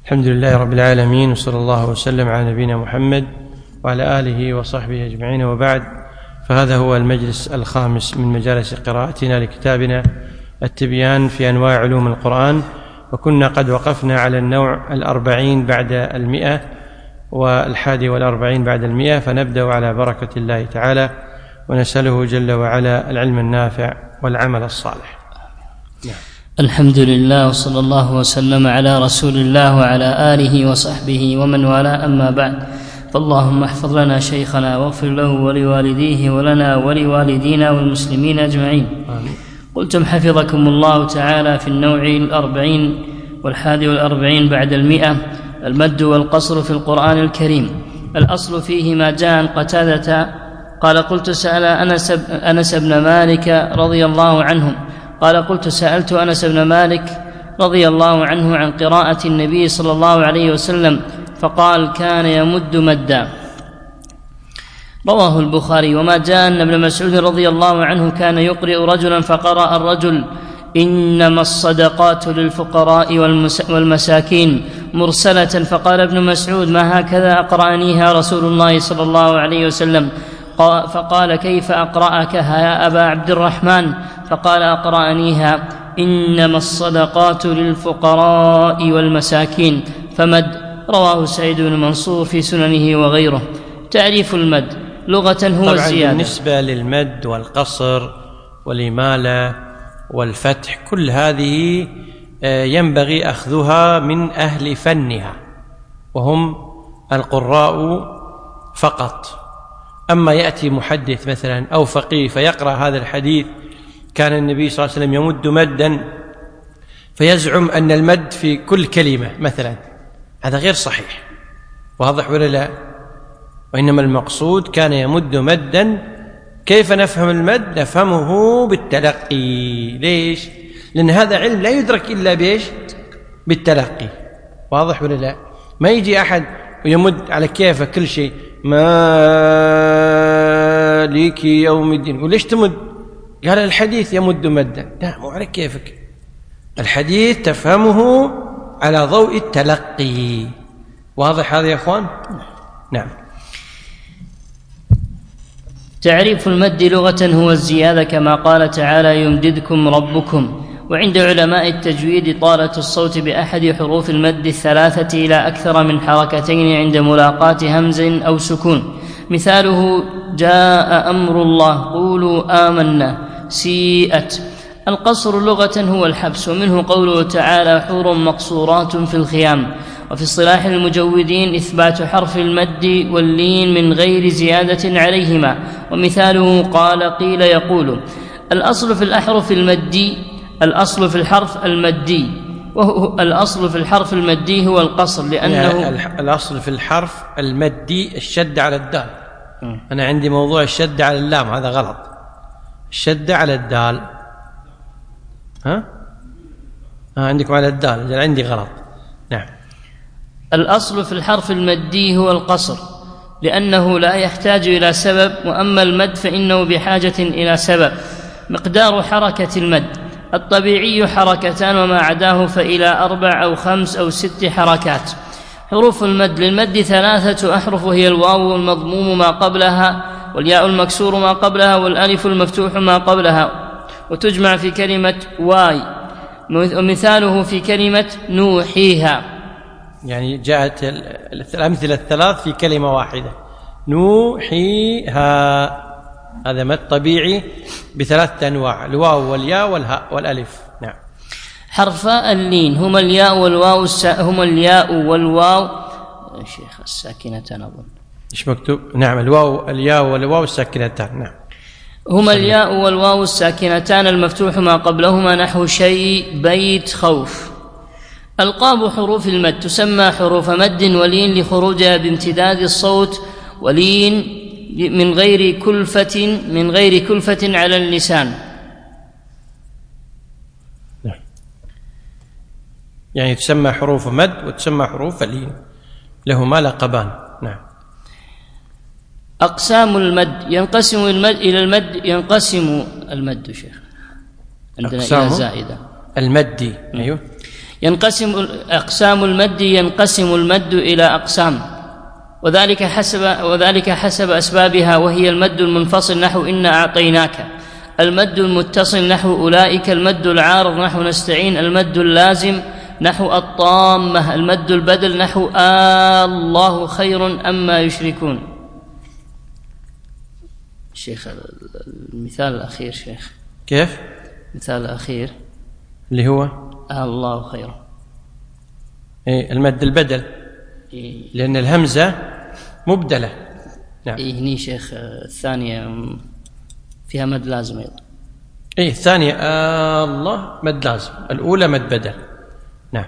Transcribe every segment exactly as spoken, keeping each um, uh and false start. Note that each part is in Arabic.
الحمد لله رب العالمين، وصلى الله وسلم على نبينا محمد وعلى آله وصحبه أجمعين، وبعد. فهذا هو المجلس الخامس من مجالس قراءتنا لكتابنا التبيان في أنواع علوم القرآن، وكنا قد وقفنا على النوع الأربعين بعد المئة والحادي والأربعين بعد المئة، فنبدأ على بركة الله تعالى ونسأله جل وعلا العلم النافع والعمل الصالح. نعم. الحمد لله، وصلى الله وسلم على رسول الله وعلى آله وصحبه ومن والاه، أما بعد، فاللهم احفظ لنا شيخنا واغفر له ولوالديه ولنا ولوالدينا والمسلمين أجمعين. آمين. قلتم حفظكم الله تعالى في النوع الأربعين والحادي والأربعين بعد المئة: المد والقصر في القرآن الكريم. الأصل فيه ما جاء عن قتادة قال: قلت سأل أنس, أنس بن مالك رضي الله عنه قال قلت سألت أنس بن مالك رضي الله عنه عن قراءة النبي صلى الله عليه وسلم فقال: كان يمد مدا. رواه البخاري. وما جاء أن ابن مسعود رضي الله عنه كان يقرئ رجلا فقرأ الرجل: إنما الصدقات للفقراء والمساكين مرسلة، فقال ابن مسعود: ما هكذا أقرأنيها رسول الله صلى الله عليه وسلم؟ فقال: كيف أقرأكها يا أبا عبد الرحمن؟ فقال: أقرأنيها: إنما الصدقات للفقراء والمساكين، فمد. رواه سعيد بن منصور في سننه وغيره. تعريف المد لغة هو الزيادة. بالنسبة للمد والقصر والإمالة والفتح، كل هذه ينبغي أخذها من أهل فنها وهم القراء فقط. أما يأتي محدث مثلا أو فقيه فيقرأ هذا الحديث: كان النبي صلى الله عليه وسلم يمد مدا، فيزعم أن المد في كل كلمة مثلا، هذا غير صحيح. واضح ولا لا؟ وإنما المقصود كان يمد مدا. كيف نفهم المد؟ نفهمه بالتلقي. ليش؟ لأن هذا علم لا يدرك إلا بيش؟ بالتلقي. واضح ولا لا؟ ما يجي أحد ويمد على كيفه كل شيء: مالك يوم الدين. وليش تمد؟ قال: الحديث يمد مدا. لا، مو على كيفك. الحديث تفهمه على ضوء التلقي. واضح هذا يا أخوان؟ نعم. تعريف المد لغة هو الزيادة، كما قال تعالى: يمددكم ربكم. وعند علماء التجويد طالة الصوت بأحد حروف المد الثلاثة إلى أكثر من حركتين عند ملاقاة همز أو سكون. مثاله: جاء أمر الله، قولوا آمنا، سيئت. القصر لغة هو الحبس، ومنه قوله تعالى: حور مقصورات في الخيام. وفي اصطلاح المجودين إثبات حرف المد واللين من غير زيادة عليهما. ومثاله: قال قيل يقول. الأصل في الأحرف المدي الأصل في الحرف المدي وهو الأصل في الحرف المدي هو القصر، لأنه الأصل في الحرف المدي الشد على الدال. أنا عندي موضوع الشد على اللام، هذا غلط. الشد على الدال، ها؟ ها عندكم على الدال، عندي غلط. نعم. الأصل في الحرف المدي هو القصر، لأنه لا يحتاج إلى سبب، وأما المد فإنه بحاجة إلى سبب. مقدار حركة المد: الطبيعي حركتان، وما عداه فإلى أربع أو خمس أو ست حركات. حروف المد: للمد ثلاثة أحرف، وهي الواو المضموم ما قبلها، والياء المكسور ما قبلها، والألف المفتوح ما قبلها، وتجمع في كلمة واي. ومثاله في كلمة نوحيها، يعني جاءت الأمثلة الثلاث في كلمة واحدة: نوحيها. هذا مد طبيعي بثلاثة أنواع: الواو والياء والهاء والألف. نعم. حرفا اللين هما الياء والواو الس... هما الياء والواو يا شيخ الساكنتان أظن. إيش مكتوب؟ نعم، الواو الياء والواو الساكنتان. نعم. هما الياء والواو الساكنتان المفتوح ما قبلهما، نحو شيء، بيت، خوف. ألقاب حروف المد: تسمى حروف مد ولين لخروجها بامتداد الصوت، ولين من غير كلفة من غير كلفة على اللسان. يعني تسمى حروف مد وتسمى حروف لين، لهما لقبان. نعم. أقسام المد: ينقسم المد إلى المد ينقسم المد شيخ عندنا إلى زائدة. المدي. أيوه. ينقسم أقسام المد ينقسم المد إلى أقسام، وذلك حسب وذلك حسب أسبابها، وهي المد المنفصل نحو إنا أعطيناك، المد المتصل نحو أولئك، المد العارض نحو نستعين، المد اللازم نحو الطامة، المد البدل نحو آه الله خير أما يشركون. شيخ المثال الأخير شيخ كيف؟ المثال الأخير اللي هو آه الله خير، إيه المد البدل، إيه لأن الهمزة مبدلة. نعم. إيه هني شيخ الثانية فيها مد لازم أيضا. إيه الثانية آه الله مد لازم، الأولى مد بدل. نعم.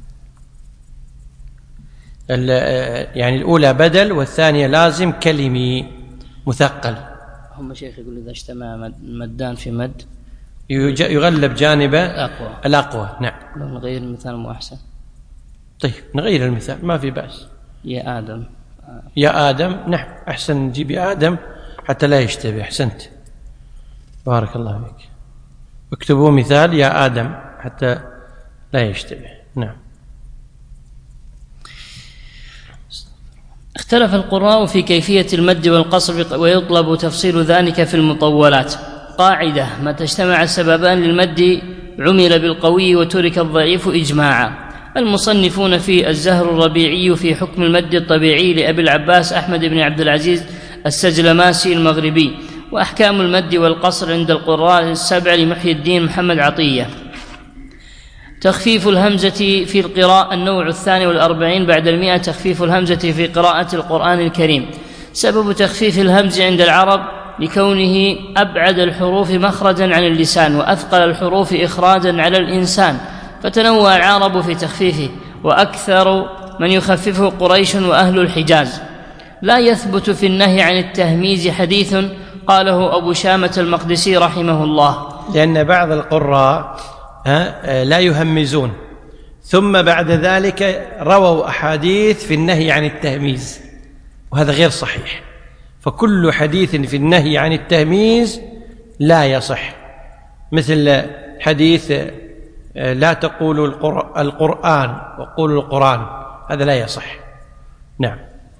يعني الأولى بدل والثانية لازم كلمي مثقل. هم شيخ يقول إذا اجتمع مدان في مد يغلب جانب الأقوى. الأقوى. نعم. لو نغير المثال مو أحسن؟ طيب نغير المثال ما في بأس. يا آدم. يا آدم. نعم أحسن نجيب يا آدم حتى لا يشتبه. أحسنت بارك الله فيك. اكتبوا مثال يا آدم حتى لا يشتبه. نعم. اختلف القراء في كيفية المد والقصر ويطلب تفصيل ذلك في المطولات. قاعدة: متى اجتمع السببان للمد عمل بالقوي وترك الضعيف إجماعا. المصنفون في الزهر الربيعي في حكم المد الطبيعي لأبي العباس أحمد بن عبد العزيز السجلماسي المغربي، وأحكام المد والقصر عند القراء السبع لمحي الدين محمد عطية. تخفيف الهمزة في القراءة النوع الثاني والأربعين بعد المئة، تخفيف الهمزة في قراءة القرآن الكريم. سبب تخفيف الهمز عند العرب لكونه أبعد الحروف مخرجا عن اللسان وأثقل الحروف إخراجا على الإنسان، فتنوع العرب في تخفيفه، وأكثر من يخففه قريش وأهل الحجاز. لا يثبت في النهي عن التهميز حديث قاله أبو شامة المقدسي رحمه الله، لأن بعض القراء لا يهمزون، ثم بعد ذلك رووا أحاديث في النهي عن التهميز، وهذا غير صحيح. فكل حديث في النهي عن التهميز لا يصح، مثل حديث لا تقولوا القرآن وقولوا القرآن، هذا لا يصح. نعم.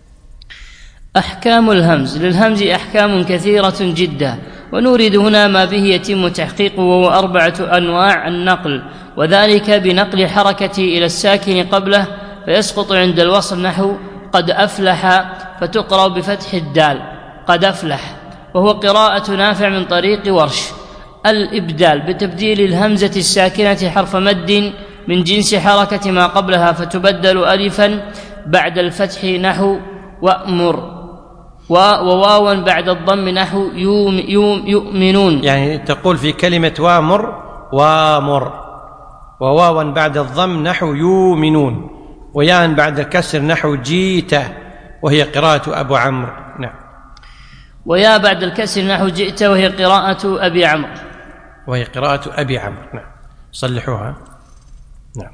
أحكام الهمز. للهمز أحكام كثيرة جدا، ونورد هنا ما به يتم تحقيقه، وهو أربعة أنواع النقل، وذلك بنقل حركته إلى الساكن قبله فيسقط عند الوصل نحو قد أفلح، فتقرأ بفتح الدال قد أفلح، وهو قراءة نافع من طريق ورش. الإبدال بتبديل الهمزة الساكنة حرف مد من جنس حركة ما قبلها فتبدل ألفا بعد الفتح نحو وأمر، وواوا بعد الضم نحو يوم يوم يؤمنون. يعني تقول في كلمة وامر وامر، وواوا بعد الضم نحو يؤمنون، وياء بعد الكسر نحو جيت، وهي قراءة أبو عمرو. نعم. ويا بعد الكسر نحو جئت، وهي قراءة أبي عمرو وهي قراءة أبي عمرو. نعم. صلحوها. نعم.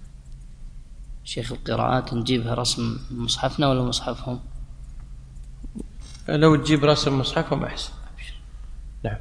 شيخ القراءات نجيبها رسم مصحفنا ولا مصحفهم؟ لو تجيب رسم مصحفهم أحسن. نعم.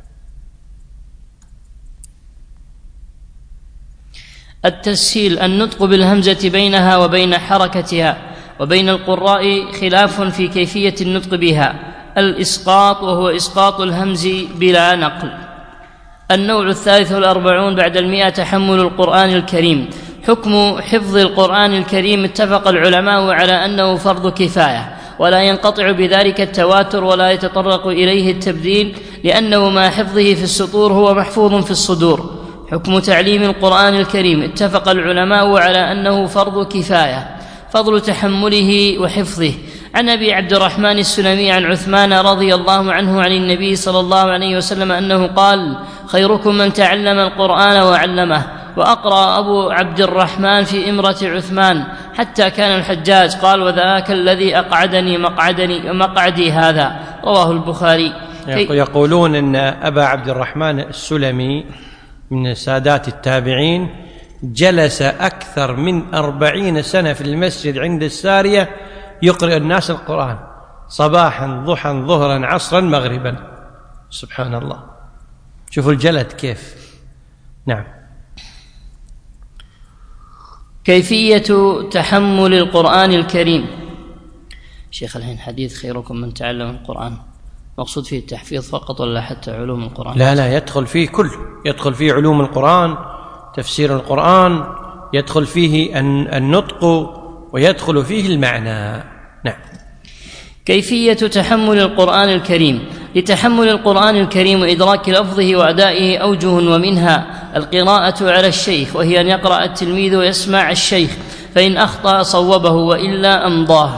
التسهيل النطق بالهمزة بينها وبين حركتها، وبين القراء خلاف في كيفية النطق بها. الإسقاط، وهو إسقاط الهمز بلا نقل. النوع الثالث والأربعون بعد المئة تحمل القرآن الكريم. حكم حفظ القرآن الكريم اتفق العلماء على أنه فرض كفاية، ولا ينقطع بذلك التواتر ولا يتطرق إليه التبديل، لأنه مع حفظه في السطور هو محفوظ في الصدور. حكم تعليم القرآن الكريم اتفق العلماء على أنه فرض كفاية، فضل تحمله وحفظه. عن أبي عبد الرحمن السلمي عن عثمان رضي الله عنه عن النبي صلى الله عليه وسلم أنه قال: خيركم من تعلم القرآن وعلمه. وأقرأ أبو عبد الرحمن في إمرة عثمان حتى كان الحجاج قال: وذاك الذي أقعدني مقعدني مقعدي هذا. رواه البخاري. يقولون أن أبا عبد الرحمن السلمي من سادات التابعين جلس أكثر من أربعين سنة في المسجد عند السارية يقرأ الناس القرآن صباحا ضحا ظهرا عصرا مغربا. سبحان الله، شوفوا الجلد كيف. نعم. كيفية تحمل القرآن الكريم. شيخ الحين حديث خيركم من تعلم القرآن، مقصود فيه التحفيظ فقط ولا حتى علوم القرآن؟ لا لا، يدخل فيه كل، يدخل فيه علوم القرآن، تفسير القرآن، يدخل فيه النطق، ويدخل فيه المعنى. نعم. كيفية تحمل القرآن الكريم. لتحمل القرآن الكريم وإدراك لفظه وأدائه أوجه، ومنها القراءة على الشيخ، وهي أن يقرأ التلميذ ويسمع الشيخ، فإن أخطأ صوبه وإلا أمضاه.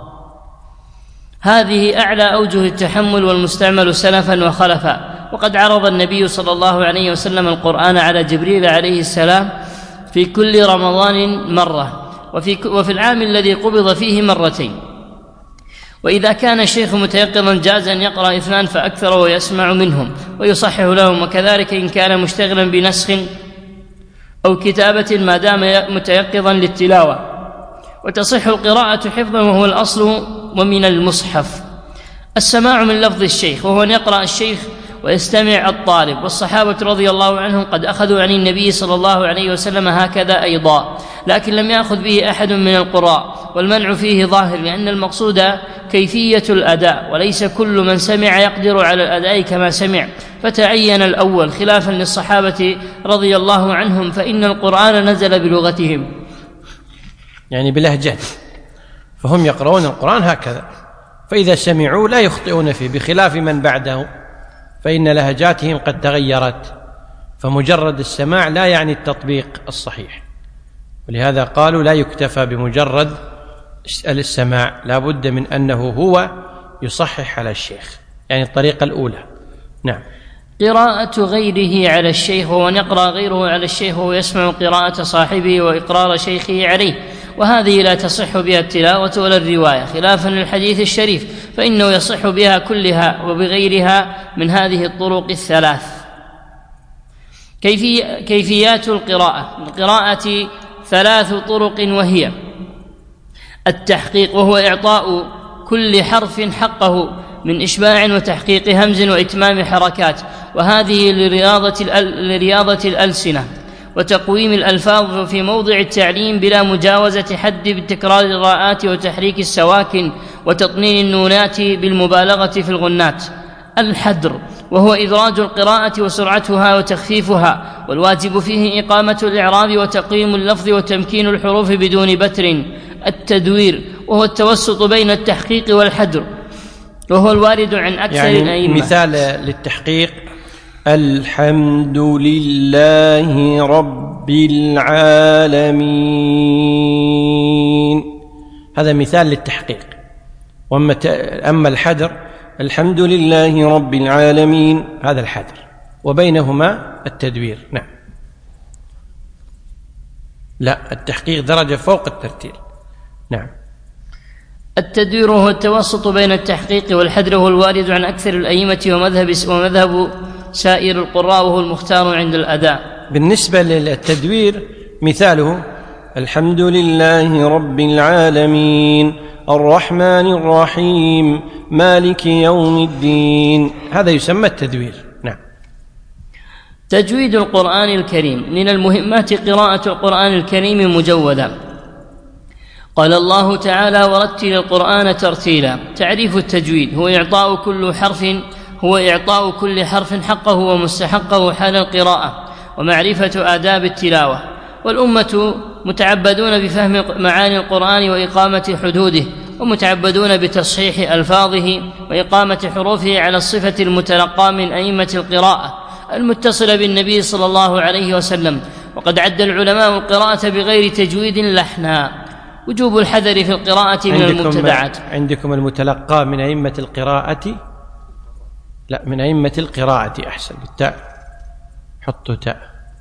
هذه أعلى أوجه التحمل والمستعمل سلفا وخلفا. وقد عرض النبي صلى الله عليه وسلم القرآن على جبريل عليه السلام في كل رمضان مرة، وفي, وفي العام الذي قبض فيه مرتين. وإذا كان الشيخ متيقظا جاز أن يقرأ اثنان فأكثر ويسمع منهم ويصحح لهم، وكذلك إن كان مشتغلا بنسخ أو كتابة ما دام متيقظا للتلاوة. وتصح القراءة حفظا وهو الأصل ومن المصحف. السماع من لفظ الشيخ، وهو أن يقرأ الشيخ ويستمع الطالب، والصحابة رضي الله عنهم قد أخذوا عن النبي صلى الله عليه وسلم هكذا أيضا، لكن لم يأخذ به أحد من القراء، والمنع فيه ظاهر، لأن المقصود كيفية الأداء، وليس كل من سمع يقدر على الأداء كما سمع، فتعين الأول خلافا للصحابة رضي الله عنهم، فإن القرآن نزل بلغتهم، يعني بلهجات، فهم يقرؤون القرآن هكذا، فإذا سمعوا لا يخطئون فيه، بخلاف من بعده فإن لهجاتهم قد تغيرت، فمجرد السماع لا يعني التطبيق الصحيح، ولهذا قالوا لا يكتفى بمجرد السماع، لا بد من أنه هو يصحح على الشيخ، يعني الطريقة الأولى. نعم. قراءة غيره على الشيخ، وأن يقرأ غيره على الشيخ ويسمع قراءة صاحبه وإقرار شيخه عليه، وهذه لا تصح بها التلاوة ولا الرواية، خلافا للحديث الشريف، فإنه يصح بها كلها وبغيرها من هذه الطرق الثلاث. كيفي كيفيات القراءة. القراءة ثلاث طرق، وهي التحقيق، وهو إعطاء كل حرف حقه من إشباع وتحقيق همز وإتمام حركات، وهذه لرياضة, لرياضة الألسنة وتقويم الألفاظ في موضع التعليم بلا مجاوزة حد بتكرار الراءات وتحريك السواكن وتطنين النونات بالمبالغة في الغنات. الحدر، وهو إدراج القراءة وسرعتها وتخفيفها، والواجب فيه إقامة الإعراب وتقييم اللفظ وتمكين الحروف بدون بتر. التدوير، وهو التوسط بين التحقيق والحدر، وهو الوارد عن أكثر يعني الأئمة. مثال للتحقيق: الحمد لله رب العالمين، هذا مثال للتحقيق. أما الحدر: الحمد لله رب العالمين، هذا الحدر، وبينهما التدوير. نعم. لا، التحقيق درجة فوق الترتيل. نعم. التدوير هو التوسط بين التحقيق والحدر، وهو الوارد عن أكثر الأئمة ومذهب, ومذهب سائر القراء، وهو المختار عند الأداء. بالنسبة للتدوير مثاله: الحمد لله رب العالمين الرحمن الرحيم مالك يوم الدين، هذا يسمى التدوير. نعم. تجويد القرآن الكريم. من المهمات قراءة القرآن الكريم مجودا. قال الله تعالى: ورتل القرآن ترتيلا. تعريف التجويد: هو إعطاء كل حرف هو إعطاء كل حرف حقه ومستحقه حال القراءة، ومعرفة آداب التلاوة. والأمة متعبدون بفهم معاني القرآن وإقامة حدوده، ومتعبدون بتصحيح ألفاظه وإقامة حروفه على الصفة المتلقى من أئمة القراءة المتصلة بالنبي صلى الله عليه وسلم. وقد عد العلماء القراءة بغير تجويد لحنا. وجوب الحذر في القراءة من عندكم المبتدعات. عندكم المتلقى من أئمة القراءة، لا، من أئمة القراءة أحسن، بالتاء، حطوا تاء،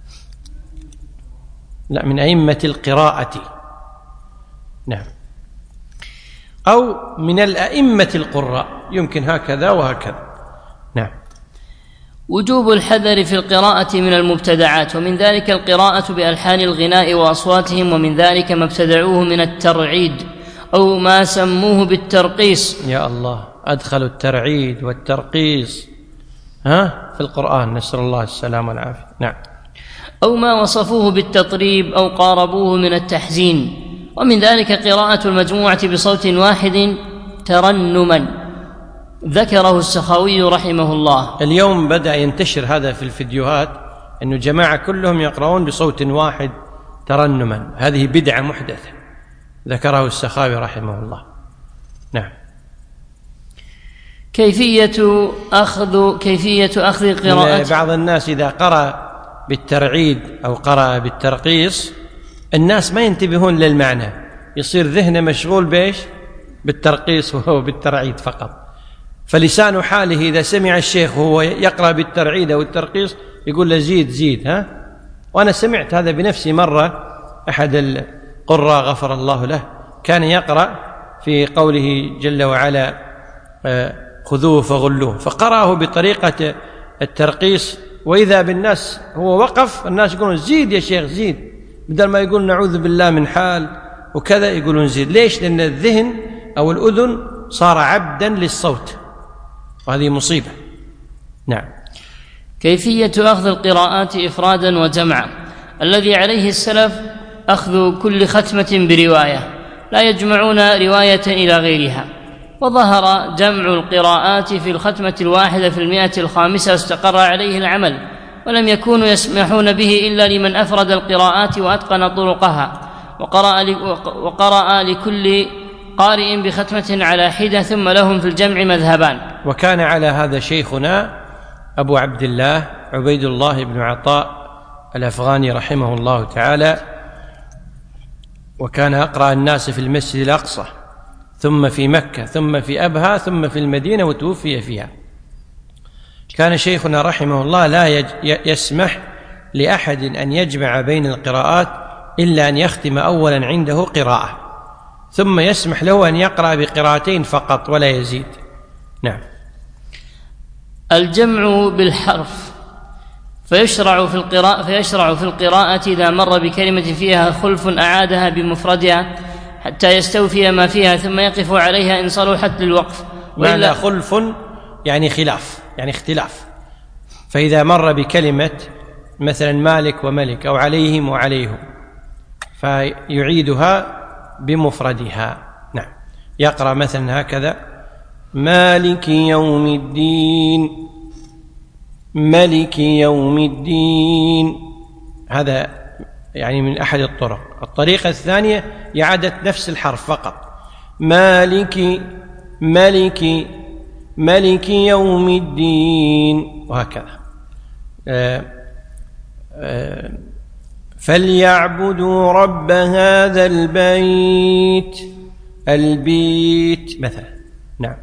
لا، من أئمة القراءة. نعم. أو من الأئمة القراء، يمكن هكذا وهكذا. نعم. وجوب الحذر في القراءة من المبتدعات، ومن ذلك القراءة بألحان الغناء وأصواتهم، ومن ذلك ما ابتدعوه من الترعيد أو ما سموه بالترقيص. يا الله، أدخلوا الترعيد والترقيص ها في القرآن، نسأل الله السلامة والعافية. نعم. أو ما وصفوه بالتطريب أو قاربوه من التحزين. ومن ذلك قراءة المجموعة بصوت واحد ترنما، ذكره السخاوي رحمه الله. اليوم بدأ ينتشر هذا في الفيديوهات، أن جماعة كلهم يقرؤون بصوت واحد ترنما، هذه بدعة محدثة ذكره السخاوي رحمه الله. نعم. كيفية أخذ كيفية أخذ قراءة بعض الناس إذا قرأ بالترعيد أو قرأ بالترقيص الناس ما ينتبهون للمعنى، يصير ذهنه مشغول بإيش؟ بالترقيص وبالترعيد فقط. فلسان حاله إذا سمع الشيخ وهو يقرأ بالترعيد أو الترقيص يقول له زيد زيد ها. وأنا سمعت هذا بنفسي مرة، أحد القراء غفر الله له كان يقرأ في قوله جل وعلا خذوه فغلوه، فقرأه بطريقة الترقيص، وإذا بالناس هو وقف الناس يقولون زيد يا شيخ زيد، بدل ما يقول نعوذ بالله من حال وكذا يقولون زيد. ليش؟ لأن الذهن أو الأذن صار عبدا للصوت، وهذه مصيبة. نعم. كيفية أخذ القراءات إفرادا وجمعا. الذي عليه السلف أخذ كل ختمة برواية، لا يجمعون رواية إلى غيرها، وظهر جمع القراءات في الختمة الواحدة في المئة الخامسة واستقر عليه العمل، ولم يكونوا يسمحون به إلا لمن أفرد القراءات وأتقن طرقها، وقرأ, وقرأ لكل قارئ بختمة على حدة، ثم لهم في الجمع مذهبان. وكان على هذا شيخنا أبو عبد الله عبيد الله بن عطاء الأفغاني رحمه الله تعالى، وكان أقرأ الناس في المسجد الأقصى، ثم في مكة، ثم في أبها، ثم في المدينة، وتوفي فيها. كان شيخنا رحمه الله لا يسمح لأحد أن يجمع بين القراءات إلا أن يختم أولا عنده قراءة، ثم يسمح له أن يقرأ بقراءتين فقط ولا يزيد. نعم. الجمع بالحرف، فيشرع في القراءة فيشرع في القراءة إذا مر بكلمة فيها خلف أعادها بمفردها حتى يستوفي ما فيها، ثم يقف عليها إن صلحت للوقف. وإلا خلف يعني خلاف، يعني اختلاف. فإذا مر بكلمة مثلا مالك وملك أو عليهم وعليهم فيعيدها بمفردها. نعم. يقرأ مثلا هكذا: مالك يوم الدين، ملك يوم الدين. هذا يعني من أحد الطرق. الطريقة الثانية إعادة نفس الحرف فقط: مالك ملك ملك يوم الدين، وهكذا. آآ آآ فليعبدوا رب هذا البيت، البيت مثلا. نعم.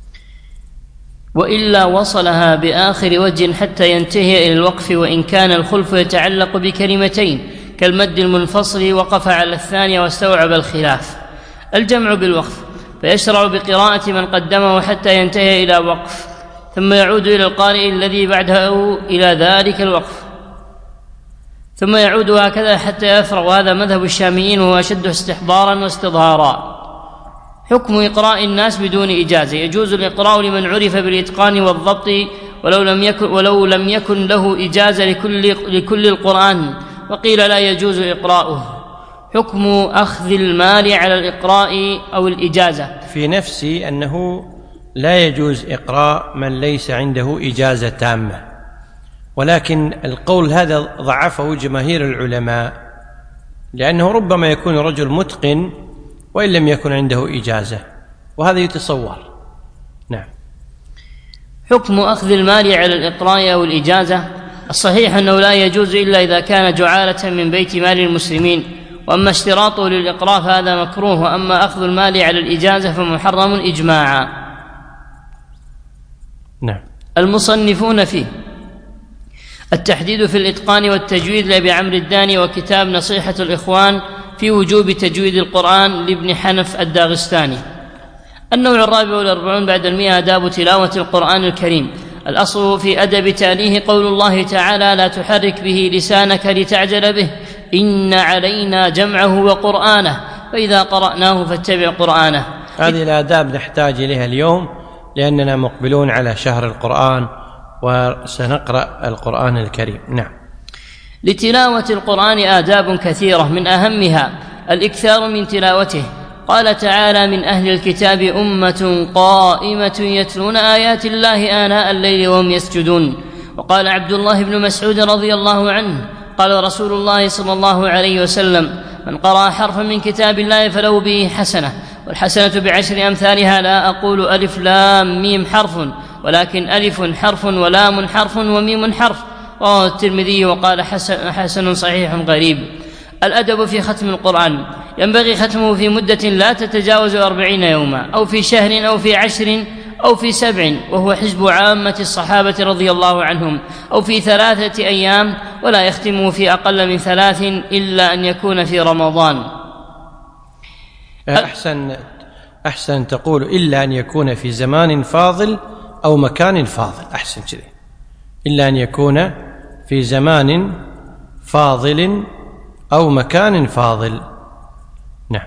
وإلا وصلها بآخر وجه حتى ينتهي إلى الوقف، وإن كان الخلف يتعلق بكلمتين كالمد المنفصل وقف على الثانية واستوعب الخلاف. الجمع بالوقف، فيشرع بقراءة من قدمه حتى ينتهي إلى وقف، ثم يعود إلى القارئ الذي بعده إلى ذلك الوقف، ثم يعود هكذا حتى يفرغ. وهذا مذهب الشاميين، وهو أشد استحضارا واستظهارا. حكم إقراء الناس بدون إجازة. يجوز الإقراء لمن عرف بالإتقان والضبط ولو لم يكن, ولو لم يكن له إجازة لكل, لكل القرآن، وقيل لا يجوز إقراؤه. حكم أخذ المال على الإقراء أو الإجازة. في نفسي أنه لا يجوز إقراء من ليس عنده إجازة تامة، ولكن القول هذا ضعفه جماهير العلماء، لأنه ربما يكون رجل متقن وإن لم يكن عنده إجازة، وهذا يتصور. نعم. حكم أخذ المال على الإقراء أو الإجازة. الصحيح أنه لا يجوز إلا إذا كان جعالة من بيت مال المسلمين، وأما اشتراطه للإقراء فهذا مكروه، وأما أخذ المال على الإجازة فمحرم إجماعا. نعم. المصنفون فيه: التحديد في الإتقان والتجويد لأبي عمرو الداني، وكتاب نصيحة الإخوان في وجوب تجويد القرآن لابن حنف الداغستاني. النوع الرابع والأربعون بعد المئة آداب تلاوة القرآن الكريم. الأصل في أدب تاليه قول الله تعالى: لا تحرك به لسانك لتعجل به، إن علينا جمعه وقرآنه، فإذا قرأناه فاتبع قرآنه. هذه الآداب نحتاج إليها اليوم، لأننا مقبلون على شهر القرآن وسنقرأ القرآن الكريم. نعم. لتلاوة القرآن آداب كثيرة، من أهمها الإكثار من تلاوته. قال تعالى: من أهل الكتاب أمة قائمة يتلون آيات الله آناء الليل وهم يسجدون. وقال عبد الله بن مسعود رضي الله عنه: قال رسول الله صلى الله عليه وسلم: من قرأ حرفا من كتاب الله فله به حسنة، والحسنة بعشر أمثالها، لا أقول ألف لام ميم حرف، ولكن ألف حرف ولام حرف وميم حرف. رواه الترمذي وقال حسن, حسن صحيح غريب. الأدب في ختم القرآن: ينبغي ختمه في مدة لا تتجاوز أربعين يوما، أو في شهر، أو في عشر، أو في سبع، وهو حزب عامة الصحابة رضي الله عنهم، أو في ثلاثة أيام، ولا يختمه في أقل من ثلاث إلا أن يكون في رمضان. أحسن أحسن تقول إلا أن يكون في زمان فاضل أو مكان فاضل. أحسن كذا، إلا أن يكون في زمان فاضل أو مكان فاضل. نعم.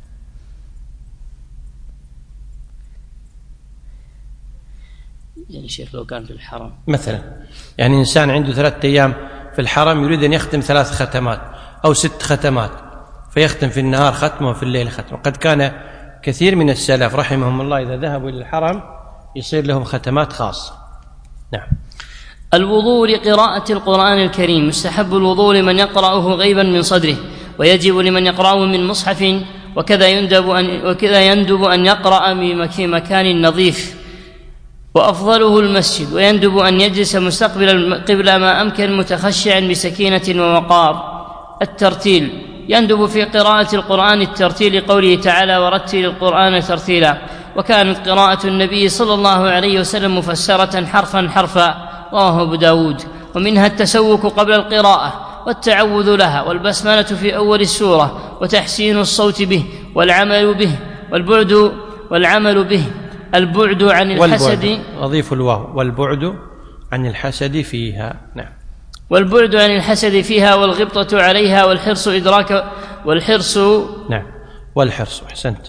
يعني شيخ لو كان في الحرم مثلا، يعني إنسان عنده ثلاثة أيام في الحرم يريد أن يختم ثلاث ختمات أو ست ختمات، فيختم في النهار ختمة وفي الليل ختمة. قد كان كثير من السلف رحمهم الله إذا ذهبوا إلى الحرم يصير لهم ختمات خاصة. نعم. الوضوء لقراءة القرآن الكريم: مستحب الوضوء لمن يقرأه غيبا من صدره، ويجب لمن يقرأه من مصحف، وكذا يندب أن, وكذا يندب أن يقرأ في مكان نظيف، وأفضله المسجد، ويندب أن يجلس مستقبل القبلة ما أمكن متخشعا بسكينة ووقار. الترتيل: يندب في قراءة القرآن الترتيل لقوله تعالى: ورتل القرآن ترتيلا. وكانت قراءة النبي صلى الله عليه وسلم مفسرة حرفا حرفا. رواه أبو داود. ومنها التسوك قبل القراءة، والتعوذ لها، والبسملة في أول السورة، وتحسين الصوت به، والعمل به، والبعد والعمل به، البعد عن الحسد، أضيف الواو، والبعد عن الحسد فيها. نعم. والبعد عن الحسد فيها، والغبطة عليها، والحرص إدراك والحرص نعم والحرص أحسنت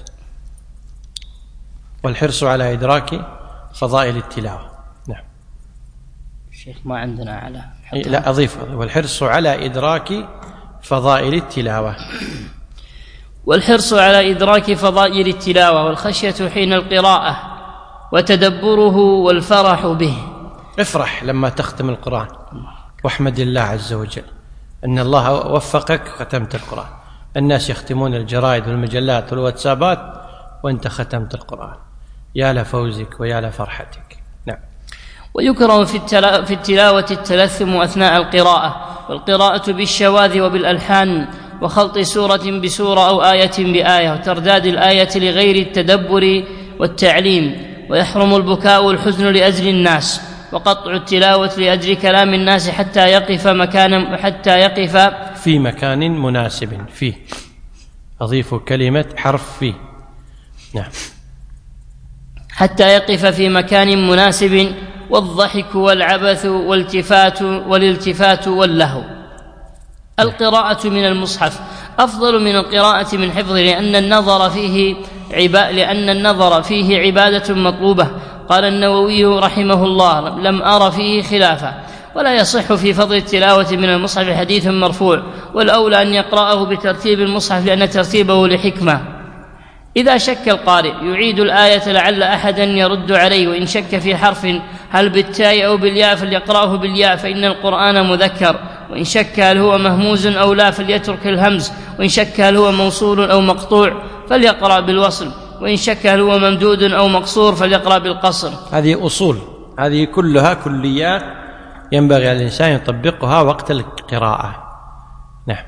والحرص على إدراك فضائل التلاوة. نعم. شيخ ما عندنا على لا أضيف، والحرص على إدراك فضائل التلاوة. والحرص على إدراك فضائل التلاوة، والخشية حين القراءة، وتدبره، والفرح به. افرح لما تختم القرآن، واحمد الله عز وجل أن الله وفقك ختمت القرآن. الناس يختمون الجرائد والمجلات والواتسابات وأنت ختمت القرآن. يا لفوزك ويا لفرحتك. نعم. ويكره في, التلا... في التلاوة التلثم أثناء القراءة، والقراءة بالشواذ وبالألحان، وخلط سورة بسورة أو آية بآية، وترداد الآية لغير التدبر والتعليم. ويحرم البكاء والحزن لأجل الناس، وقطع التلاوة لأجل كلام الناس حتى يقف مكان حتى يقف في مكان مناسب فيه. أضيف كلمة حرف فيه. نعم. حتى يقف في مكان مناسب. والضحك والعبث والالتفات والالتفات واللهو. القراءة من المصحف أفضل من القراءة من حفظه، لأن النظر فيه عبا... لأن النظر فيه عبادة مطلوبة. قال النووي رحمه الله: لم أر فيه خلافا. ولا يصح في فضل التلاوة من المصحف حديث مرفوع، والأولى أن يقرأه بترتيب المصحف لأن ترتيبه لحكمة. إذا شك القارئ يعيد الآية لعل أحدا يرد عليه، وإن شك في حرف هل بالتاء أو بالياء فليقرأه بالياء، فإن القرآن مذكر. وإن شك هل هو مهموز أو لا فليترك الهمز، وإن شك هل هو موصول أو مقطوع فليقرأ بالوصل، وإن شك هل هو ممدود أو مقصور فليقرأ بالقصر. هذه أصول، هذه كلها كليات ينبغي على الإنسان يطبقها وقت القراءة. نعم.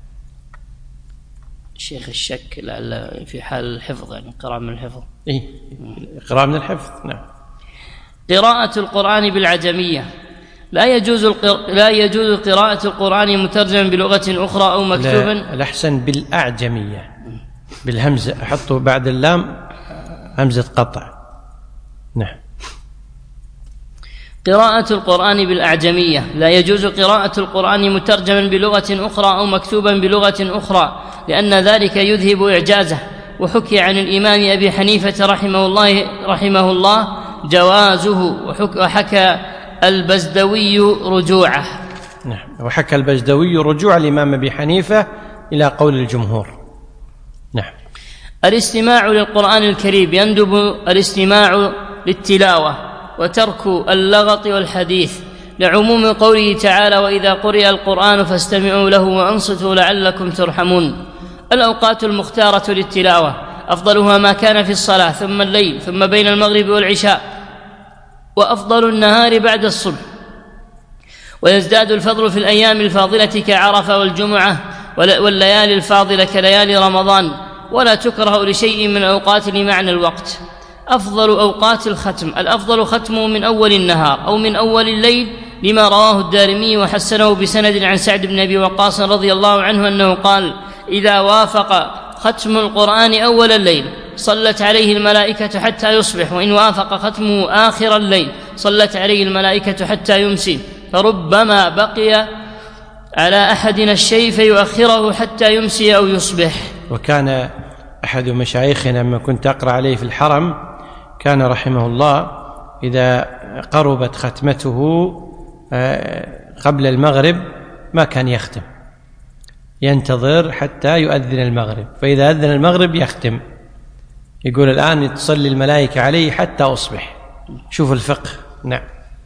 شيخ الشك لعل في حال الحفظ، يعني قراءة من الحفظ. إيه، قراءة من الحفظ. نعم. قراءة القرآن بالعجمية: لا يجوز القر... لا يجوز قراءة القرآن مترجما بلغة أخرى أو مكتوبا. الأحسن بالأعجمية، بالهمزة، أحطه بعد اللام همزة قطع. نعم. قراءة القرآن بالأعجمية: لا يجوز قراءة القرآن مترجما بلغة أخرى أو مكتوبا بلغة أخرى، لأن ذلك يذهب إعجازه. وحكي عن الإمام أبي حنيفة رحمه الله رحمه الله جوازه، وحكى البزدوي رجوعه. نعم. وحكى البجدوي رجوع الإمام أبي حنيفة إلى قول الجمهور. نعم. الاستماع للقرآن الكريم يندب الاستماع للتلاوة وترك اللغط والحديث، لعموم قوله تعالى: وإذا قرئ القرآن فاستمعوا له وأنصتوا لعلكم ترحمون. الأوقات المختارة للتلاوة أفضلها ما كان في الصلاة، ثم الليل، ثم بين المغرب والعشاء، وأفضل النهار بعد الصبح. ويزداد الفضل في الأيام الفاضلة كعرفة والجمعة والليالي الفاضلة كليالي رمضان، ولا تكره لشيء من الأوقات لمعنى الوقت. أفضل أوقات الختم، الأفضل ختمه من أول النهار أو من أول الليل، لما رواه الدارمي وحسنه بسند عن سعد بن أبي وقاص رضي الله عنه أنه قال: إذا وافق ختم القرآن أول الليل صلت عليه الملائكة حتى يصبح، وإن وافق ختمه آخر الليل صلت عليه الملائكة حتى يمسي، فربما بقي على أحدنا الشيء فيؤخره حتى يمسي أو يصبح. وكان أحد مشايخنا لما كنت أقرأ عليه في الحرم كان رحمه الله إذا قربت ختمته قبل المغرب ما كان يختم، ينتظر حتى يؤذن المغرب، فإذا أذن المغرب يختم، يقول الآن تصلي الملائكة عليه حتى أصبح. شوف الفقه. نعم.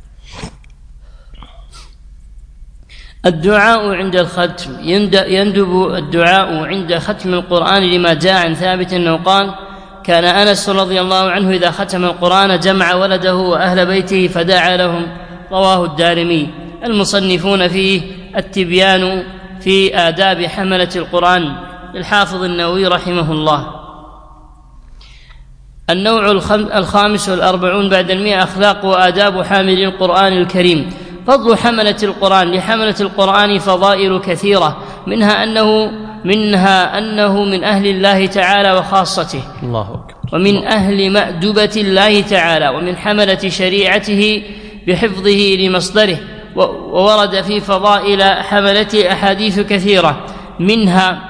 الدعاء عند الختم يندب الدعاء عند ختم القرآن، لما جاء عن ثابت أنه قال: كان أنس رضي الله عنه إذا ختم القرآن جمع ولده وأهل بيته فدعا لهم، رواه الدارمي. المصنفون فيه التبيان في آداب حملة القرآن للحافظ النووي رحمه الله. النوع الخامس والأربعون بعد المئة: أخلاق وآداب حامل القرآن الكريم. فضل حملة القرآن. لحملة القرآن فضائل كثيرة، منها أنه منها أنه من أهل الله تعالى وخاصته، الله أكبر، ومن أهل مأدبة الله تعالى، ومن حملة شريعته بحفظه لمصدره. وورد في فضائل حملة أحاديث كثيرة، منها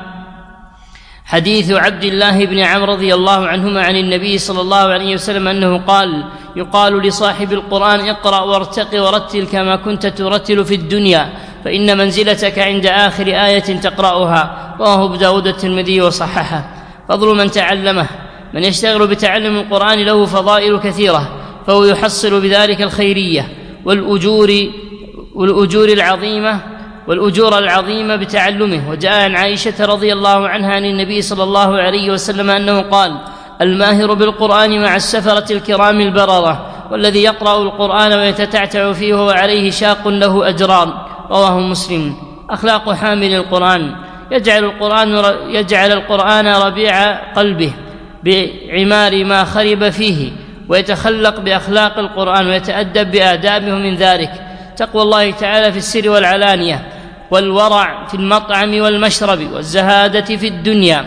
حديث عبد الله بن عمرو رضي الله عنهما عن النبي صلى الله عليه وسلم أنه قال: يقال لصاحب القرآن: اقرأ وارتق ورتل كما كنت ترتل في الدنيا، فإن منزلتك عند آخر آية تقرأها. رواه أبو داود الترمذي وصححه. فضل من تعلمه. من يشتغل بتعلم القرآن له فضائل كثيرة، فهو يحصل بذلك الخيرية والأجور والأجور العظيمة والأجور العظيمة بتعلمه. وجاء عن عائشة رضي الله عنها عن النبي صلى الله عليه وسلم أنه قال: الماهر بالقرآن مع السفرة الكرام البررة، والذي يقرأ القرآن ويتتعتع فيه وهو عليه شاق له أجران. رواه مسلم. أخلاق حامل القرآن. يجعل القرآن يجعل القرآن ربيع قلبه بعمار ما خرب فيه، ويتخلق بأخلاق القرآن ويتأدب بآدابه. من ذلك تقوى الله تعالى في السر والعلانية، والورع في المطعم والمشرب، والزهادة في الدنيا،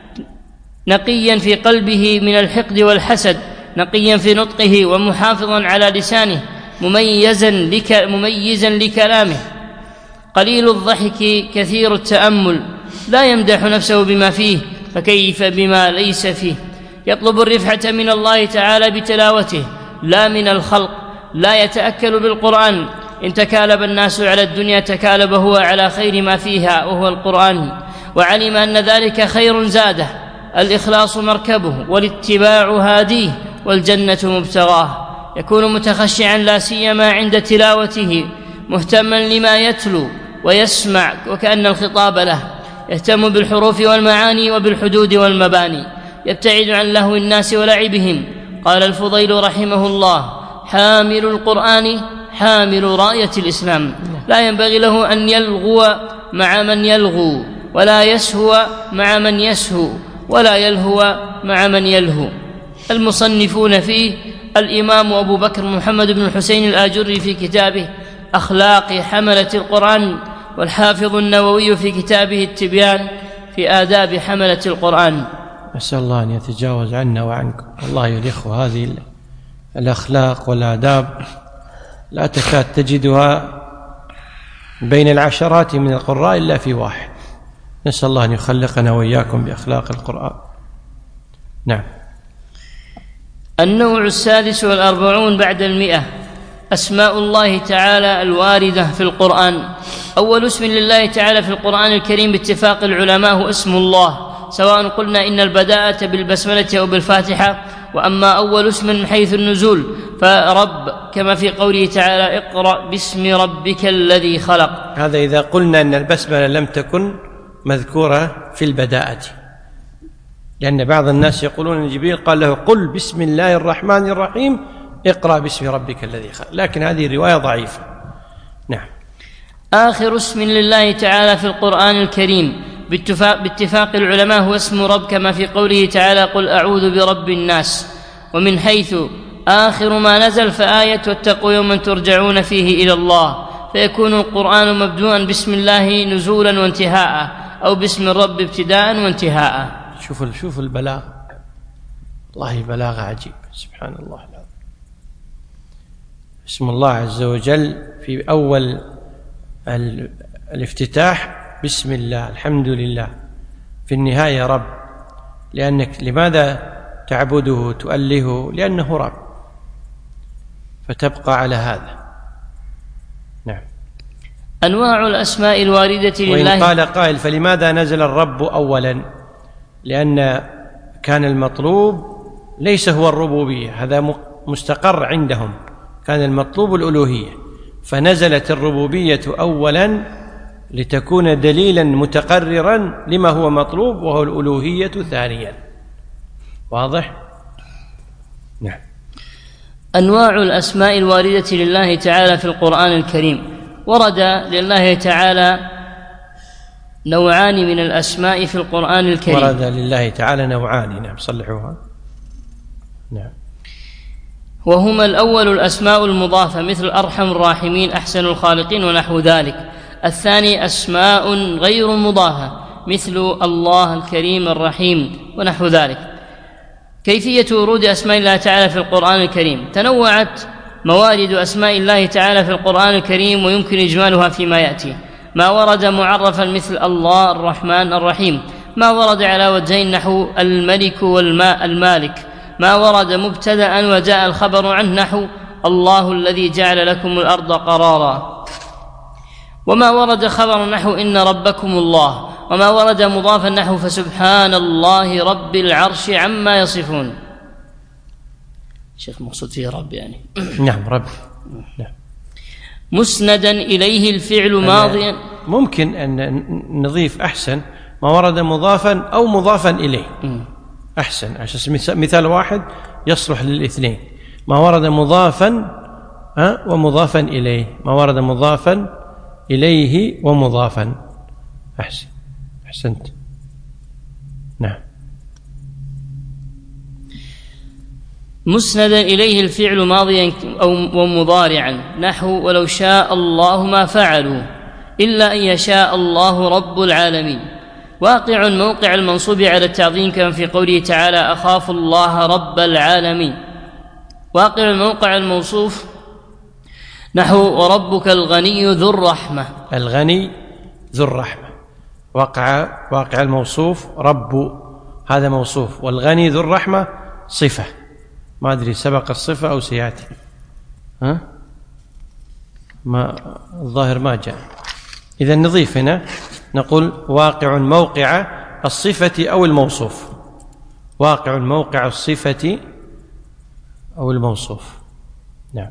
نقيا في قلبه من الحقد والحسد، نقيا في نطقه ومحافظا على لسانه، مميزا, لك مميزا لكلامه، قليل الضحك كثير التأمل، لا يمدح نفسه بما فيه فكيف بما ليس فيه. يطلب الرفعة من الله تعالى بتلاوته لا من الخلق، لا يتأكل بالقرآن. إن تكالب الناس على الدنيا تكالب هو على خير ما فيها وهو القرآن، وعلم أن ذلك خير زاده. الإخلاص مركبه، والاتباع هاديه، والجنة مبتغاه. يكون متخشعا لا سيما عند تلاوته، مهتما لما يتلو ويسمع وكأن الخطاب له، يهتم بالحروف والمعاني وبالحدود والمباني، يبتعد عن لهو الناس ولعبهم. قال الفضيل رحمه الله: حامل القرآن حامل راية الإسلام، لا ينبغي له أن يلغو مع من يلغو، ولا يسهو مع من يسهو، ولا يلهو مع من يلهو. المصنفون فيه الإمام أبو بكر محمد بن الحسين الآجري في كتابه أخلاق حملة القرآن، والحافظ النووي في كتابه التبيان في آداب حملة القرآن. أسأل الله أن يتجاوز عنا وعنكم. والله يا الإخوة هذه الأخلاق والآداب لا تكاد تجدها بين العشرات من القراء إلا في واحد. نسأل الله أن يخلقنا وإياكم بأخلاق القرآن. نعم. النوع السادس والأربعون بعد المئة: أسماء الله تعالى الواردة في القرآن. أول اسم لله تعالى في القرآن الكريم باتفاق العلماء هو اسم الله، سواء قلنا إن البداءة بالبسملة أو بالفاتحة. وأما أول اسم من حيث النزول فرب، كما في قوله تعالى اقرأ باسم ربك الذي خلق. هذا إذا قلنا أن البسملة لم تكن مذكورة في البداءة، لأن بعض الناس يقولون أن جبريل قال له قل بسم الله الرحمن الرحيم اقرأ باسم ربك الذي خلق، لكن هذه رواية ضعيفة. نعم. آخر اسم لله تعالى في القرآن الكريم باتفاق, باتفاق العلماء هو اسم رب، كما في قوله تعالى قل أعوذ برب الناس. ومن حيث آخر ما نزل فآية واتقوا يوما ترجعون فيه إلى الله، فيكون القرآن مبدوءا بسم الله نزولا وانتهاء، أو باسم الرب ابتداء وانتهاء. شوف شوف البلاغ، والله بلاغة عجيب، سبحان الله العظيم. اسم الله عز وجل في أول الافتتاح بسم الله الحمد لله، في النهاية رب، لأنك لماذا تعبده تؤلهه؟ لأنه رب، فتبقى على هذا. نعم. أنواع الأسماء الواردة لله. وإن قال قائل فلماذا نزل الرب أولا؟ لأن كان المطلوب ليس هو الربوبية، هذا مستقر عندهم، كان المطلوب الألوهية، فنزلت الربوبية أولا لتكون دليلا متقررا لما هو مطلوب، وهو الألوهية ثانيا. واضح؟ نعم. أنواع الأسماء الواردة لله تعالى في القرآن الكريم. ورد لله تعالى نوعان من الأسماء في القرآن الكريم. ورد لله تعالى نوعان، نعم صلحوها. نعم. وهما الأول الأسماء المضافة مثل أرحم الراحمين أحسن الخالقين ونحو ذلك. الثاني أسماء غير مضافة مثل الله الكريم الرحيم ونحو ذلك. كيفية ورود أسماء الله تعالى في القرآن الكريم. تنوعت موارد أسماء الله تعالى في القرآن الكريم، ويمكن إجمالها فيما يأتي. ما ورد معرفا مثل الله الرحمن الرحيم، ما ورد على وجهين نحو الملك والماء المالك، ما ورد مبتدأ وجاء الخبر عنه نحو الله الذي جعل لكم الأرض قرارا، وما ورد خبر نحو إن ربكم الله، وما ورد مضافا نحو فسبحان الله رب العرش عما يصفون. شيخ مقصود فيه رب يعني. نعم رب. نعم. مسندا إليه الفعل ماضيا. ممكن أن نضيف أحسن ما ورد مضافا أو مضافا إليه أحسن، عشان مثال واحد يصلح للاثنين. ما ورد مضافا ومضافا إليه، ما ورد مضافا إليه ومضافا. أحسن، أحسنت. نعم. مسندا إليه الفعل ماضيا أو مضارعا نحو ولو شاء الله ما فعلوا إلا أن يشاء الله رب العالمين. واقع موقع المنصوب على التعظيم كما في قوله تعالى أخاف الله رب العالمين. واقع الموقع الموصوف نحو وربك الغني ذو الرحمة. الغني ذو الرحمة. واقع واقع الموصوف رب، هذا موصوف، والغني ذو الرحمة صفة. ما أدري سبق الصفة أو سيأتي، ها؟ ما الظاهر ما جاء. إذا نضيف هنا نقول واقع موقع الصفة أو الموصوف، واقع موقع الصفة أو الموصوف. نعم.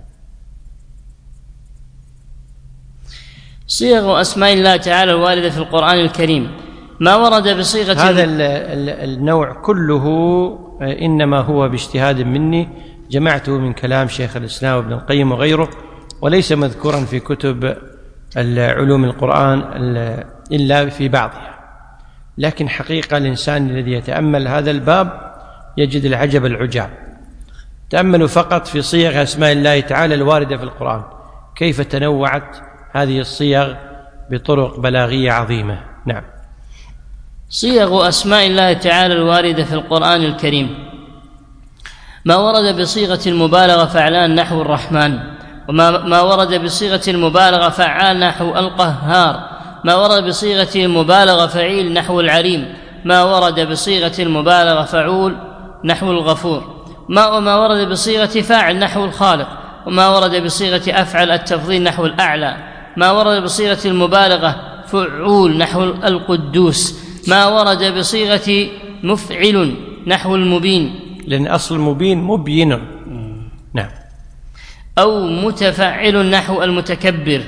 صيغ أسماء الله تعالى الواردة في القرآن الكريم. ما ورد بصيغة هذا النوع كله إنما هو باجتهاد مني، جمعته من كلام شيخ الإسلام وابن القيم وغيره، وليس مذكورا في كتب علوم القرآن إلا في بعضها. لكن حقيقة الإنسان الذي يتأمل هذا الباب يجد العجب العجاب. تأملوا فقط في صيغ أسماء الله تعالى الواردة في القرآن، كيف تنوعت هذه الصيغ بطرق بلاغية عظيمة. نعم. صيغ أسماء الله تعالى الواردة في القرآن الكريم. ما ورد بصيغة المبالغة فعلان نحو الرحمن، وما ما ورد بصيغة المبالغة فعال نحو القهار، ما ورد بصيغة المبالغة فعيل نحو العليم، ما ورد بصيغة المبالغة فعول نحو الغفور، ما وما ورد بصيغة فاعل نحو الخالق، وما ورد بصيغة أفعل التفضيل نحو الأعلى، ما ورد بصيغة المبالغة فعول نحو القدوس، ما ورد بصيغة مفعل نحو المبين، لأن أصل المبين مبين. نعم. أو متفعل نحو المتكبر،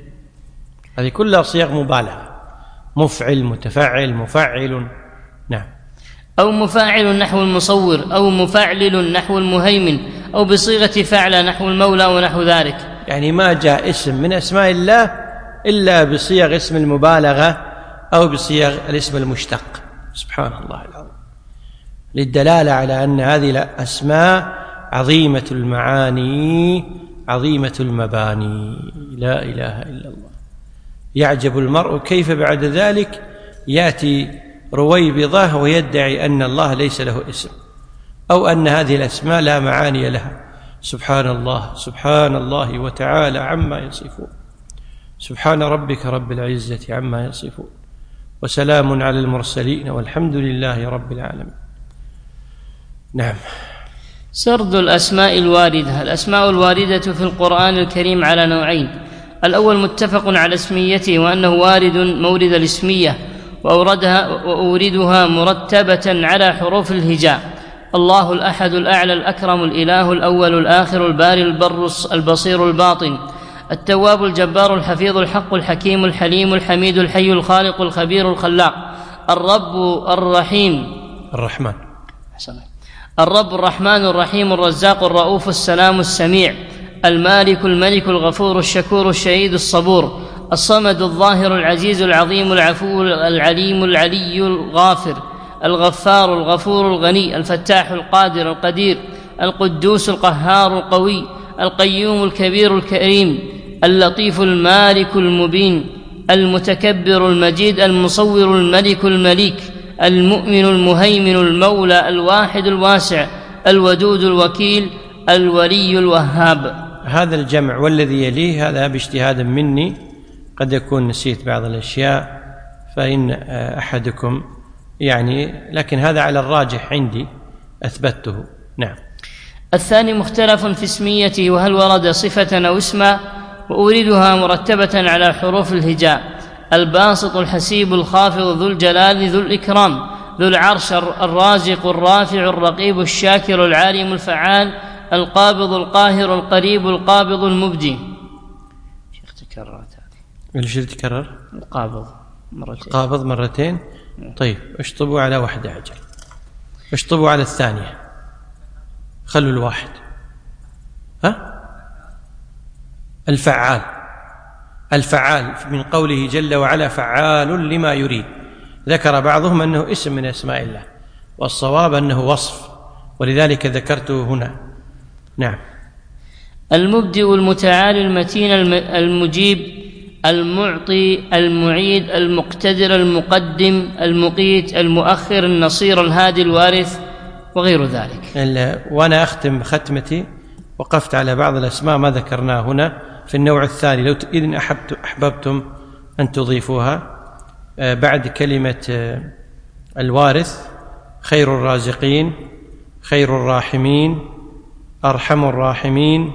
هذه كلها صيغ مبالغة، مفعل متفعل مفعل. نعم. أو مفاعل نحو المصور، أو مفعلل نحو المهيمن، أو بصيغة فعل نحو المولى ونحو ذلك. يعني ما جاء اسم من أسماء الله إلا بصيغ اسم المبالغة أو بصيغ الاسم المشتق. سبحان الله العظيم، للدلالة على أن هذه الأسماء عظيمة المعاني عظيمة المباني. لا إله إلا الله. يعجب المرء كيف بعد ذلك يأتي رويبضة ويدعي أن الله ليس له اسم، أو أن هذه الأسماء لا معاني لها. سبحان الله سبحان الله وتعالى عما يصفون. سبحان ربك رب العزة عما يصفون، وسلام على المرسلين، والحمد لله رب العالمين. نعم. سرد الأسماء الواردة. الأسماء الواردة في القرآن الكريم على نوعين: الأول متفق على اسميته وأنه وارد مورد الاسمية، وأوردها وأوردها مرتبة على حروف الهجاء: الله الأحد الأعلى الأكرم الإله الأول الآخر الباري البر البصير الباطن التواب الجبار الحفيظ الحق الحكيم الحليم الحميد الحي الخالق الخبير الخلاق الرب الرحيم الرحمن الرب الرحمن الرحيم الرزاق الرؤوف السلام السميع المالك الملك الغفور الشكور الشهيد الصبور الصمد الظاهر العزيز العظيم العفو العليم العلي الغافر الغفار الغفور الغني الفتاح القادر القدير القدوس القهار القوي القيوم الكبير الكريم اللطيف المالك المبين المتكبر المجيد المصور الملك المليك المؤمن المهيمن المولى الواحد الواسع الودود الوكيل الولي الوهاب. هذا الجمع والذي يليه هذا باجتهاد مني، قد يكون نسيت بعض الأشياء فإن أحدكم يعني، لكن هذا على الراجح عندي أثبته. نعم. الثاني مختلف في اسميته، وهل ورد صفة أو اسما، وأوردها مرتبة على حروف الهجاء: الباسط الحسيب الخافض ذو الجلال ذو الإكرام ذو العرش الرازق الرافع الرقيب الشاكر العالم الفعال القابض القاهر القريب القابض المبدي. شيخ تكررت هذه. ايش تكرر؟ القابض مرتين. القابض مرتين. طيب اشطبوا على واحدة أجل، اشطبوا على الثانية، خلوا الواحد. ها؟ الفعال الفعال من قوله جل وعلا فعال لما يريد. ذكر بعضهم أنه اسم من أسماء الله، والصواب أنه وصف، ولذلك ذكرته هنا. نعم. المبدئ المتعالي المتين المجيب المعطي المعيد المقتدر المقدم المقيت المؤخر النصير الهادي الوارث وغير ذلك. وأنا أختم ختمتي وقفت على بعض الأسماء ما ذكرناها هنا في النوع الثاني، لو إذن أحببتم أن تضيفوها بعد كلمة الوارث: خير الرازقين، خير الراحمين، أرحم الراحمين،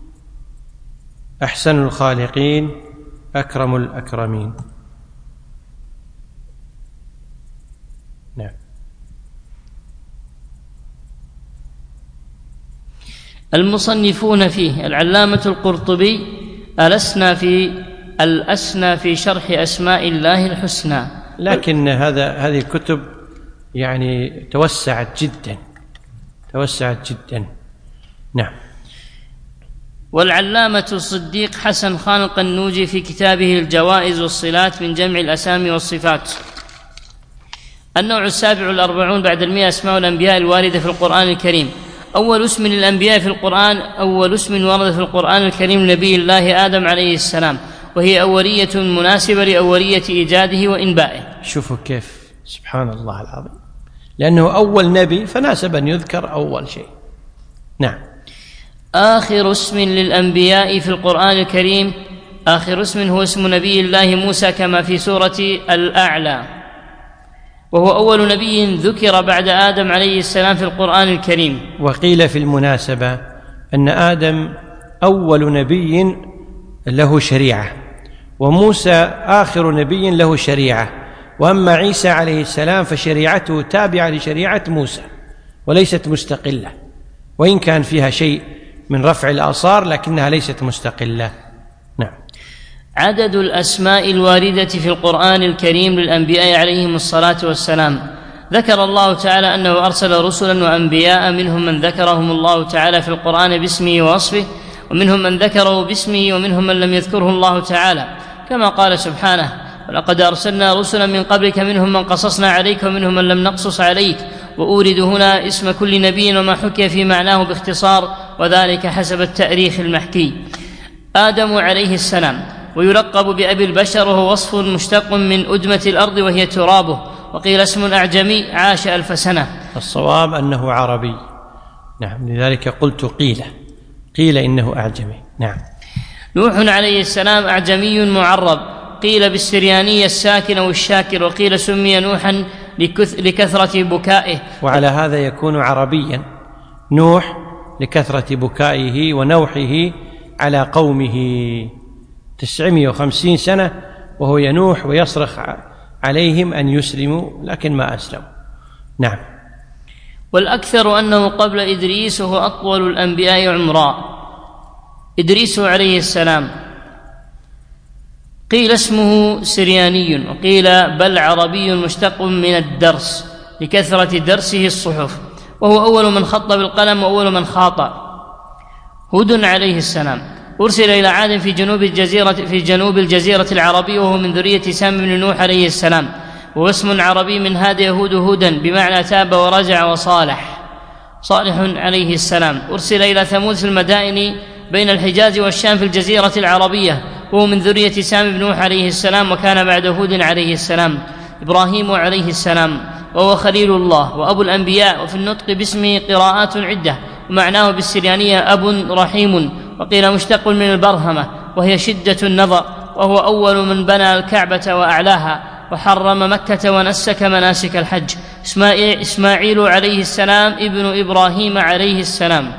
أحسن الخالقين، أكرم الأكرمين. نعم. المصنفون فيه: العلامة القرطبي الأسنى في الأسنى في شرح أسماء الله الحسنى، لكن هذا هذه الكتب يعني توسعت جدا توسعت جدا. نعم. والعلامة الصديق حسن خان القنوجي في كتابه الجوائز والصلات من جمع الأسامي والصفات. النوع السابع الأربعون بعد المئة: أسماء الأنبياء الواردة في القرآن الكريم. أول اسم للأنبياء في القرآن أول اسم ورد في القرآن الكريم نبي الله آدم عليه السلام، وهي أولية مناسبة لأولية إيجاده وإنبائه. شوفوا كيف، سبحان الله العظيم، لأنه أول نبي فناسب أن يذكر أول شيء. نعم. آخر اسم للأنبياء في القرآن الكريم آخر اسم هو اسم نبي الله موسى كما في سورة الأعلى، وهو أول نبي ذكر بعد آدم عليه السلام في القرآن الكريم. وقيل في المناسبة أن آدم أول نبي له شريعة، وموسى آخر نبي له شريعة، وأما عيسى عليه السلام فشريعته تابعة لشريعة موسى وليست مستقلة، وإن كان فيها شيء من رفع الآثار لكنها ليست مستقلة. نعم. عدد الأسماء الواردة في القرآن الكريم للأنبياء عليهم الصلاة والسلام. ذكر الله تعالى أنه أرسل رسلا وأنبياء، منهم من ذكرهم الله تعالى في القرآن باسمه ووصفه، ومنهم من ذكره باسمه، ومنهم من لم يذكره الله تعالى، كما قال سبحانه: ولقد أرسلنا رسلا من قبلك منهم من قصصنا عليك ومنهم من لم نقصص عليك. وأورد هنا اسم كل نبي وما حكي في معناه باختصار، وذلك حسب التأريخ المحكي. آدم عليه السلام، ويلقب بأبي البشر، وهو وصف مشتق من أدمة الأرض وهي ترابه، وقيل اسم أعجمي عاش ألف سنة. الصواب أنه عربي. نعم، لذلك قلت قيل قيل إنه أعجمي. نعم. نوح عليه السلام أعجمي معرب، قيل بالسريانية الساكن والشاكر، وقيل سمي نوحا لكثرة بكائه، وعلى هذا يكون عربيا نوح لكثرة بكائه ونوحه على قومه تسعمائة وخمسين سنة وهو ينوح ويصرخ عليهم أن يسلموا، لكن ما أسلموا. نعم. والأكثر أنه قبل إدريس، وهو أطول الأنبياء عمرا. إدريس عليه السلام قيل اسمه سرياني، وقيل بل عربي مشتق من الدرس لكثرة درسه الصحف، وهو أول من خط بالقلم وأول من خاط. هود عليه السلام أرسل إلى عاد في جنوب الجزيرة في جنوب الجزيرة العربية، وهو من ذرية سام بن نوح عليه السلام، وهو اسم عربي من هاد يهود هودا بمعنى تاب ورجع وصالح. صالح عليه السلام أرسل إلى ثمود في المدائن بين الحجاز والشام في الجزيرة العربية، وهو من ذرية سام بن نوح عليه السلام، وكان بعد هود عليه السلام. إبراهيم عليه السلام وهو خليل الله وأبو الأنبياء، وفي النطق باسمه قراءات عدة، ومعناه بالسريانية أب رحيم، وقيل مشتق من البرهمة وهي شدة النظر، وهو أول من بنى الكعبة وأعلاها، وحرم مكة ونسك مناسك الحج. إسماعيل عليه السلام ابن إبراهيم عليه السلام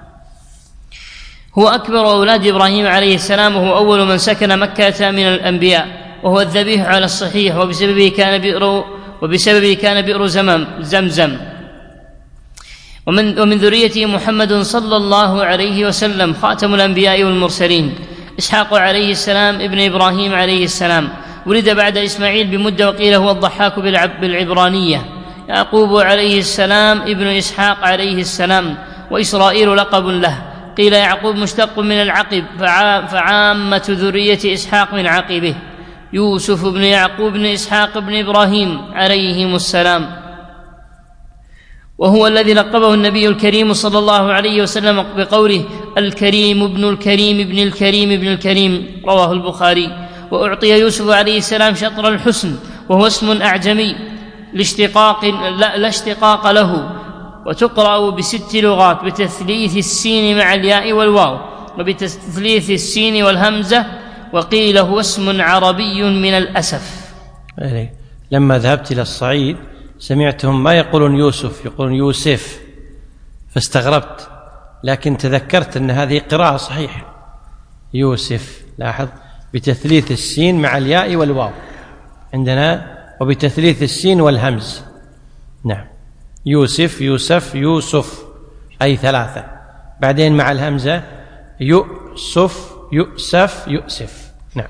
هو أكبر أولاد إبراهيم عليه السلام، وهو أول من سكن مكة من الأنبياء، وهو الذبيح على الصحيح، وبسببه كان بئر وبسببه كان بئر زمزم. ومن, ومن ذريته محمد صلى الله عليه وسلم خاتم الأنبياء والمرسلين. إسحاق عليه السلام ابن إبراهيم عليه السلام ولد بعد إسماعيل بمدة، وقيل هو الضحاك بالعبرانية. يعقوب عليه السلام ابن إسحاق عليه السلام، وإسرائيل لقب له، قيل يعقوب مشتق من العقب، فعامة ذرية إسحاق من عقبه. يوسف بن يعقوب بن إسحاق بن إبراهيم عليهم السلام، وهو الذي لقبه النبي الكريم صلى الله عليه وسلم بقوله: الكريم ابن الكريم ابن الكريم ابن الكريم، رواه البخاري. وأعطي يوسف عليه السلام شطر الحسن، وهو اسم أعجمي لاشتقاق لا, لا اشتقاق له، وتقرأ بست لغات بتثليث السين مع الياء والواو، وبتثليث السين والهمزة، وقيل هو اسم عربي من الأسف. لما ذهبت إلى الصعيد سمعتهم ما يقولون يوسف، يقولون يوسف، فاستغربت، لكن تذكرت أن هذه قراءة صحيحة، يوسف. لاحظ، بتثليث السين مع الياء والواو عندنا، وبتثليث السين والهمز. نعم. يوسف، يوسف، يوسف، أي ثلاثة، بعدين مع الهمزة يؤسف، يؤسف، يؤسف. نعم.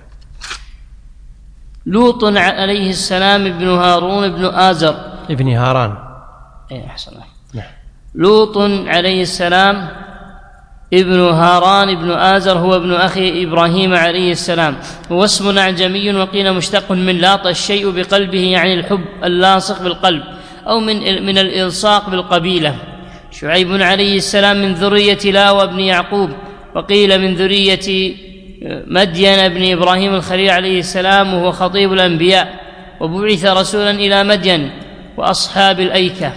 لوط عليه السلام ابن هارون ابن آزر ابن هاران. أي أحسن. نعم. لوط عليه السلام ابن هاران ابن آزر هو ابن أخي إبراهيم عليه السلام، هو اسم أعجمي، وقيل مشتق من لاط الشيء بقلبه، يعني الحب اللاصق بالقلب، أو من من الإلصاق بالقبيلة. شعيب عليه السلام من ذرية لاوى بن يعقوب، وقيل من ذرية مدين بن إبراهيم الخليل عليه السلام، وهو خطيب الأنبياء، وبعث رسولا إلى مدين وأصحاب الأيكة.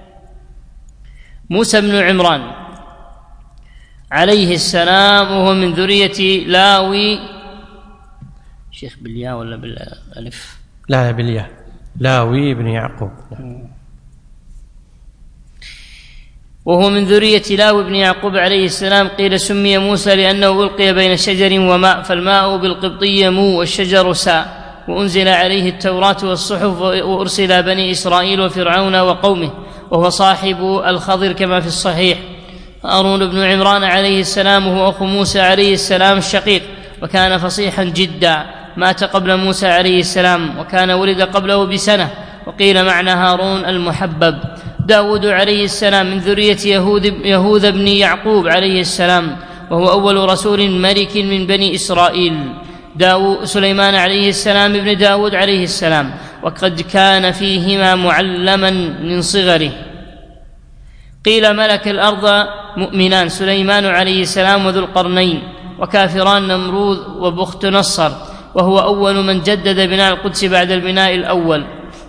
موسى بن عمران عليه السلام وهو من ذرية لاوي، شيخ بالياء ولا بالألف؟ لا بالياء، لاوي بن يعقوب. وهو من ذرية لاوي بن يعقوب عليه السلام. قيل سمي موسى لأنه ألقي بين شجر وماء، فالماء بالقبطية مو والشجر ساء، وأنزل عليه التوراة والصحف، وأرسل بني إسرائيل وفرعون وقومه، وهو صاحب الخضر كما في الصحيح. هارون بن عمران عليه السلام هو أخو موسى عليه السلام الشقيق، وكان فصيحا جدا، مات قبل موسى عليه السلام، وكان ولد قبله بسنة، وقيل معنى هارون المحبب. داود عليه السلام من ذرية يهود يهوذا بن يعقوب عليه السلام، وهو أول رسول ملك من بني إسرائيل. داو سليمان عليه السلام ابن داود عليه السلام، وقد كان فيهما معلما من صغره. قيل ملك الأرض مؤمنان، سليمان عليه السلام وذو القرنين، وكافران نمرود وبخت نصر، وهو أول من جدد بناء القدس بعد البناء الأول.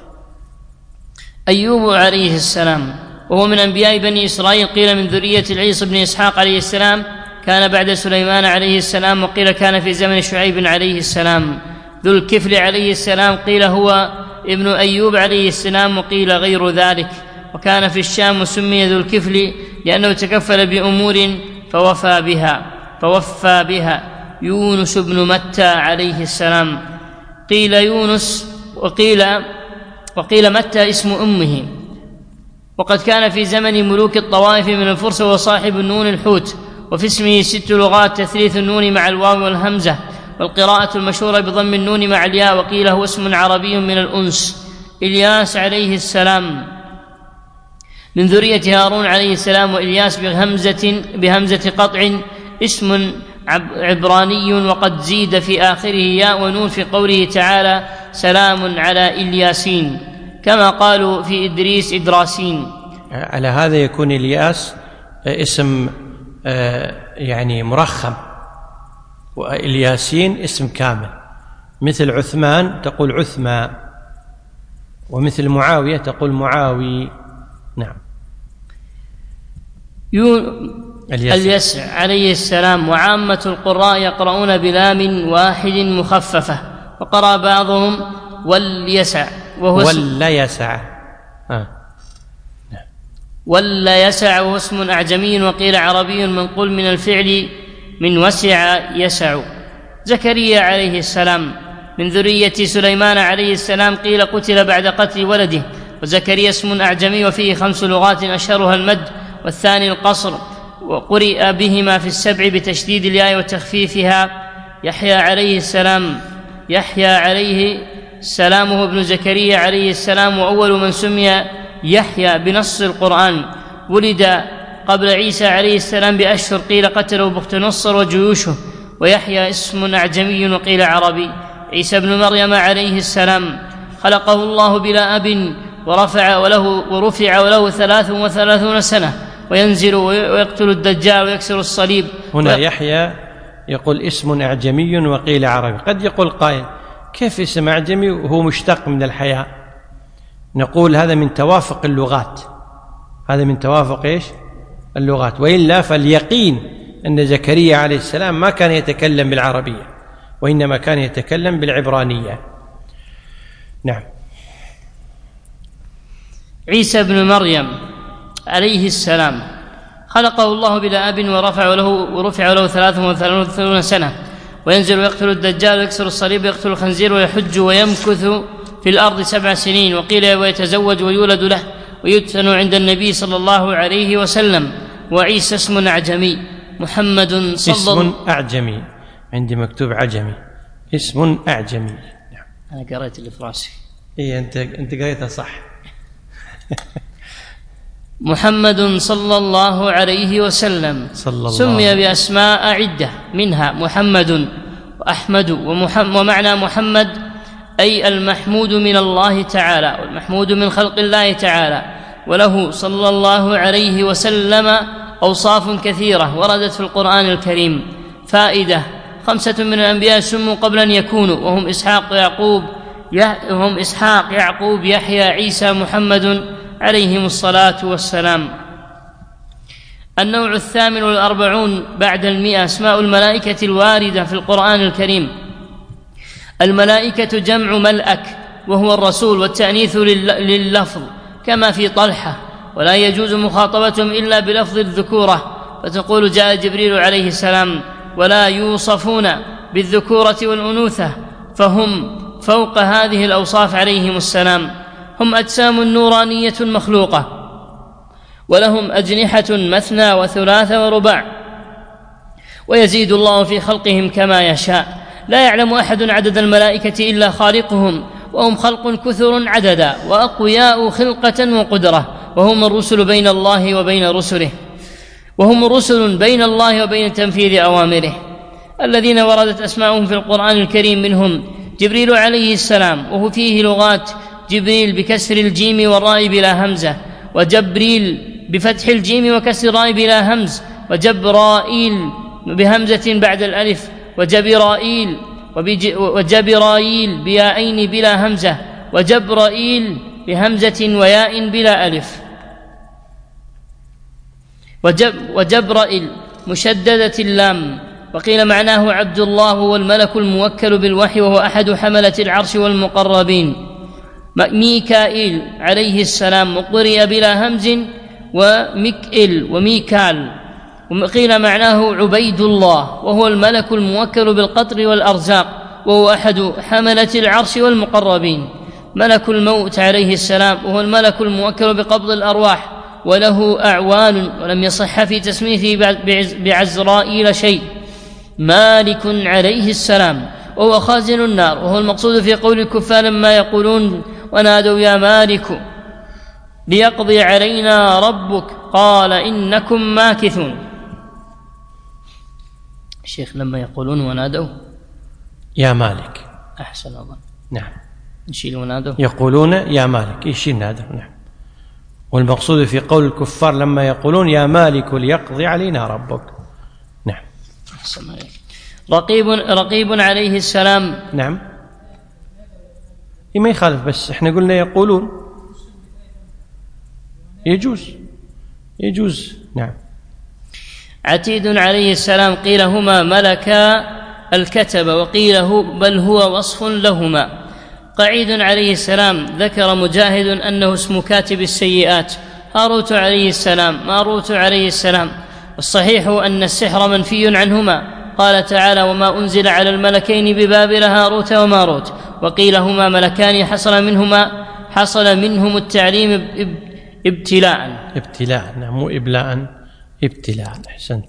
أيوب عليه السلام وهو من أنبياء بني إسرائيل، قيل من ذرية العيس بن إسحاق عليه السلام، كان بعد سليمان عليه السلام، وقيل كان في زمن شعيب عليه السلام. ذو الكفل عليه السلام قيل هو ابن أيوب عليه السلام، وقيل غير ذلك، وكان في الشام، وسمي ذو الكفل لأنه تكفل بأمور فوفى بها فوفى بها. يونس بن متى عليه السلام، قيل يونس وقيل وقيل متى اسم أمه، وقد كان في زمن ملوك الطوائف من الفرس، وصاحب النون الحوت، وفي اسمه ست لغات، تثليث النون مع الواو والهمزة، والقراءة المشهورة بضم النون مع الياء، وقيل هو اسم عربي من الأنس. إلياس عليه السلام من ذرية هارون عليه السلام، وإلياس بهمزة, بهمزة قطع اسم عبراني، وقد زيد في آخره ياء ونون في قوله تعالى سلام على إلياسين، كما قالوا في إدريس إدراسين. على هذا يكون إلياس اسم يعني مرخم، وإلياسين اسم كامل، مثل عثمان تقول عثمى، ومثل معاوية تقول معاوي. نعم. اليسع عليه السلام، وعامة القراء يقرؤون بلام واحد مخففة، وقرأ بعضهم واليسع وهو ولا يسع آه. ولا يسع وهو اسم أعجمي، وقيل عربي منقول من الفعل من وسع يسع. زكريا عليه السلام من ذرية سليمان عليه السلام، قيل قتل بعد قتل ولده. وزكريا اسم أعجمي وفيه خمس لغات، أشهرها المد والثاني القصر، وقرئ بهما في السبع بتشديد الياء وتخفيفها. يحيى عليه السلام يحيى عليه السلام هو ابن زكريا عليه السلام، وأول من سمي يحيى بنص القرآن، ولد قبل عيسى عليه السلام بأشهر، قيل قتله بخت نصر وجيوشه. ويحيى اسم أعجمي وقيل عربي. عيسى بن مريم عليه السلام خلقه الله بلا أب، ورفع وله ورفع وله ثلاث وثلاثون سنة، وينزل ويقتل الدجال ويكسر الصليب. هنا و... يحيى يقول اسم أعجمي وقيل عربي. قد يقول قائل كيف اسم أعجمي وهو مشتق من الحياة؟ نقول هذا من توافق اللغات، هذا من توافق إيش؟ اللغات، وإلا فاليقين أن زكريا عليه السلام ما كان يتكلم بالعربية، وإنما كان يتكلم بالعبرانية. نعم. عيسى بن مريم عليه السلام خلقه الله بلا أب، ورفع له ورفع له ثلاث وثلاثون سنة، وينزل ويقتل الدجال ويكسر الصليب ويقتل الخنزير ويحج ويمكث في الأرض سبع سنين، وقيل ويتزوج ويولد له، ويدفن عند النبي صلى الله عليه وسلم. وعيسى اسم أعجمي. محمد صلى اسم أعجمي، عندي مكتوب عجمي، اسم أعجمي. أنا قرأت اللي في راسي. إيه أنت أنت قريتها صح. محمد صلى الله عليه وسلم صلى الله سمي بأسماء عدة، منها محمد وأحمد ومحمد، ومعنى محمد أي المحمود من الله تعالى، والمحمود من خلق الله تعالى، وله صلى الله عليه وسلم أوصاف كثيرة وردت في القرآن الكريم. فائدة: خمسة من الأنبياء سموا قبل أن يكونوا، وهم إسحاق يعقوب هم إسحاق يعقوب يحيى عيسى محمد عليهم الصلاة والسلام. النوع الثامن والأربعون بعد المئة أسماء الملائكة الواردة في القرآن الكريم. الملائكة جمع ملأك، وهو الرسول، والتأنيث لللفظ كما في طلحة، ولا يجوز مخاطبتهم إلا بلفظ الذكورة، فتقول جاء جبريل عليه السلام، ولا يوصفون بالذكورة والأنوثة، فهم فوق هذه الأوصاف عليهم السلام. هم أجسام نورانية مخلوقة، ولهم أجنحة مثنى وثلاث ورباع، ويزيد الله في خلقهم كما يشاء. لا يعلم أحد عدد الملائكة إلا خالقهم، وهم خلق كثر عددا وأقوياء خلقة وقدرة، وهم الرسل بين الله وبين رسله وهم رسل بين الله وبين تنفيذ أوامره، الذين وردت أسماؤهم في القرآن الكريم. منهم جبريل عليه السلام، وهو فيه لغات: جبريل بكسر الجيم والراء بلا همزة، وجبريل بفتح الجيم وكسر الراء بلا همز، وجبرائيل بهمزة بعد الألف، وجبرائيل وجبرائيل بيائين بلا همزة، وجبرائيل بهمزة وياء بلا ألف، وجب وجبرائيل مشددة اللام. وقيل معناه عبد الله هو الملك الموكل بالوحي، وهو أحد حملة العرش والمقربين. ميكائيل عليه السلام قرئ بلا همز، وميكئل وميكال. وقيل معناه عبيد الله، وهو الملك الموكل بالقطر والأرزاق، وهو أحد حملة العرش والمقربين. ملك الموت عليه السلام، وهو الملك الموكل بقبض الأرواح، وله أعوان، ولم يصح في تسميته بعزرائيل شيء. مالك عليه السلام، وهو خازن النار، وهو المقصود في قول الكفار لما يقولون ونادوا يا مالك ليقضي علينا ربك قال إنكم ماكثون. الشيخ لما يقولون ونادوا يا مالك، أحسن الله، نعم، نشيل ونادوا، يقولون يا مالك يشيل نادوا، نعم. والمقصود في قول الكفار لما يقولون يا مالك ليقضي علينا ربك، نعم. أحسن عليك. رقيب رقيب عليه السلام، نعم، ما يخالف، بس احنا قلنا يقولون، يجوز يجوز نعم. عتيد عليه السلام، قيل هما ملكا الكتب، وقيل هو بل هو وصف لهما. قعيد عليه السلام، ذكر مجاهد أنه اسم كاتب السيئات. هاروت عليه السلام، ماروت عليه السلام. والصحيح أن السحر منفي عنهما، قال تعالى وما أنزل على الملكين ببابل هاروت وماروت. وقيل هما ملكان حصل منهما حصل منهم التعليم ابتلاء ابتلاء نعم، مو إبلاء، ابتلاء، أحسنت.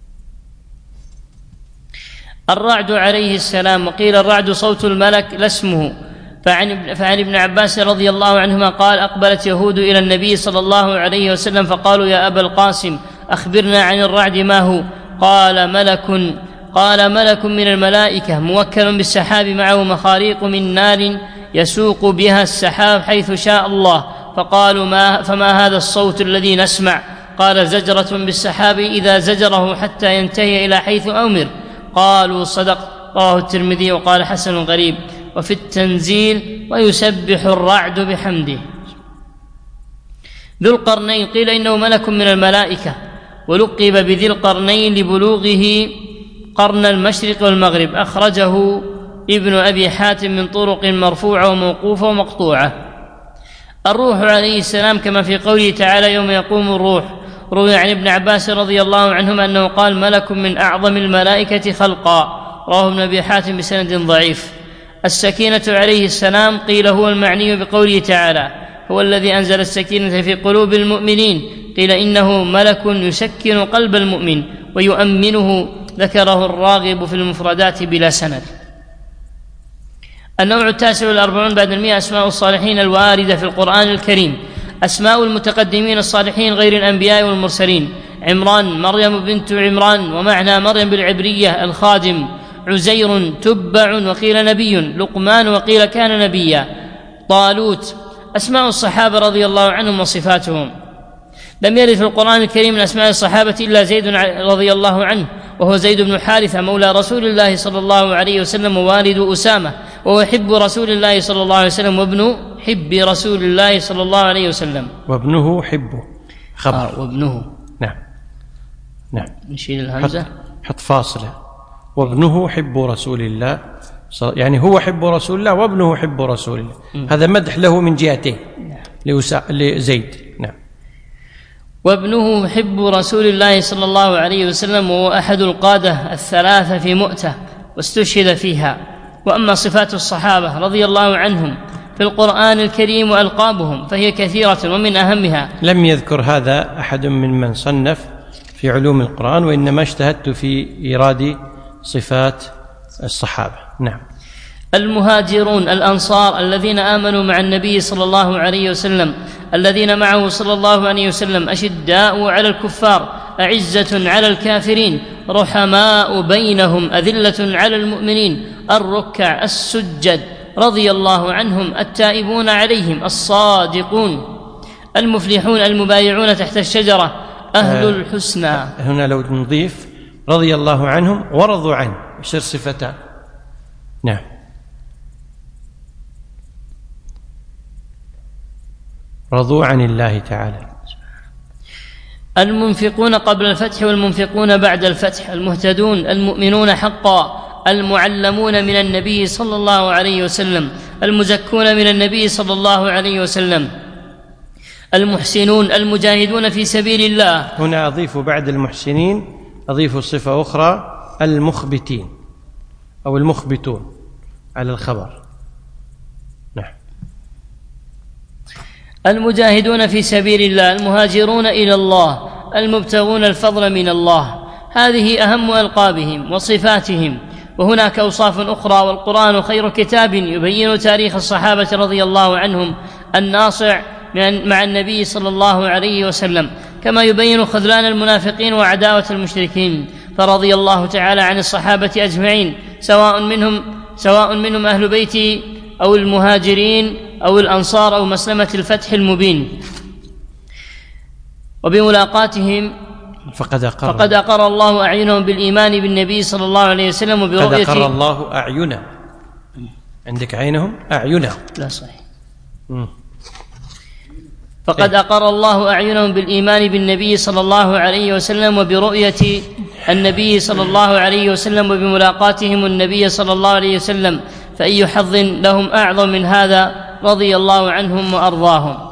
الرعد عليه السلام، وقيل الرعد صوت الملك لا اسمه. فعن, فعن ابن عباس رضي الله عنهما قال أقبلت يهود إلى النبي صلى الله عليه وسلم فقالوا يا أبا القاسم أخبرنا عن الرعد ما هو؟ قال ملك قال ملك من الملائكة موكل بالسحاب، معه مخاريق من نار يسوق بها السحاب حيث شاء الله. فقالوا ما فما هذا الصوت الذي نسمع؟ قال زجرة بالسحاب إذا زجره حتى ينتهي إلى حيث أمر. قالوا صدق. رواه الترمذي وقال حسن غريب. وفي التنزيل ويسبح الرعد بحمده. ذو القرنين قيل إنه ملك من الملائكة، ولقب بذي القرنين لبلوغه قرن المشرق والمغرب. أخرجه ابن أبي حاتم من طرق مرفوعة وموقوفة ومقطوعة. الروح عليه السلام كما في قوله تعالى يوم يقوم الروح. روي عن ابن عباس رضي الله عنهما أنه قال ملك من أعظم الملائكة خلقا. رواه ابن أبي حاتم بسند ضعيف. السكينة عليه السلام قيل هو المعني بقوله تعالى هو الذي أنزل السكينة في قلوب المؤمنين. قيل إنه ملك يسكن قلب المؤمن ويؤمنه. ذكره الراغب في المفردات بلا سند. النوع التاسع والأربعون بعد المئة أسماء الصالحين الواردة في القرآن الكريم. أسماء المتقدمين الصالحين غير الأنبياء والمرسلين: عمران مريم بنت عمران، ومعنى مريم بالعبرية الخادم. عزير تبع وقيل نبي. لقمان وقيل كان نبيا. طالوت. أسماء الصحابة رضي الله عنهم وصفاتهم. لم يرد في القرآن الكريم من أسماء الصحابة إلا زيد رضي الله عنه، وهو زيد بن حارثة مولى رسول الله صلى الله عليه وسلم ووالد أسامة، وهو حب رسول الله صلى الله عليه وسلم وابن حب رسول الله صلى الله عليه وسلم. وابنه حبه خبر. آه وابنه نعم نعم نشيل الهمزة، حط, حط فاصلة. وابنه حب رسول الله، يعني هو حب رسول الله وابنه حب رسول الله. م. هذا مدح له من جهتين لزيد. نعم. وابنه حب رسول الله صلى الله عليه وسلم، وهو أحد القادة الثلاثة في مؤتة واستشهد فيها. وأما صفات الصحابة رضي الله عنهم في القرآن الكريم وألقابهم فهي كثيرة، ومن أهمها لم يذكر هذا أحد ممن صنف في علوم القرآن، وإنما اجتهدت في إيراد صفات الصحابة. نعم. المهاجرون الأنصار الذين آمنوا مع النبي صلى الله عليه وسلم، الذين معه صلى الله عليه وسلم أشداء على الكفار أعزة على الكافرين رحماء بينهم أذلة على المؤمنين الركع السجد رضي الله عنهم التائبون عليهم الصادقون المفلحون المبايعون تحت الشجرة أهل آه الحسنى. هنا لو نضيف رضي الله عنهم ورضوا عنه يصير صفتان. نعم. رضوا عن الله تعالى. المنفقون قبل الفتح والمنفقون بعد الفتح، المهتدون المؤمنون حقا، المعلمون من النبي صلى الله عليه وسلم، المزكون من النبي صلى الله عليه وسلم، المحسنون المجاهدون في سبيل الله. هنا أضيف بعد المحسنين أضيف صفة أخرى، المخبتين أو المخبتون على الخبر. نعم. المجاهدون في سبيل الله، المهاجرون إلى الله، المبتغون الفضل من الله. هذه أهم ألقابهم وصفاتهم، وهناك أوصاف أخرى، والقرآن خير كتاب يبين تاريخ الصحابة رضي الله عنهم الناصع مع النبي صلى الله عليه وسلم، كما يبين خذلان المنافقين وعداوة المشركين. فرضي الله تعالى عن الصحابة أجمعين، سواء منهم سواء منهم أهل بيته أو المهاجرين أو الأنصار أو مسلمة الفتح المبين. وبملاقاتهم فقد أقر, فقد أقر الله أعينهم بالإيمان بالنبي صلى الله عليه وسلم وبرؤيته. فقد أقر الله أعينهم. عندك عينهم أعينهم. لا صحيح. م. فقد أقر الله أعينهم بالإيمان بالنبي صلى الله عليه وسلم وبرؤية النبي صلى الله عليه وسلم وبملاقاتهم النبي صلى الله عليه وسلم، فأي حظ لهم أعظم من هذا؟ رضي الله عنهم وأرضاهم.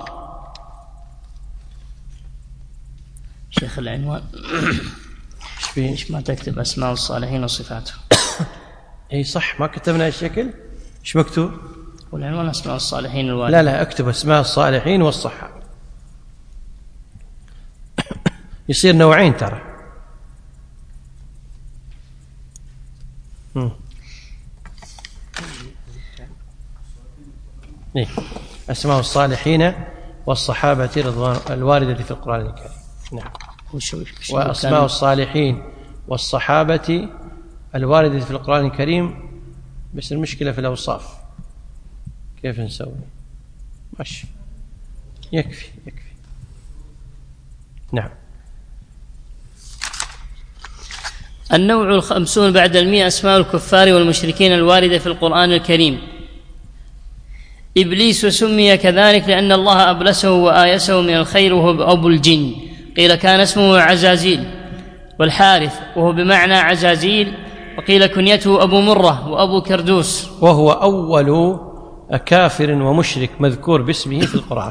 شيخ العنوان ايش ما تكتب أسماء الصالحين وصفاتهم؟ اي صح، ما كتبنا الشكل. ايش مكتوب؟ والعنوان أسماء الصالحين الوالد. لا لا اكتب أسماء الصالحين والصحابة. يصير نوعين ترى. إيه؟ أسماء الصالحين والصحابة رضوان الواردة في القرآن الكريم. نعم. وأسماء الصالحين والصحابة الواردة في القرآن الكريم، بس المشكلة في الأوصاف. كيف نسوي؟ ماشي، يكفي يكفي. نعم. النوع الخمسون بعد المئة أسماء الكفار والمشركين الواردة في القرآن الكريم. إبليس سمي كذلك لأن الله أبلسه وآيسه من الخير وهو أبو الجن، قيل كان اسمه عزازيل والحارث وهو بمعنى عزازيل، وقيل كنيته أبو مرة وأبو كردوس، وهو أول كافر ومشرك مذكور باسمه في القرآن،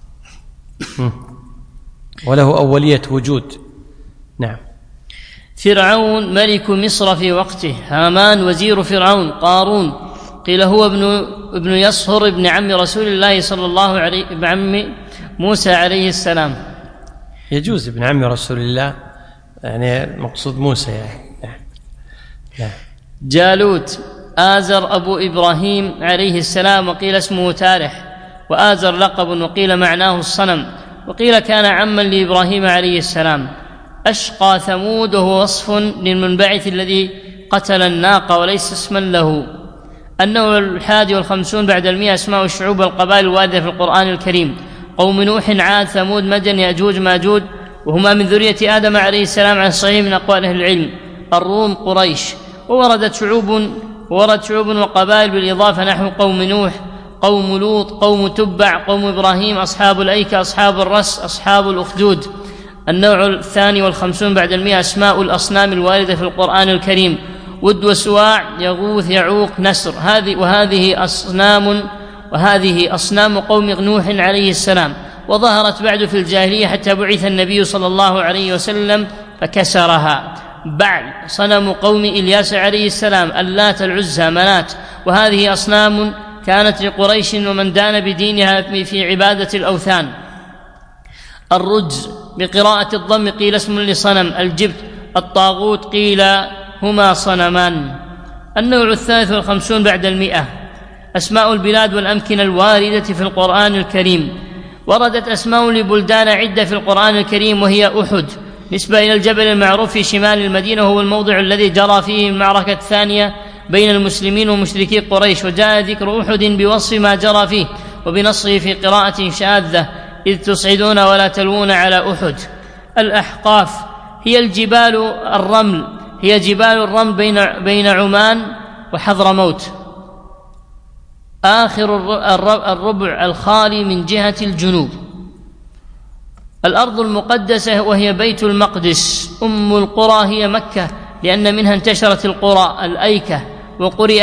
وله أولية وجود. نعم. فرعون ملك مصر في وقته، هامان وزير فرعون، قارون قيل هو ابن ابن يصهر ابن عم رسول الله صلى الله عليه ابن عم موسى عليه السلام. يجوز ابن عم رسول الله، يعني مقصود موسى يعني. نعم. جالوت آزر أبو إبراهيم عليه السلام، وقيل اسمه تارح، وآزر لقب وقيل معناه الصنم، وقيل كان عما لإبراهيم عليه السلام. أشقى ثمود وهو وصف للمنبعث الذي قتل الناقة وليس اسما له. النوع الحادي والخمسون بعد المئة أسماء الشعوب والقبائل الواردة في القرآن الكريم. قوم نوح، عاد، ثمود، مدين، يأجوج، ماجوج، وهما من ذرية آدم عليه السلام على الصحيح من أقوال أهل العلم. الروم، قريش. ووردت شعوب وورد شعوب وقبائل بالإضافة نحو قوم نوح، قوم لوط، قوم تبع، قوم إبراهيم، أصحاب الأيكة، أصحاب الرس، أصحاب الأخدود. النوع الثاني والخمسون بعد المئة أسماء الأصنام الواردة في القرآن الكريم. ود وسواع، يغوث، يعوق، نسر. هذه وهذه أصنام وهذه أصنام قوم نوح عليه السلام، وظهرت بعد في الجاهلية حتى بعث النبي صلى الله عليه وسلم فكسرها. بعل صنم قوم إلياس عليه السلام، اللات، العزى، منات، وهذه أصنام كانت لقريش ومن دان بدينها في عبادة الأوثان. الرجز بقراءة الضم قيل اسم لصنم. الجبت الطاغوت قيل هما صنمان. النوع الثالث والخمسون بعد المئة أسماء البلاد والأمكنة الواردة في القرآن الكريم. وردت أسماء لبلدان عدة في القرآن الكريم، وهي أحد نسبة إلى الجبل المعروف في شمال المدينة، وهو الموضع الذي جرى فيه المعركة الثانية بين المسلمين ومشركي قريش، وجاء ذكر أحد بوصف ما جرى فيه وبنصه في قراءة شاذة: إذ تصعدون ولا تلوون على أحد. الأحقاف هي الجبال الرمل هي جبال الرمل بين بين عمان وحضرموت. آخر الربع الخالي من جهة الجنوب. الأرض المقدسة وهي بيت المقدس. أم القرى هي مكة، لأن منها انتشرت القرى. الأيكة وقرئ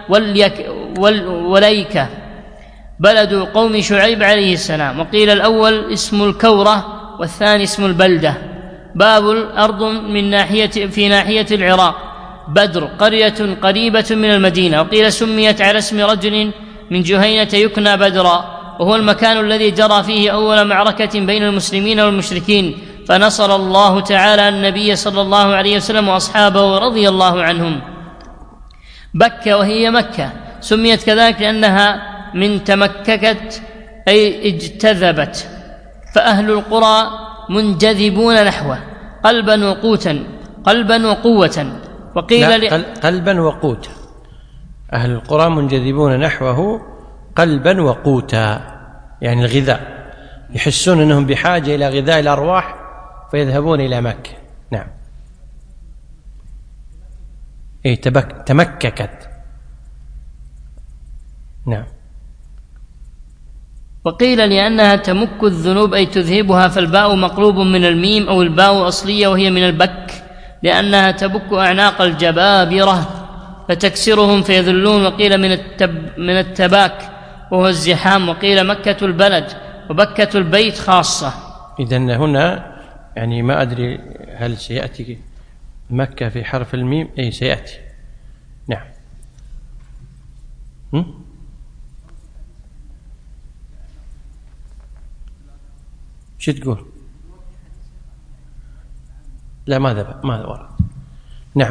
وليكة بلد قوم شعيب عليه السلام، وقيل الأول اسم الكورة والثاني اسم البلدة. باب الأرض من ناحية في ناحية العراق. بدر قرية قريبة من المدينة، وقيل سميت على اسم رجل من جهينة يكنى بدرا، وهو المكان الذي جرى فيه أول معركة بين المسلمين والمشركين، فنصر الله تعالى النبي صلى الله عليه وسلم وأصحابه رضي الله عنهم. بكة وهي مكة سميت كذلك لأنها من تمككت أي اجتذبت، فأهل القرى منجذبون نحوه قلبا وقوتا قلبا وقوة. وقيل لا قلبا وقوتا، أهل القرى منجذبون نحوه قلبا وقوتا، يعني الغذاء، يحسون أنهم بحاجة إلى غذاء الأرواح فيذهبون إلى مكة. نعم. إيه تمككت. نعم. وقيل لأنها تمك الذنوب أي تذهبها، فالباء مقلوب من الميم أو الباء أصلية وهي من البك، لأنها تبك أعناق الجبابرة فتكسرهم فيذلون. وقيل من التب من التباك وهو الزحام. وقيل مكة البلد وبكة البيت خاصة. إذن هنا يعني ما أدري هل سيأتي مكة في حرف الميم؟ أي سيأتي. نعم. هم؟ شو تقول؟ لا ماذا ماذا ورد. نعم.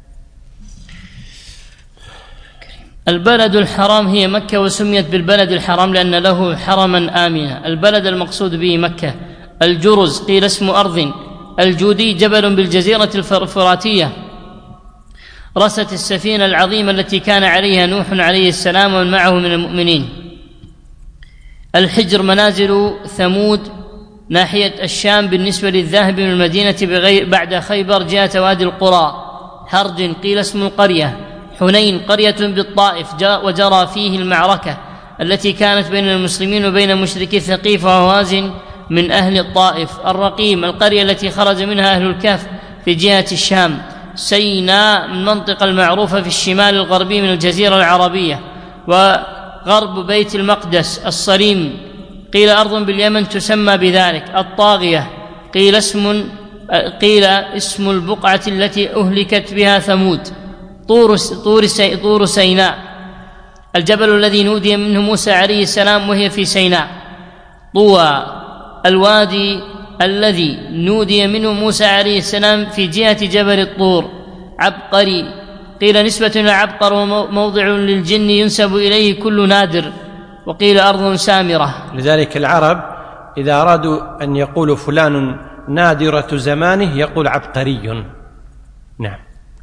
البلد الحرام هي مكة، وسميت بالبلد الحرام لأن له حرما آمنا. البلد المقصود به مكة. الجرز قيل اسم أرض. الجودي جبل بالجزيرة الفراتية، رست السفينة العظيمة التي كان عليها نوح عليه السلام ومن معه من المؤمنين. الحجر منازل ثمود ناحية الشام بالنسبة للذاهب من المدينة بغير بعد خيبر جهة وادي القرى. هرج قيل اسم القرية. حنين قرية بالطائف وجرى فيه المعركة التي كانت بين المسلمين وبين مشركي ثقيف وهوازن من أهل الطائف. الرقيم القرية التي خرج منها أهل الكهف في جهة الشام. سيناء المنطقة المعروفة في الشمال الغربي من الجزيرة العربية وغرب بيت المقدس. الصريم قيل أرض باليمن تسمى بذلك. الطاغية قيل اسم قيل اسم البقعة التي أهلكت بها ثمود. طور طور طور سيناء الجبل الذي نودي منه موسى عليه السلام وهي في سيناء. طوى الوادي الذي نودي منه موسى عليه السلام في جهة جبل الطور. عبقري قيل نسبة إلى عبقر وموضع للجن ينسب إليه كل نادر. وقيل أرض سامرة. لذلك العرب إذا أرادوا أن يقولوا فلان نادرة زمانه يقول عبقري. نعم.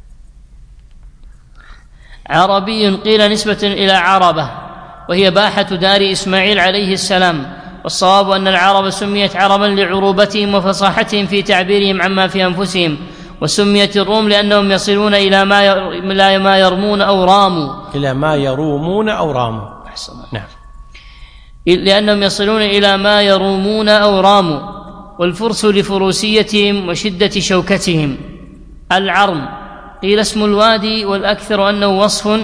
عربي قيل نسبة إلى عربة وهي باحة دار إسماعيل عليه السلام. والصواب أن العرب سميت عربا لعروبتهم وفصاحتهم في تعبيرهم عما في أنفسهم. وسميت الروم لأنهم يصلون إلى ما يرمون أو راموا إلى ما يرومون أو راموا. نعم. لأنهم يصلون إلى ما يرومون أو راموا. والفرس لفروسيتهم وشدة شوكتهم. العرم قيل اسم الوادي والأكثر أنه وصف.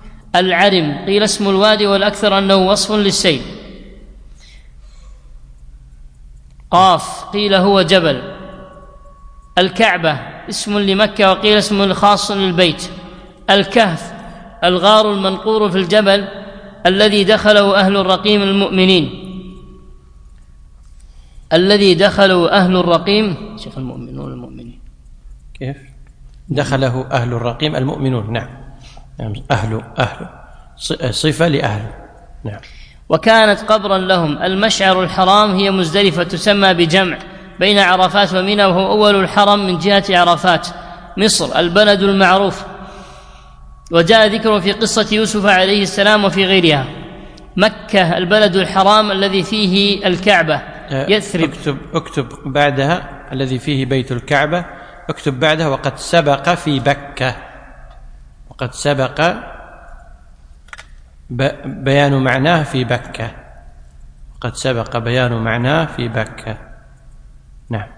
العرم قيل اسم الوادي والأكثر أنه وصف للسيل. قاف قيل هو جبل. الكعبة اسم لمكة وقيل اسم خاص للبيت. الكهف الغار المنقور في الجبل الذي دخله أهل الرقيم المؤمنين، الذي دخله أهل الرقيم شيخ المؤمنون المؤمنين كيف دخله أهل الرقيم المؤمنون؟ نعم أهل أهل صفة لأهل. نعم. وكانت قبرا لهم. المشعر الحرام هي مزدلفة، تسمى بجمع بين عرفات ومنى، وهو أول الحرم من جهة عرفات. مصر البلد المعروف، وجاء ذكره في قصة يوسف عليه السلام وفي غيرها. مكة البلد الحرام الذي فيه الكعبة. يثرب اكتب, اكتب بعدها الذي فيه بيت الكعبة، اكتب بعدها وقد سبق في بكة، وقد سبق بيان معناه في بكة، وقد سبق بيان معناه في بكة. نعم.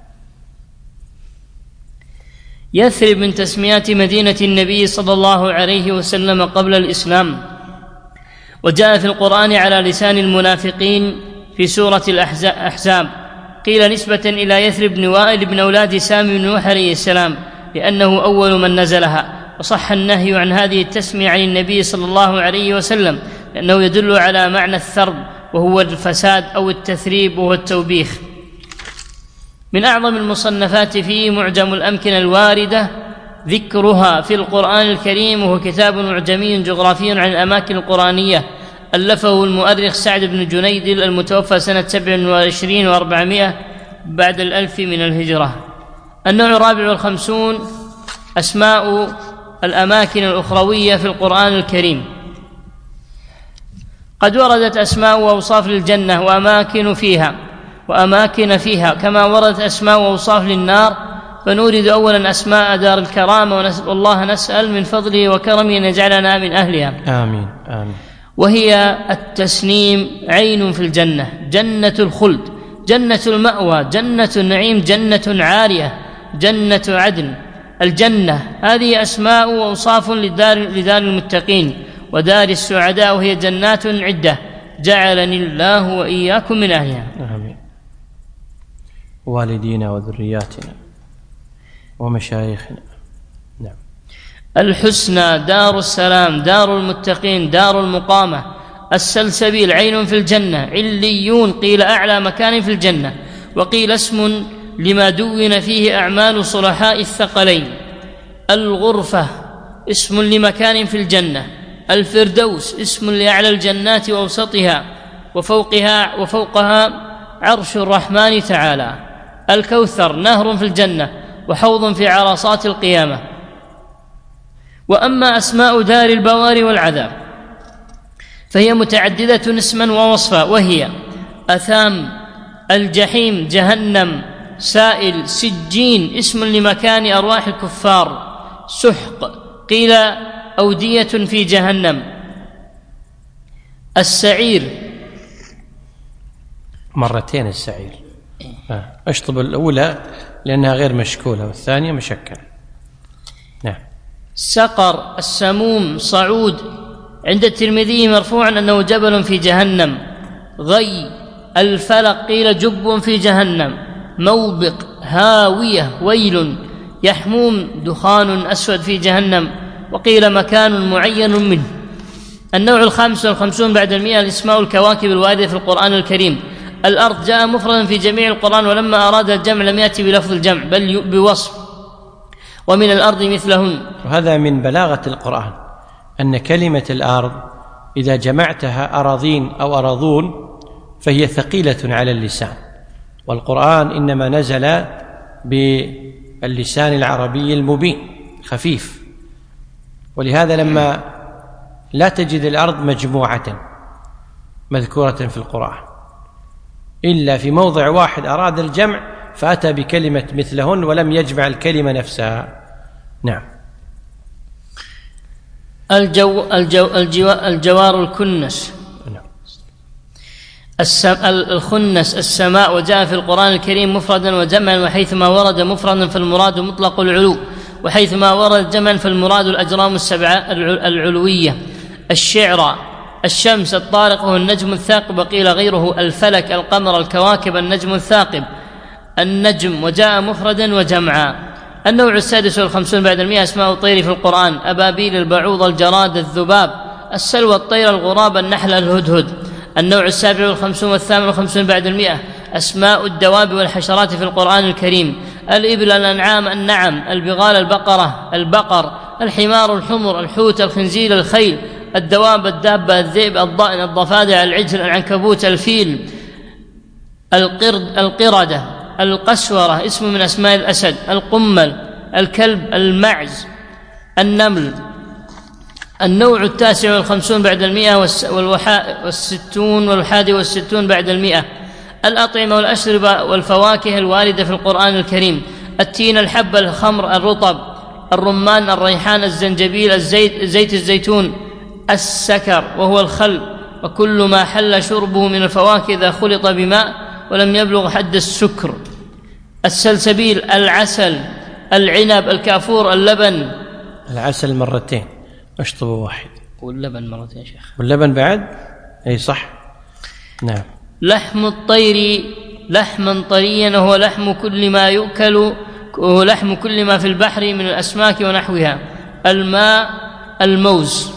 يثرب من تسميات مدينة النبي صلى الله عليه وسلم قبل الإسلام، وجاء في القرآن على لسان المنافقين في سورة الأحزاب. قيل نسبة إلى يثرب بن وائل بن أولاد سام بن نوح عليه السلام، لأنه أول من نزلها. وصح النهي عن هذه التسمية عن النبي صلى الله عليه وسلم، لأنه يدل على معنى الثرب، وهو الفساد أو التثريب، وهو التوبيخ. من أعظم المصنفات فيه معجم الأمكنة الواردة ذكرها في القرآن الكريم، وهو كتاب معجمي جغرافي عن الأماكن القرآنية، ألفه المؤرخ سعد بن جنيدل المتوفى سنة سبع وعشرين وأربعمائة بعد الألف من الهجرة. النوع الرابع والخمسون أسماء الأماكن الأخروية في القرآن الكريم. قد وردت أسماء وأوصاف للجنة وأماكن فيها وأماكن فيها، كما وردت أسماء وأوصاف للنار. فنورد أولا أسماء دار الكرامة، ونسأل الله نسأل من فضله وكرمه أن يجعلنا من أهلها. آمين آمين. وهي التسنيم عين في الجنة، جنة الخلد، جنة المأوى، جنة النعيم، جنة عالية، جنة عدن. الجنة هذه أسماء وأوصاف لدار, لدار المتقين ودار السعداء، وهي جنات عدة، جعلني الله وإياكم من أهلها. آمين. والدينا وذرياتنا ومشايخنا. نعم. الحسنى دار السلام، دار المتقين، دار المقامة. السلسبيل عين في الجنة. عليون قيل أعلى مكان في الجنة، وقيل اسم لما دون فيه أعمال صلحاء الثقلين. الغرفة اسم لمكان في الجنة. الفردوس اسم لأعلى الجنات وأوسطها، وفوقها وفوقها عرش الرحمن تعالى. الكوثر نهر في الجنة، وحوض في عرصات القيامة. وأما أسماء دار البوار والعذاب فهي متعددة اسما ووصفا، وهي أثام، الجحيم، جهنم، سائل، سجين اسم لمكان أرواح الكفار. سحق قيل أودية في جهنم. السعير مرتين السعير، أشطب الأولى لأنها غير مشكولة والثانية مشكلة. نعم. سقر، السموم، صعود. عند الترمذي مرفوعا أنه جبل في جهنم. غي، الفلق قيل جب في جهنم. موبق، هاوية، ويل. يحموم، دخان أسود في جهنم، وقيل مكان معين منه. النوع الخامس والخمسون بعد المئة الاسماء الكواكب الواردة في القرآن الكريم. الأرض جاء مفردا في جميع القرآن، ولما أراد الجمع لم يأتي بلفظ الجمع بل بوصف. ومن الأرض مثلهن. وهذا من بلاغة القرآن، أن كلمة الأرض إذا جمعتها أراضين أو أراضون فهي ثقيلة على اللسان، والقرآن إنما نزل باللسان العربي المبين خفيف، ولهذا لما لا تجد الأرض مجموعة مذكورة في القرآن إلا في موضع واحد أراد الجمع فأتى بكلمة مثلهن ولم يجمع الكلمة نفسها. نعم. الجو الجو الجو الجوار الكنس. نعم. الخنس السماء، وجاء في القرآن الكريم مفردا وجمعا، وحيثما ورد مفردا فالمراد مطلق العلو، وحيثما ورد جمعا فالمراد الأجرام السبعة العلوية. الشعر، الشمس، الطارق هو النجم الثاقب، وقيل غيره الفلك، القمر، الكواكب، النجم الثاقب. النجم، وجاء مفردا وجمعا. النوع السادس والخمسون بعد المئة أسماء الطير في القرآن: أبابيل، البعوض، الجراد، الذباب، السلوى، الطير، الغراب، النحل، الهدهد. النوع السابع والخمسون والثامن والخمسون بعد المئة أسماء الدواب والحشرات في القرآن الكريم: الإبل، الأنعام، النعم، البغال، البقرة، البقر، الحمار، الحمر، الحوت، الخنزير، الخيل، الدواب، الدابة، الذئب، الضأن، الضفادع، العجل، العنكبوت، الفيل، القرد، القردة، القسورة اسم من أسماء الأسد، القمل، الكلب، المعز، النمل. النوع التاسع والخمسون بعد المئة والستون والحادي والستون بعد المئة الأطعمة والأشربة والفواكه الواردة في القرآن الكريم: التين، الحب، الخمر، الرطب، الرمان، الريحان، الزنجبيل، الزيت، زيت الزيتون، السكر وهو الخل، وكل ما حل شربه من الفواكه إذا خلط بماء ولم يبلغ حد السكر، السلسبيل، العسل، العنب، الكافور، اللبن. العسل مرتين، اشطبه واحد، واللبن مرتين شيخ، واللبن بعد، اي صح، نعم. لحم الطير لحما طريا وهو لحم كل ما يؤكل وهو لحم كل ما في البحر من الأسماك ونحوها. الماء، الموز.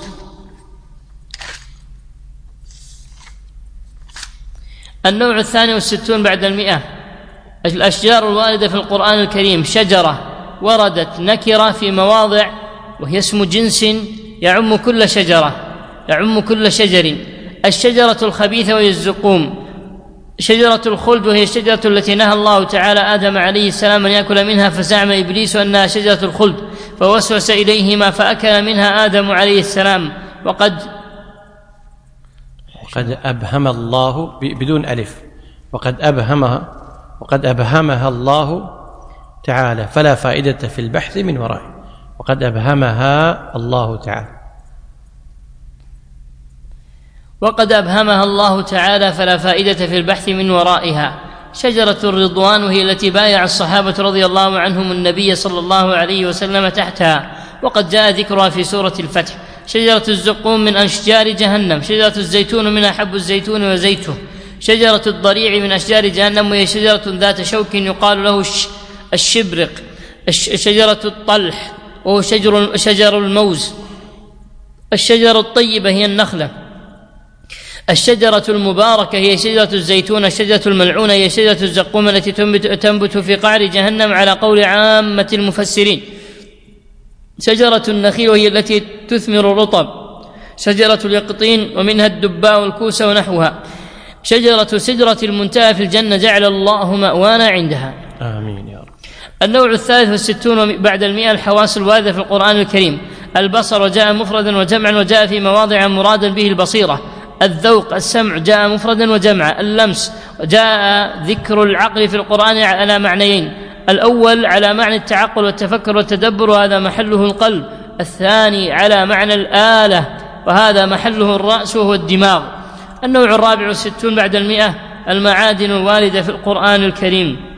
النوع الثاني والستون بعد المئة الأشجار الواردة في القرآن الكريم: شجرة وردت نكرة في مواضع وهي اسم جنس يعم كل شجرة يعم كل شجر: الشجرة الخبيثة وهي الزقوم، شجرة الخلد وهي الشجرة التي نهى الله تعالى آدم عليه السلام أن يأكل منها فزعم إبليس أنها شجرة الخلد فوسوس إليهما فأكل منها آدم عليه السلام. وقد وقد أبهم الله بدون ألف وقد أبهمها وقد أبهمها الله تعالى فلا فائدة في البحث من ورائه. وقد أبهمها الله تعالى وقد أبهمها الله تعالى فلا فائدة في البحث من ورائها. شجرة الرضوان وهي التي بايع الصحابة رضي الله عنهم النبي صلى الله عليه وسلم تحتها وقد جاء ذكرها في سورة الفتح. شجرة الزقوم من أشجار جهنم. شجرة الزيتون من أحب الزيتون وزيته. شجرة الضريع من أشجار جهنم وهي شجرة ذات شوك يقال له الشبرق. شجرة الطلح وهو شجر, شجر الموز. الشجرة الطيبة هي النخلة. الشجرة المباركة هي شجرة الزيتون. الشجرة الملعونة هي شجرة الزقوم التي تنبت في قعر جهنم على قول عامة المفسرين. شجرة النخيل وهي التي تثمر الرطب. شجرة اليقطين ومنها الدباء والكوس ونحوها. شجرة سدرة المنتهى في الجنة جعل الله مأوانا عندها. آمين يا رب. النوع الثالث والستون بعد المئة الحواس الواردة في القرآن الكريم: البصر وجاء مفردا وجمعا وجاء في مواضع مرادا به البصيرة. الذوق، السمع جاء مفردا وجمعا. اللمس وجاء ذكر العقل في القرآن على معنيين: الأول على معنى التعقل والتفكر والتدبر وهذا محله القلب. الثاني على معنى الآلة وهذا محله الرأس وهو الدماغ. النوع الرابع والستون بعد المئة المعادن الواردة في القرآن الكريم: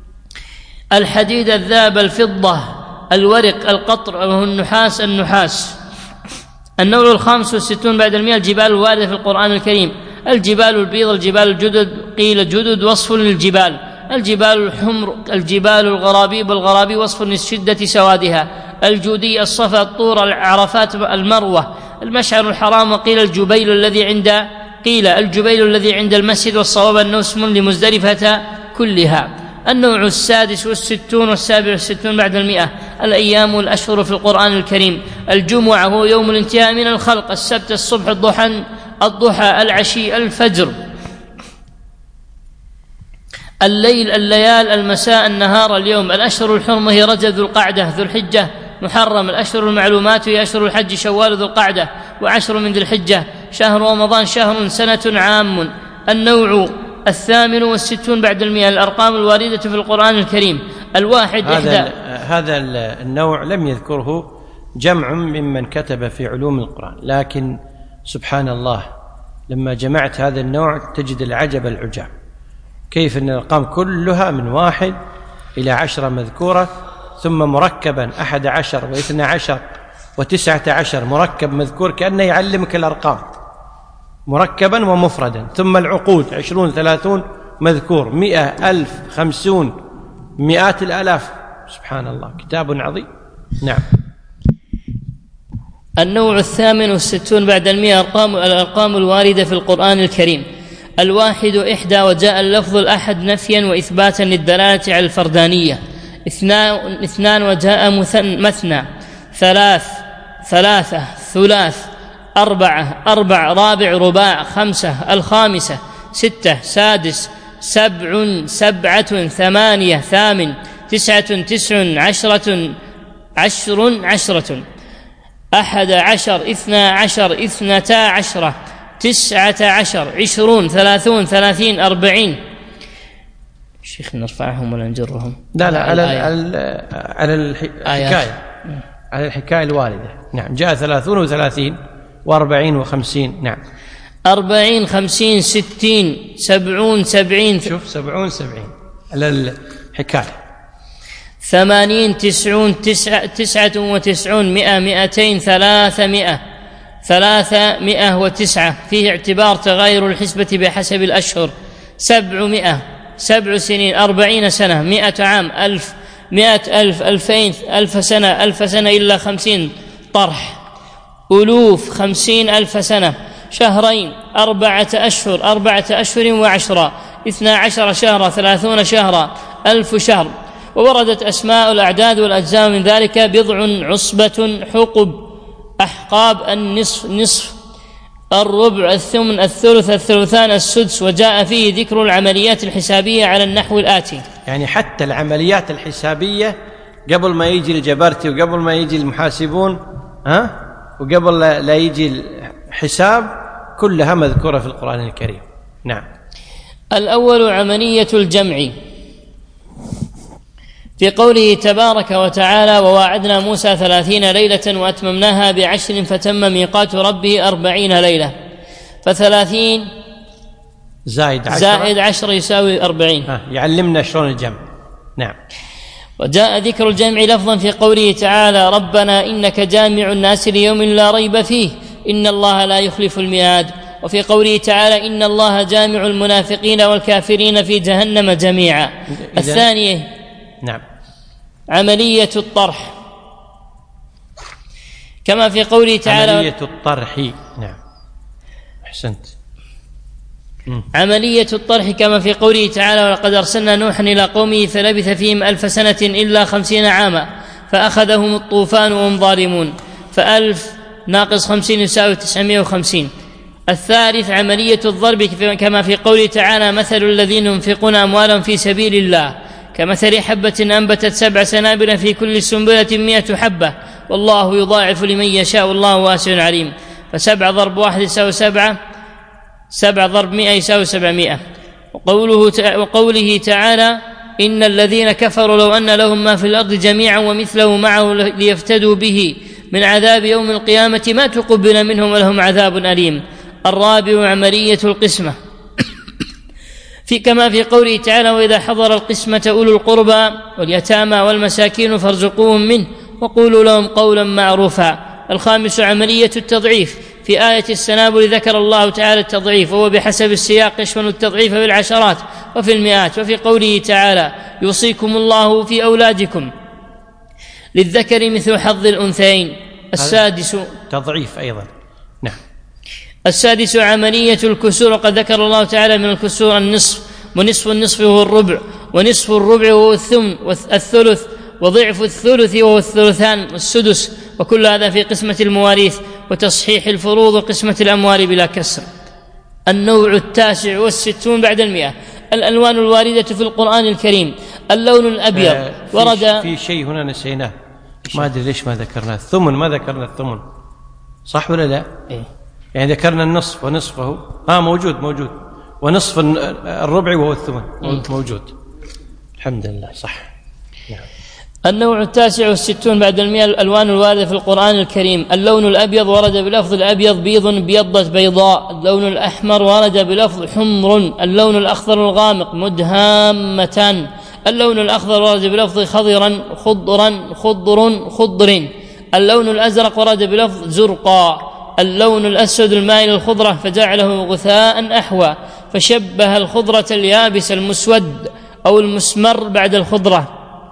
الحديد، الذهب، الفضة، الورق، القطر وهو النحاس النحاس. النوع الخامس والستون بعد المئة الجبال الواردة في القرآن الكريم: الجبال البيض، الجبال الجدد، قيل جدد وصف للجبال. الجبال الحمر، الجبال الغرابيب، والغرابي وصف لشدة سوادها. الجودي، الصفا، الطور، العرفات، المروة، المشعر الحرام. وقيل الجبيل الذي عند قيل الجبيل الذي عند المسجد، والصواب أنه اسم لمزدلفة كلها. النوع السادس والستون والسابع والستون بعد المئة الأيام والأشهر في القرآن الكريم: الجمعة هو يوم الانتهاء من الخلق. السبت الصبح، الضحى الضحى العشي الفجر. الليل الليال، المساء النهار اليوم. الأشهر الحرم هي رجب، ذو القعدة، ذو الحجة، محرم. الأشهر المعلومات هي أشهر الحج، شوال، ذو القعدة، وعشر من ذي الحجة. شهر رمضان شهر سنة عام. النوع الثامن والستون بعد المئة الأرقام الواردة في القرآن الكريم: الواحد هذا إحدى. هذا النوع لم يذكره جمع ممن كتب في علوم القرآن، لكن سبحان الله لما جمعت هذا النوع تجد العجب العجاب، كيف أن الأرقام كلها من واحد إلى عشرة مذكورة، ثم مركبا أحد عشر واثنى عشر وتسعة عشر مركب مذكور، كأنه يعلمك الأرقام مركبا ومفردا. ثم العقود عشرون ثلاثون مذكور، مئة ألف خمسون مئات الآلاف، سبحان الله، كتاب عظيم. نعم. النوع الثامن والستون بعد المئة أرقام الأرقام الواردة في القرآن الكريم. الواحد إحدى، وجاء اللفظ الأحد نفيا وإثباتا للدلالة على الفردانية. اثنان, اثنان وجاء مثنى. ثلاث ثلاثة، ثلاث. أربعة أربع، رابع رباع، خمسة الخامسة، ستة سادس، سبع سبعة، ثمانية ثامن، تسعة تسع، عشرة عشر عشرة، أحد عشر، اثنا عشر، اثنتا عشرة، تسعة عشر، عشرون، ثلاثون، ثلاثين، أربعين. شيخ نرفعهم ولا نجرهم؟ لا لا، على على الحكاية، على الحكاية الواردة. نعم. جاء ثلاثون وثلاثين وأربعين وخمسين. نعم. أربعين، خمسين، ستين، سبعون، سبعين. شوف، سبعون سبعين على الحكاية. ثمانين، تسعون، تسعة, تسعة وتسعون، مئة، مئتين، ثلاثمائة، ثلاثمائة وتسعة، فيه اعتبار تغير الحسبة بحسب الأشهر. سبعمائة، سبع سنين، أربعين سنة، مئة عام، ألف، مئة ألف، ألفين، ألف سنة، ألف سنة إلا خمسين طرح. ألوف، خمسين ألف سنة. شهرين، أربعة أشهر، أربعة أشهر وعشرة، اثنا عشر شهرا، ثلاثون شهرا، ألف شهر. ووردت أسماء الأعداد والأجزاء من ذلك بضع، عصبة، حقب، أحقاب، النصف، نصف، الربع، الثمن، الثلث، الثلثان، السدس. وجاء فيه ذكر العمليات الحسابية على النحو الآتي. يعني حتى العمليات الحسابية قبل ما يجي الجبرتي وقبل ما يجي المحاسبون، ها، وقبل لا يجي الحساب، كلها مذكورة في القرآن الكريم. نعم. الأول عملية الجمع، في قوله تبارك وتعالى: وواعدنا موسى ثلاثين ليلة وأتممناها بعشر فتم ميقات ربه أربعين ليلة. فثلاثين زائد عشر, زائد عشر يساوي أربعين. يعلمنا شلون الجمع. نعم. وجاء ذكر الجمع لفظا في قوله تعالى: ربنا إنك جامع الناس ليوم لا ريب فيه إن الله لا يخلف الميعاد. وفي قوله تعالى: إن الله جامع المنافقين والكافرين في جهنم جميعا. الثانية نعم عملية الطرح، كما في قوله تعالى: عملية الطرح. نعم، أحسنت. عملية الطرح كما في قوله تعالى: ولقد أرسلنا نوحا إلى قومه فلبث فيهم ألف سنة إلا خمسين عاما فأخذهم الطوفان وهم ظالمون. فألف ناقص خمسين يساوي تسعمائة وخمسين. الثالث عملية الضرب كما في قوله تعالى: مثل الذين ينفقون أموالهم في سبيل الله كمثل حبة أنبتت سبع سنابل في كل سنبلة مئة حبة والله يضاعف لمن يشاء والله واسع عليم. فسبع ضرب واحد يساوي سبعة، سبع ضرب مئة يساوي سبعمائة. وقوله, وقوله تعالى: إن الذين كفروا لو أن لهم ما في الأرض جميعا ومثله معه ليفتدوا به من عذاب يوم القيامة ما تقبل منهم ولهم عذاب أليم. الرابع عملية القسمة، في كما في قوله تعالى: وإذا حضر القسمة أولو القربى واليتامى والمساكين فارزقوهم منه وقولوا لهم قولا معروفا. الخامس عملية التضعيف، في آية السنابل ذكر الله تعالى التضعيف وهو بحسب السياق يشمل التضعيف في العشرات وفي المئات. وفي قوله تعالى: يوصيكم الله في أولادكم للذكر مثل حظ الأنثيين. السادس تضعيف أيضا. نعم. السادس عملية الكسور، وقد ذكر الله تعالى من الكسور النصف، ونصف النصف هو الربع، ونصف الربع وهو الثمن، والثلث، وضعف الثلث وهو الثلثان، والسدس. وكل هذا في قسمة المواريث وتصحيح الفروض وقسمة الأموال بلا كسر. النوع التاسع والستون بعد المئة الألوان الواردة في القرآن الكريم. اللون الأبيض آه ورد في شيء هنا نسيناه، ما أدري ليش ما ذكرنا الثمن، ما ذكرنا الثمن، صح ولا لا؟ إيه؟ يعني ذكرنا النصف ونصفه، ها موجود موجود، ونصف الربع وهو الثمن موجود. الحمد لله، صح. نعم. النوع التاسع والستون بعد المئة الألوان الواردة في القرآن الكريم. اللون الأبيض ورد بلفظ الأبيض بيض بيضت بيضاء. اللون الأحمر ورد بلفظ حمر. اللون الأخضر الغامق مدهامتان. اللون الأخضر ورد بلفظ خضرا خضرا خضر خضر. اللون الأزرق ورد بلفظ زرقا. اللون الأسود المائل الخضرة فجعله غثاء أحوى فشبه الخضرة اليابس المسود. أو المسمر بعد الخضرة.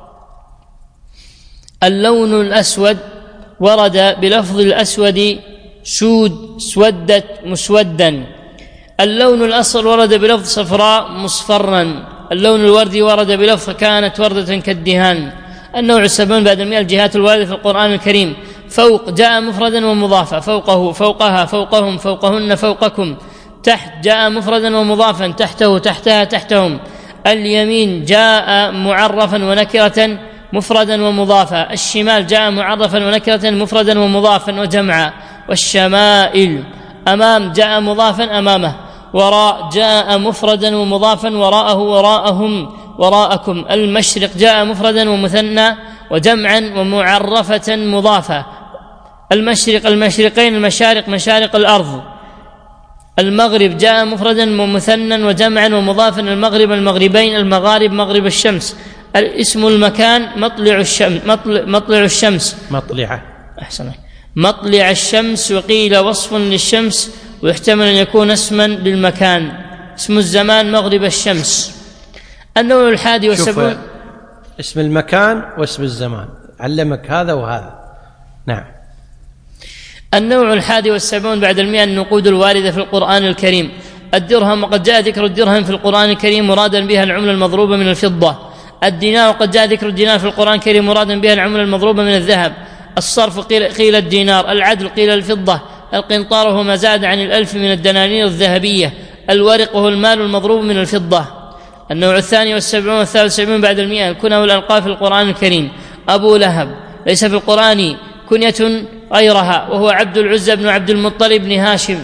اللون الأسود ورد بلفظ الأسود سود، سودت، مسودا. اللون الأصفر ورد بلفظ صفراء، مصفرا. اللون الوردي ورد بلفظ كانت وردة كالدهان. النوع السبعون بعد المئة الجهات الواردة في القرآن الكريم. فوق جاء مفردا ومضافا، فوقه، فوقها، فوقهم، فوقهن، فوقكم. تحت جاء مفردا ومضافا، تحته، تحتها، تحتهم. اليمين جاء معرفا ونكرة مفردا ومضافا. الشمال جاء معرفا ونكرة مفردا ومضافا وجمعا. والشمائل. أمام جاء مضافا أمامه. وراء جاء مفردا ومضافا، وراءه، وراءهم، وراءكم. المشرق جاء مفردا ومثنى وجمعا ومعرفة مضافة. المشرق، المشرقين، المشارق، مشارق الأرض. المغرب جاء مفردا ومثنى وجمعا ومضافا. المغرب، المغربين، المغارب، مغرب الشمس. اسم المكان مطلع الشمس، مطلع, مطلع الشمس، مطلعه، أحسن، مطلع الشمس. وقيل وصف للشمس، ويحتمل أن يكون اسما للمكان. اسم الزمان مغرب الشمس. النوع الحادي والسبعون. اسم المكان واسم الزمان، علمك هذا وهذا. نعم. النوع الحادي والسبعون بعد المئة النقود الواردة في القرآن الكريم. الدرهم، وقد جاء ذكر الدرهم في القرآن الكريم مرادا بها العملة المضروبة من الفضة. الدينار، وقد جاء ذكر الدينار في القرآن الكريم مرادا بها العملة المضروبة من الذهب. الصرف قيل, قيل الدينار. العدل قيل الفضة. القنطار هو ما زاد عن الألف من الدنانير الذهبية. الورق هو المال المضروب من الفضة. النوع الثاني والسبعون والثالث والسبعون بعد المئة الكنى والألقاب في القرآن الكريم. أبو لهب ليس في القرآن كنية غيرها، وهو عبد العزى بن عبد المطلب بن هاشم،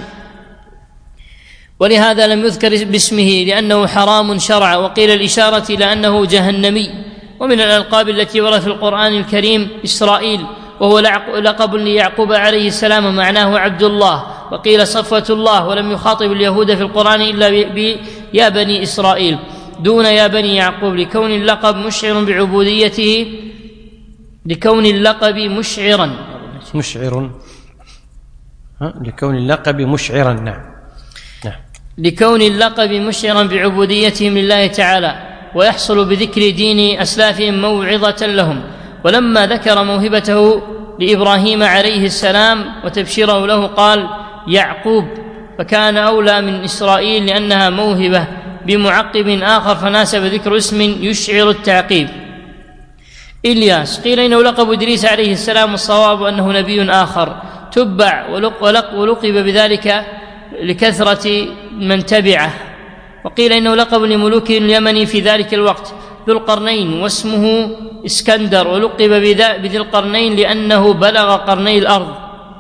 ولهذا لم يذكر باسمه لأنه حرام شرعا. وقيل الإشارة إلى أنه جهنمي. ومن الألقاب التي ورد في القرآن الكريم إسرائيل، وهو لقب ليعقوب عليه السلام معناه عبد الله. وقيل صفوة الله، ولم يخاطب اليهود في القرآن إلا يا بني إسرائيل دون يا بني يعقوب، لكون اللقب مشعر بعبوديته، لكون اللقب مشعرا مشعر ها؟ لكون اللقب مشعرا. نعم. نعم. لكون اللقب مشعرا بعبوديتهم لله تعالى، ويحصل بذكر دين أسلافهم موعظة لهم. ولما ذكر موهبته لإبراهيم عليه السلام وتبشيره له قال يعقوب، فكان أولى من إسرائيل لأنها موهبة بمعقب آخر، فناسب ذكر اسم يشعر التعقيب. إلياس قيل إنه لقب إدريس عليه السلام، والصواب أنه نبي آخر تبع ولقب بذلك لكثرة من تبعه. وقيل إنه لقب لملوك اليمن في ذلك الوقت. ذو القرنين واسمه اسكندر، ولقب بذي القرنين لأنه بلغ قرني الأرض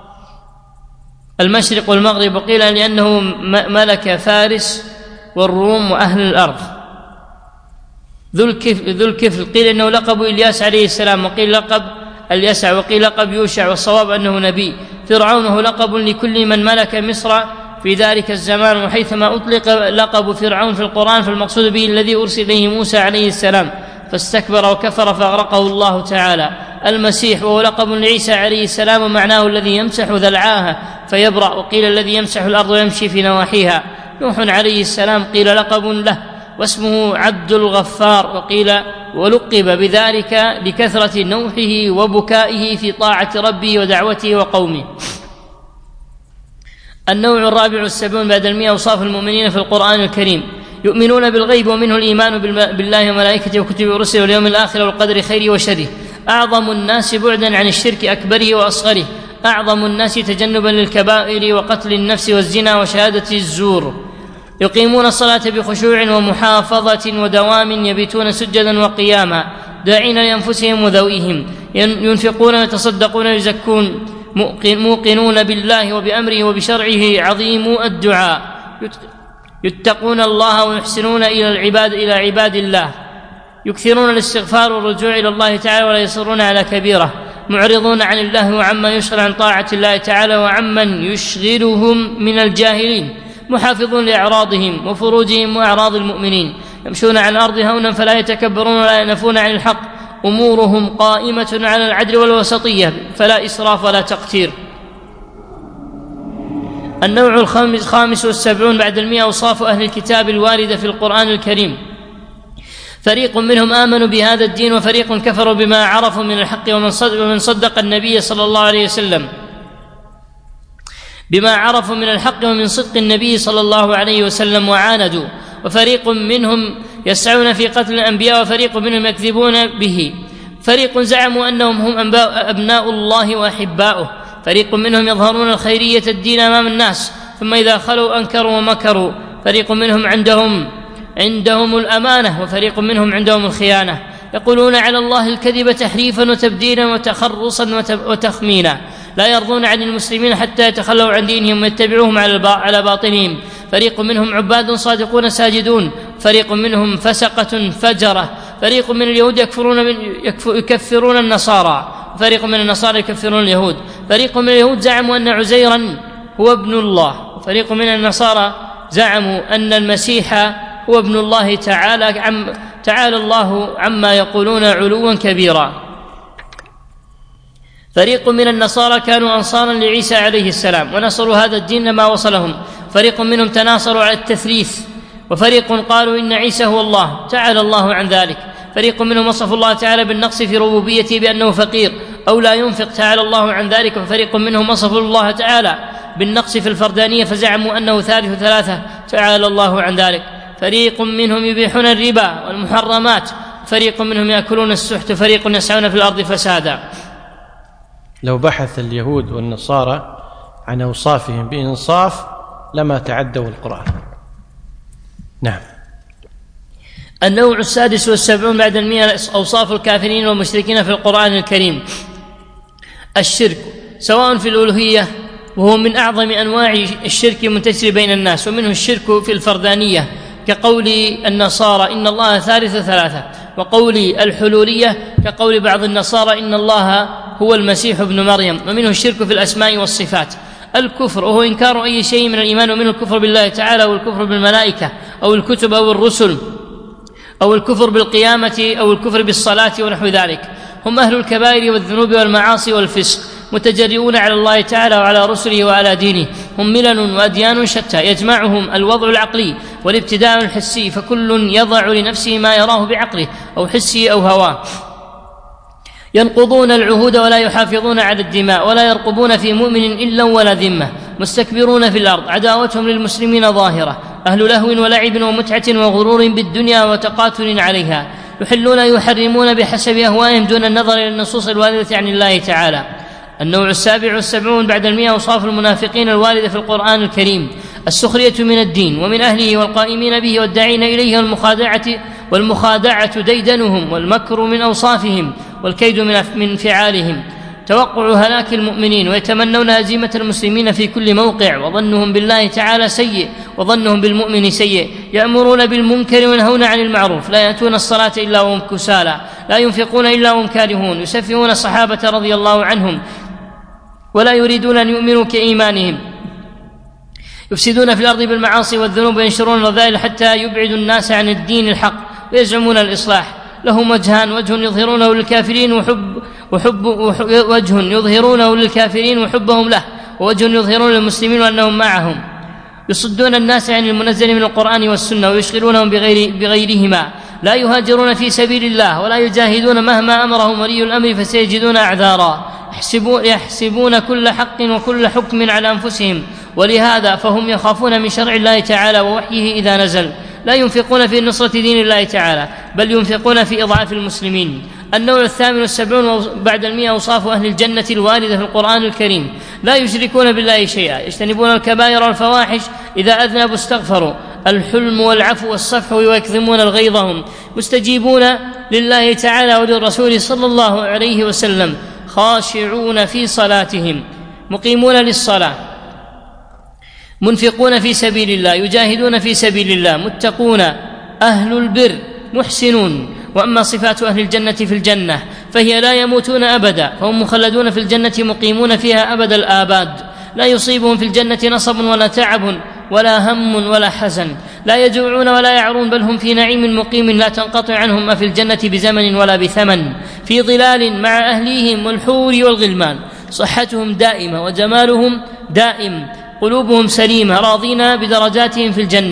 المشرق والمغرب. وقيل لأنه ملك فارس والروم وأهل الأرض. ذو الكفل, ذو الكفل قيل إنه لقب إلياس عليه السلام، وقيل لقب اليسع، وقيل لقب يوشع، والصواب أنه نبي. فرعون هو لقب لكل من ملك مصر في ذلك الزمان، وحيثما أطلق لقب فرعون في القرآن فالمقصود به الذي أرسل إليه موسى عليه السلام فاستكبر وكفر فأغرقه الله تعالى. المسيح وهو لقب لعيسى عليه السلام، ومعناه الذي يمسح ذلعاها فيبرأ، وقيل الذي يمسح الأرض ويمشي في نواحيها. نوح عليه السلام قيل لقب له واسمه عبد الغفار، وقيل ولقب بذلك لكثرة نوحه وبكائه في طاعة ربه ودعوته وقومه. النوع الرابع والسبعون بعد المئة أوصاف المؤمنين في القرآن الكريم. يؤمنون بالغيب، ومنه الإيمان بالله وملائكته وكتبه ورسله واليوم الآخر والقدر خيره وشره. أعظم الناس بعدا عن الشرك أكبره وأصغره، أعظم الناس تجنبا للكبائر وقتل النفس والزنا وشهادة الزور. يقيمون الصلاة بخشوع ومحافظة ودوام، يبيتون سجدا وقياما، داعين لأنفسهم وذويهم، ينفقون ويتصدقون ويزكون، موقنون بالله وبأمره وبشرعه عظيم الدعاء، يتقون الله ويحسنون إلى العباد إلى عباد الله، يكثرون الاستغفار والرجوع إلى الله تعالى ولا يصرون على كبيرة، معرضون عن الله وعما يشغل عن طاعة الله تعالى وعمن يشغلهم من الجاهلين، محافظون لأعراضهم وفروجهم وأعراض المؤمنين، يمشون على الأرض هونا فلا يتكبرون ولا ينفون عن الحق، أمورهم قائمة على العدل والوسطية فلا إسراف ولا تقتير. النوع الخامس والسبعون بعد المئة أوصاف أهل الكتاب الواردة في القرآن الكريم. فريق منهم آمنوا بهذا الدين وفريق كفروا بما عرفوا من الحق ومن صدق النبي صلى الله عليه وسلم بما عرفوا من الحق ومن صدق النبي صلى الله عليه وسلم وعاندوا. وفريق منهم يسعون في قتل الأنبياء وفريق منهم يكذبون به. فريق زعموا أنهم هم أبناء الله وأحباؤه. فريق منهم يظهرون الخيرية الدين أمام الناس ثم إذا خلوا أنكروا ومكروا. فريق منهم عندهم عندهم الأمانة وفريق منهم عندهم الخيانة. يقولون على الله الكذب تحريفا وتبديلا وتخرصا وتخمينا. لا يرضون عن المسلمين حتى يتخلوا عن دينهم ويتبعوهم على باطلهم. فريق منهم عباد صادقون ساجدون. فريق منهم فسقة فجرة. فريق من اليهود يكفرون يكفرون النصارى وفريق من النصارى يكفرون اليهود. فريق من اليهود زعموا أن عزيرا هو ابن الله وفريق من النصارى زعموا أن المسيح هو ابن الله تعالى عم تعالى الله عما يقولون علوا كبيرا. فريق من النصارى كانوا أنصارا لعيسى عليه السلام ونصروا هذا الدين لما وصلهم. فريق منهم تناصروا على التثليث وفريق قالوا إن عيسى هو الله تعالى الله عن ذلك. فريق منهم وصفوا الله تعالى بالنقص في ربوبيته بأنه فقير أو لا ينفق تعالى الله عن ذلك. وفريق منهم وصفوا الله تعالى بالنقص في الفردانية فزعموا أنه ثالث ثلاثة تعالى الله عن ذلك. فريق منهم يبيحون الربا والمحرمات. فريق منهم يأكلون السحت. فريق يسعون في الأرض فسادا. لو بحث اليهود والنصارى عن أوصافهم بإنصاف لما تعدوا القرآن. نعم. النوع السادس والسبعون بعد المئة أوصاف الكافرين والمشركين في القرآن الكريم. الشرك سواء في الألوهية وهو من أعظم أنواع الشرك المنتشر بين الناس ومنه الشرك في الفردانية كقول النصارى إن الله ثالث ثلاثة وقول الحلولية كقول بعض النصارى إن الله هو المسيح ابن مريم. ومنه الشرك في الأسماء والصفات. الكفر وهو إنكار أي شيء من الإيمان ومنه الكفر بالله تعالى أو الكفر بالملائكة أو الكتب أو الرسل أو الكفر بالقيامة أو الكفر بالصلاة ونحو ذلك. هم أهل الكبائر والذنوب والمعاصي والفسق متجرئون على الله تعالى وعلى رسله وعلى دينه. هم ملل وأديان شتى يجمعهم الوضع العقلي والابتداع الحسي فكل يضع لنفسه ما يراه بعقله أو حسه أو هواه. ينقضون العهود ولا يحافظون على الدماء ولا يرقبون في مؤمن إلا ولا ذمة. مستكبرون في الأرض عداوتهم للمسلمين ظاهرة. أهل لهو ولعب ومتعة وغرور بالدنيا وتقاتل عليها. يحلون يحرمون بحسب أهوائهم دون النظر إلى النصوص الواردة عن الله تعالى. النوع السابع والسبعون بعد المئة أوصاف المنافقين الواردة في القرآن الكريم. السخرية من الدين ومن أهله والقائمين به والداعين إليه والمخادعة والمخادعة ديدنهم والمكر من أوصافهم والكيد من فعالهم. توقع هلاك المؤمنين ويتمنون هزيمة المسلمين في كل موقع وظنهم بالله تعالى سيء وظنهم بالمؤمن سيء. يأمرون بالمنكر وينهون عن المعروف. لا يأتون الصلاة إلا وهم كسالى. لا ينفقون إلا وهم كارهون. يسفهون الصحابة رضي الله عنهم ولا يريدون أن يؤمنوا كإيمانهم. يفسدون في الأرض بالمعاصي والذنوب وينشرون الرذائل حتى يبعدوا الناس عن الدين الحق ويزعمون الإصلاح. لهم وجهان وجه يظهرونه للكافرين وحب, وحب وجه يظهرونه للكافرين وحبهم له ووجه يظهرون للمسلمين وأنهم معهم. يصدون الناس عن المنزل من القرآن والسنة ويشغلونهم بغير بغيرهما. لا يهاجرون في سبيل الله ولا يجاهدون مهما أمرهم ولي الأمر فسيجدون أعذارا. يحسبون كل حق وكل حكم على أنفسهم ولهذا فهم يخافون من شرع الله تعالى ووحيه إذا نزل. لا ينفقون في نصرة دين الله تعالى بل ينفقون في إضعاف المسلمين. النوع الثامن والسبعون بعد المئة أوصاف أهل الجنة الواردة في القرآن الكريم. لا يشركون بالله شيئا. يجتنبون الكبائر والفواحش إذا أذنبوا استغفروا. الحلم والعفو والصفح ويكظمون الغيظهم. مستجيبون لله تعالى وللرسول صلى الله عليه وسلم. خاشعون في صلاتهم. مقيمون للصلاة. منفقون في سبيل الله. يجاهدون في سبيل الله. متقون. أهل البر. محسنون. وأما صفات أهل الجنة في الجنة فهي لا يموتون أبدا فهم مخلدون في الجنة مقيمون فيها أبد الآباد. لا يصيبهم في الجنة نصب ولا تعب ولا هم ولا حزن. لا يجوعون ولا يعرون بل هم في نعيم مقيم لا تنقطع عنهم ما في الجنة بزمن ولا بثمن. في ظلال مع أهليهم والحور والغلمان. صحتهم دائمة وجمالهم دائم. قلوبهم سليمة راضين بدرجاتهم في الجنة.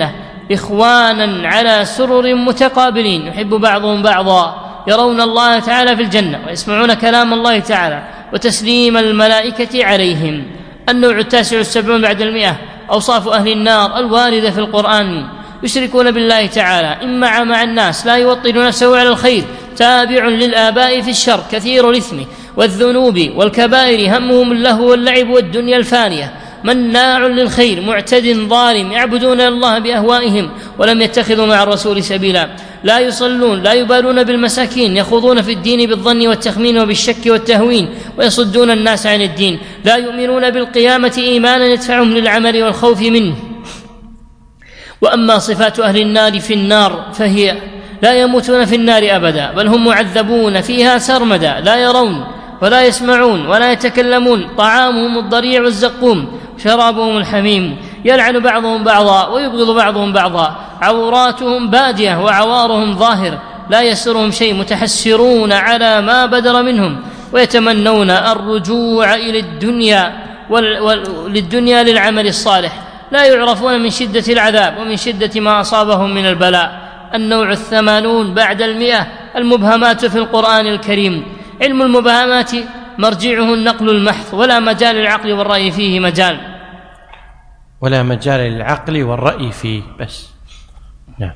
إخوانا على سرر متقابلين يحب بعضهم بعضا يرون الله تعالى في الجنة ويسمعون كلام الله تعالى وتسليم الملائكة عليهم. النوع التاسع والسبعون بعد المئة أوصاف أهل النار الواردة في القرآن: يشركون بالله تعالى إما مع الناس، لا يوطن نفسه على الخير، تابع للآباء في الشر، كثير الإثم والذنوب والكبائر، همهم اللهو واللعب والدنيا الفانية، مناع للخير، معتد ظالم، يعبدون الله بأهوائهم ولم يتخذوا مع الرسول سبيلا، لا يصلون، لا يبالون بالمساكين، يخوضون في الدين بالظن والتخمين وبالشك والتهوين ويصدون الناس عن الدين، لا يؤمنون بالقيامة إيمانا يدفعهم للعمل والخوف منه. وأما صفات أهل النار في النار فهي: لا يموتون في النار أبدا، بل هم معذبون فيها سرمدا، لا يرون ولا يسمعون ولا يتكلمون، طعامهم الضريع والزقوم، شرابهم الحميم، يلعن بعضهم بعضا ويبغض بعضهم بعضا، عوراتهم بادية وعوارهم ظاهر، لا يسرهم شيء، متحسرون على ما بدر منهم، ويتمنون الرجوع إلى الدنيا وللدنيا للعمل الصالح، لا يعرفون من شدة العذاب ومن شدة ما أصابهم من البلاء. النوع الثمانون بعد المئة المبهمات في القرآن الكريم. علم المبهمات مرجعه النقل المحض، ولا مجال للعقل والرأي فيه مجال ولا مجال للعقل والرأي فيه بس. نعم.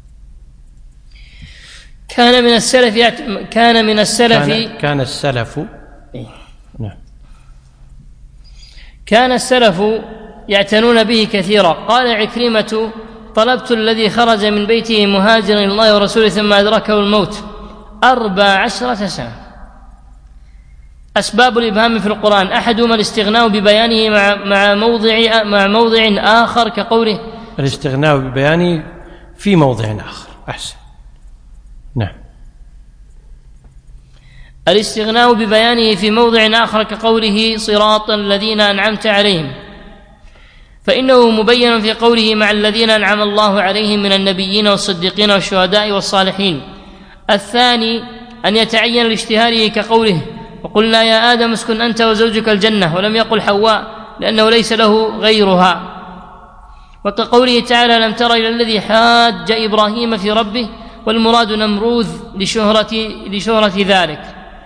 كان من السلف يعت... كان من السلف كان, كان السلف نعم كان السلف يعتنون به كثيرا. قال عكرمة: طلبت الذي خرج من بيته مهاجرا إلى الله ورسوله ثم أدركه الموت أربع عشرة سنة. أسباب الإبهام في القرآن: أحدهما الاستغناء ببيانه مع مع موضع مع موضع آخر كقوله الاستغناء ببيانه في موضع آخر. أحسن. نعم. الاستغناء ببيانه في موضع آخر كقوله صراط الذين أنعمت عليهم، فإنه مبين في قوله مع الذين أنعم الله عليهم من النبيين والصديقين والشهداء والصالحين. الثاني أن يتعين لاشتهاره كقوله وقلنا يا آدم اسكن أنت وزوجك الجنة، ولم يقل حواء لأنه ليس له غيرها. وكقوله تعالى لم تر إلى الذي حاج إبراهيم في ربه، والمراد نمروذ لشهرة, لشهرة ذلك.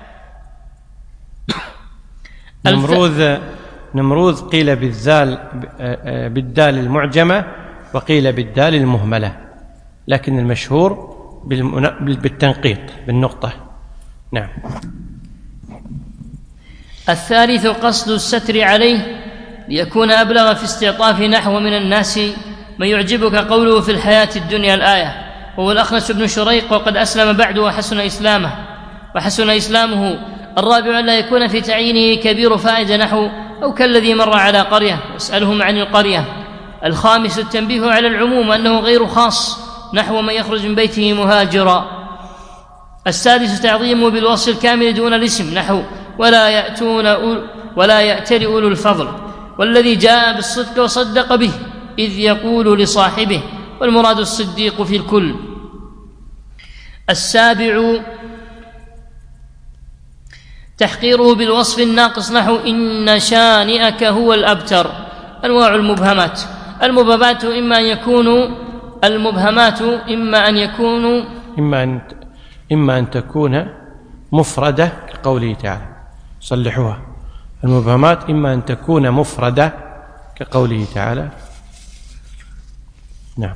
نمروذ نمروذ قيل بالذال بالدال المعجمة وقيل بالدال المهملة، لكن المشهور بالتنقيط بالنقطة. نعم. الثالث قصد الستر عليه ليكون أبلغ في استعطاف نحو من الناس من يعجبك قوله في الحياة الدنيا الآية، وهو الأخنس بن شريق وقد أسلم بعد وحسن إسلامه وحسن إسلامه. الرابع أن لا يكون في تعيينه كبير فائدة نحو أو كالذي مر على قرية واسألهم عن القرية. الخامس التنبيه على العموم أنه غير خاص نحو من يخرج من بيته مهاجرا. السادس تعظيمه بالوصف الكامل دون الاسم نحو ولا يأتون ولا يأتل أولو الفضل، والذي جاء بالصدق وصدق به إذ يقول لصاحبه، والمراد الصديق في الكل. السابع تحقيره بالوصف الناقص نحو إن شانئك هو الأبتر. أنواع المبهمات: المبهمات إما أن يكونوا المبهمات إما أن يكونوا إما أن إما أن تكون مفردة كقوله تعالى صلحوها. المبهمات إما أن تكون مفردة كقوله تعالى. نعم.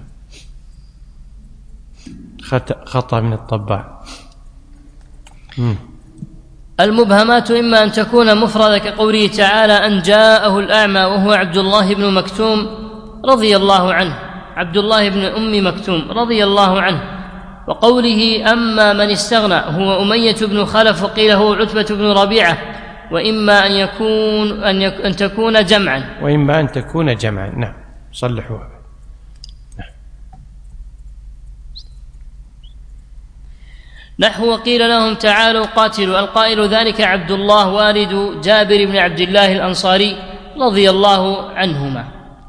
خطأ من الطباع. مم. المبهمات إما أن تكون مفردة كقوله تعالى أن جاءه الأعمى وهو عبد الله بن مكتوم رضي الله عنه، عبد الله بن أم مكتوم رضي الله عنه. وقوله أما من استغنى هو أمية بن خلف وقيل هو عتبة بن ربيعة. وإما أن يكون أن, يك أن تكون جمعا وإما أن تكون جمعا. نعم. صلحوها. نعم. نحو وقيل لهم تعالوا قاتلوا، القائل ذلك عبد الله والد جابر بن عبد الله الأنصاري رضي الله عنهما.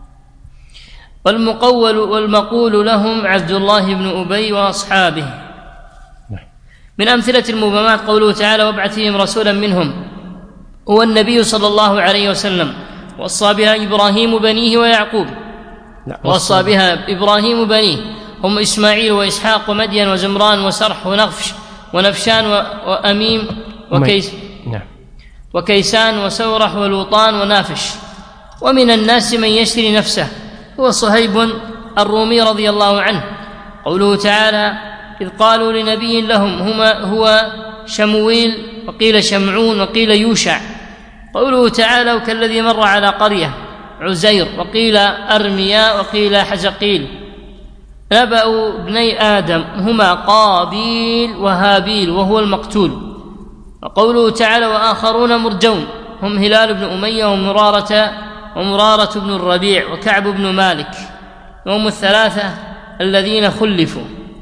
والمقول والمقول لهم عبد الله بن أبي وأصحابه. من أمثلة المبهمات قوله تعالى وابعث فيهم رسولا منهم هو النبي صلى الله عليه وسلم، وصى بها إبراهيم بنيه ويعقوب. ووصى بها إبراهيم بنيه هم إسماعيل وإسحاق ومدين وزمران وسرح ونفش ونفشان وأميم وكيس وكيسان وسورح ولوطان ونافش. ومن الناس من يشري نفسه هو صهيب الرومي رضي الله عنه. قوله تعالى إذ قالوا لنبي لهم هما هو شمويل وقيل شمعون وقيل يوشع. قوله تعالى وكالذي مر على قرية عزير وقيل أرميا وقيل حزقيل. نبأ ابني آدم هما قابيل وهابيل وهو المقتول. وقوله تعالى وآخرون مرجون هم هلال بن أمية ومرارة ومرارة بن الربيع وكعب بن مالك وهم الثلاثة الذين خلفوا.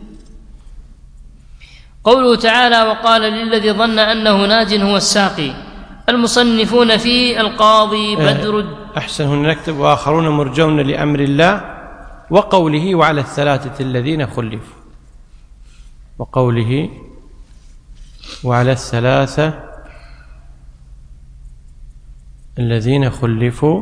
قوله تعالى وقال للذي ظن أنه ناج هو الساقي. المصنفون في القاضي بدر أحسن هنا نكتب وآخرون مرجون لأمر الله وقوله وعلى الثلاثة الذين خلفوا. وقوله وعلى الثلاثة الذين خلفوا.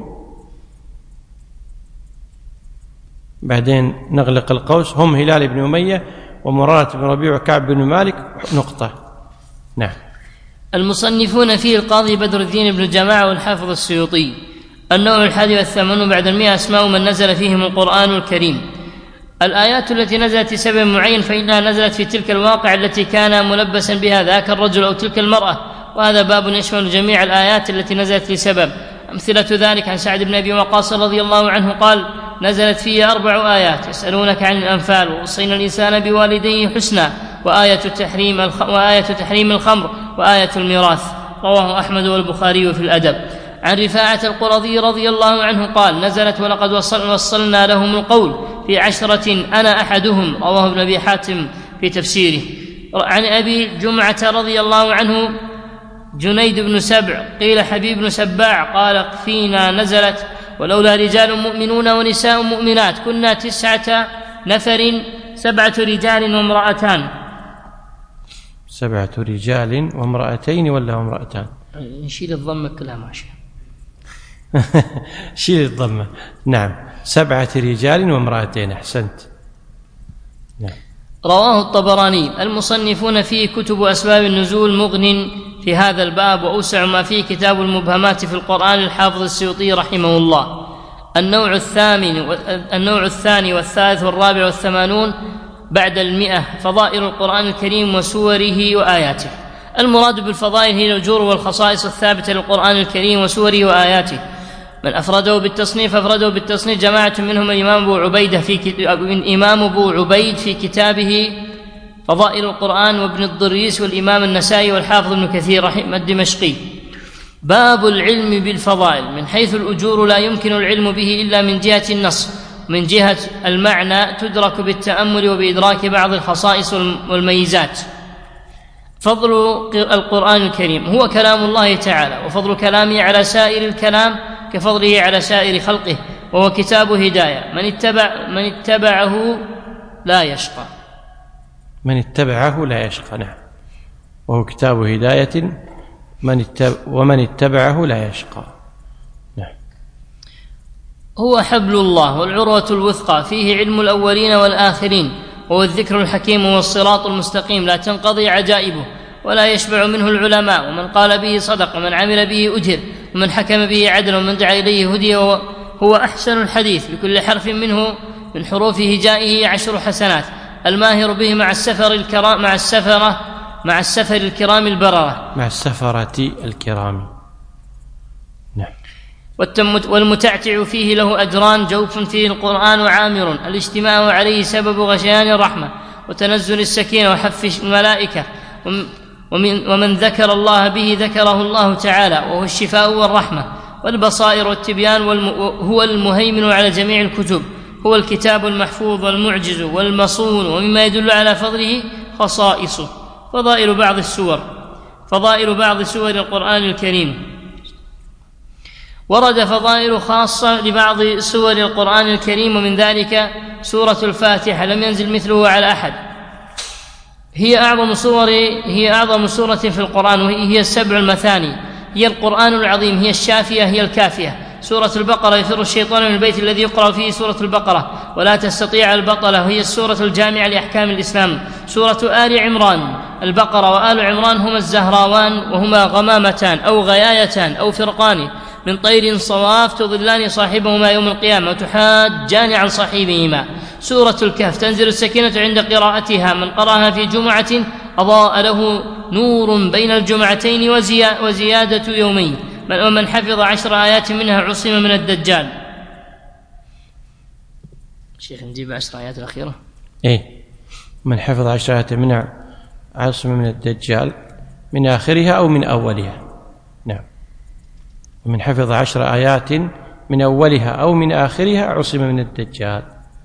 بعدين نغلق القوس هم هلال بن أمية ومرارة بن ربيع وكعب بن مالك نقطة. نعم. المصنفون فيه القاضي بدر الدين بن جماعة والحافظ السيوطي. النوع الحادي والثمانون بعد المئة أسماء من نزل فيهم القرآن الكريم. الآيات التي نزلت لسبب معين فإنها نزلت في تلك الواقع التي كان ملبسا بها ذاك الرجل أو تلك المرأة، وهذا باب يشمل جميع الآيات التي نزلت لسبب. أمثلة ذلك عن سعد بن أبي وقاص رضي الله عنه قال نزلت فيه أربع آيات يسألونك عن الأنفال ووصينا الإنسان بوالديه حسنا وآية تحريم الخ... وآية تحريم الخمر وآية الميراث. رواه أحمد والبخاري في الأدب. عن رفاعة القرظي رضي الله عنه قال نزلت ولقد وصل وصلنا لهم القول في عشرة أنا أحدهم. رواه ابن أبي حاتم في تفسيره. عن أبي جمعة رضي الله عنه جنيد بن سبع قيل حبيب بن سباع قال فينا نزلت ولولا رجال مؤمنون ونساء مؤمنات كنا تسعة نفر سبعة رجال وامرأتان. سبعة رجال وامرأتين ولا امرأتان؟ نشيل الضمة كلها ماشي. شيل الضمة. نعم سبعة رجال وامرأتين. أحسنت. نعم. رواه الطبراني. المصنفون فيه كتب أسباب النزول مغن في هذا الباب وأوسع ما فيه كتاب المبهمات في القرآن الحافظ السيوطي رحمه الله. النوع الثامن النوع الثاني والثالث والرابع والثمانون بعد المئة فضائل القرآن الكريم وسوره وآياته. المراد بالفضائل هي الأجور والخصائص الثابتة للقرآن الكريم وسوره وآياته. من أفرده بالتصنيف أفرده بالتصنيف جماعة منهم الإمام أبو عبيدة في من إمام أبو عبيد في كتابه فضائل القرآن وابن الضريس والإمام النسائي والحافظ ابن كثير رحمه الدمشقي. باب العلم بالفضائل من حيث الأجور لا يمكن العلم به إلا من جهة النص، من جهة المعنى تدرك بالتأمل وبإدراك بعض الخصائص والميزات. فضل القرآن الكريم هو كلام الله تعالى، وفضل كلامه على سائر الكلام كفضله على سائر خلقه، وهو كتاب هداية من اتبع من اتبعه لا يشقى. من اتبعه لا يشقى. نعم. وهو كتاب هداية من اتبع ومن اتبعه لا يشقى. نعم. هو حبل الله والعروة الوثقى فيه علم الأولين والآخرين، وهو الذكر الحكيم والصراط المستقيم لا تنقضي عجائبه ولا يشبع منه العلماء، ومن قال به صدق ومن عمل به أجر ومن حكم به عدل ومن دعا إليه هدي. هو أحسن الحديث بكل حرف منه من حروف هجائه عشر حسنات. الماهر به مع السفر الكرام مع السفرة مع السفر الكرام البررة مع السفرة الكرام. نعم. والمتعتع فيه له أجران جوف فيه القرآن عامر الاجتماع عليه سبب غشيان الرحمة وتنزل السكينة وحف الملائكة، ومن, ومن ذكر الله به ذكره الله تعالى، وهو الشفاء والرحمة والبصائر والتبيان، وهو المهيمن على جميع الكتب، هو الكتاب المحفوظ والمعجز والمصون. ومما يدل على فضله خصائصه. فضائل بعض السور فضائل بعض سور القرآن الكريم. ورد فضائل خاصة لبعض سور القرآن الكريم، ومن ذلك سورة الفاتحة لم ينزل مثله على أحد. هي أعظم سور هي أعظم سورة في القرآن، وهي السبع المثاني، هي القرآن العظيم، هي الشافية، هي الكافية. سورة البقرة يفر الشيطان من البيت الذي يقرأ فيه سورة البقرة ولا تستطيع البطلة، وهي السورة الجامعة لأحكام الإسلام. سورة آل عمران. البقرة وآل عمران هما الزهراوان، وهما غمامتان أو غيايتان أو فرقان من طير صواف تظلان صاحبهما يوم القيامة وتحاجان عن صاحبهما. سورة الكهف تنزل السكينة عند قراءتها، من قرأها في جمعة أضاء له نور بين الجمعتين وزيادة يومين، ومن حفظ عشر آيات منها عصم من الدجال. شيخ نجيب عشر آيات الأخيرة. إيه، من حفظ عشر آيات منها عصم من الدجال، من آخرها أو من أولها. نعم، ومن حفظ عشر آيات من أولها أو من آخرها عصم من الدجال.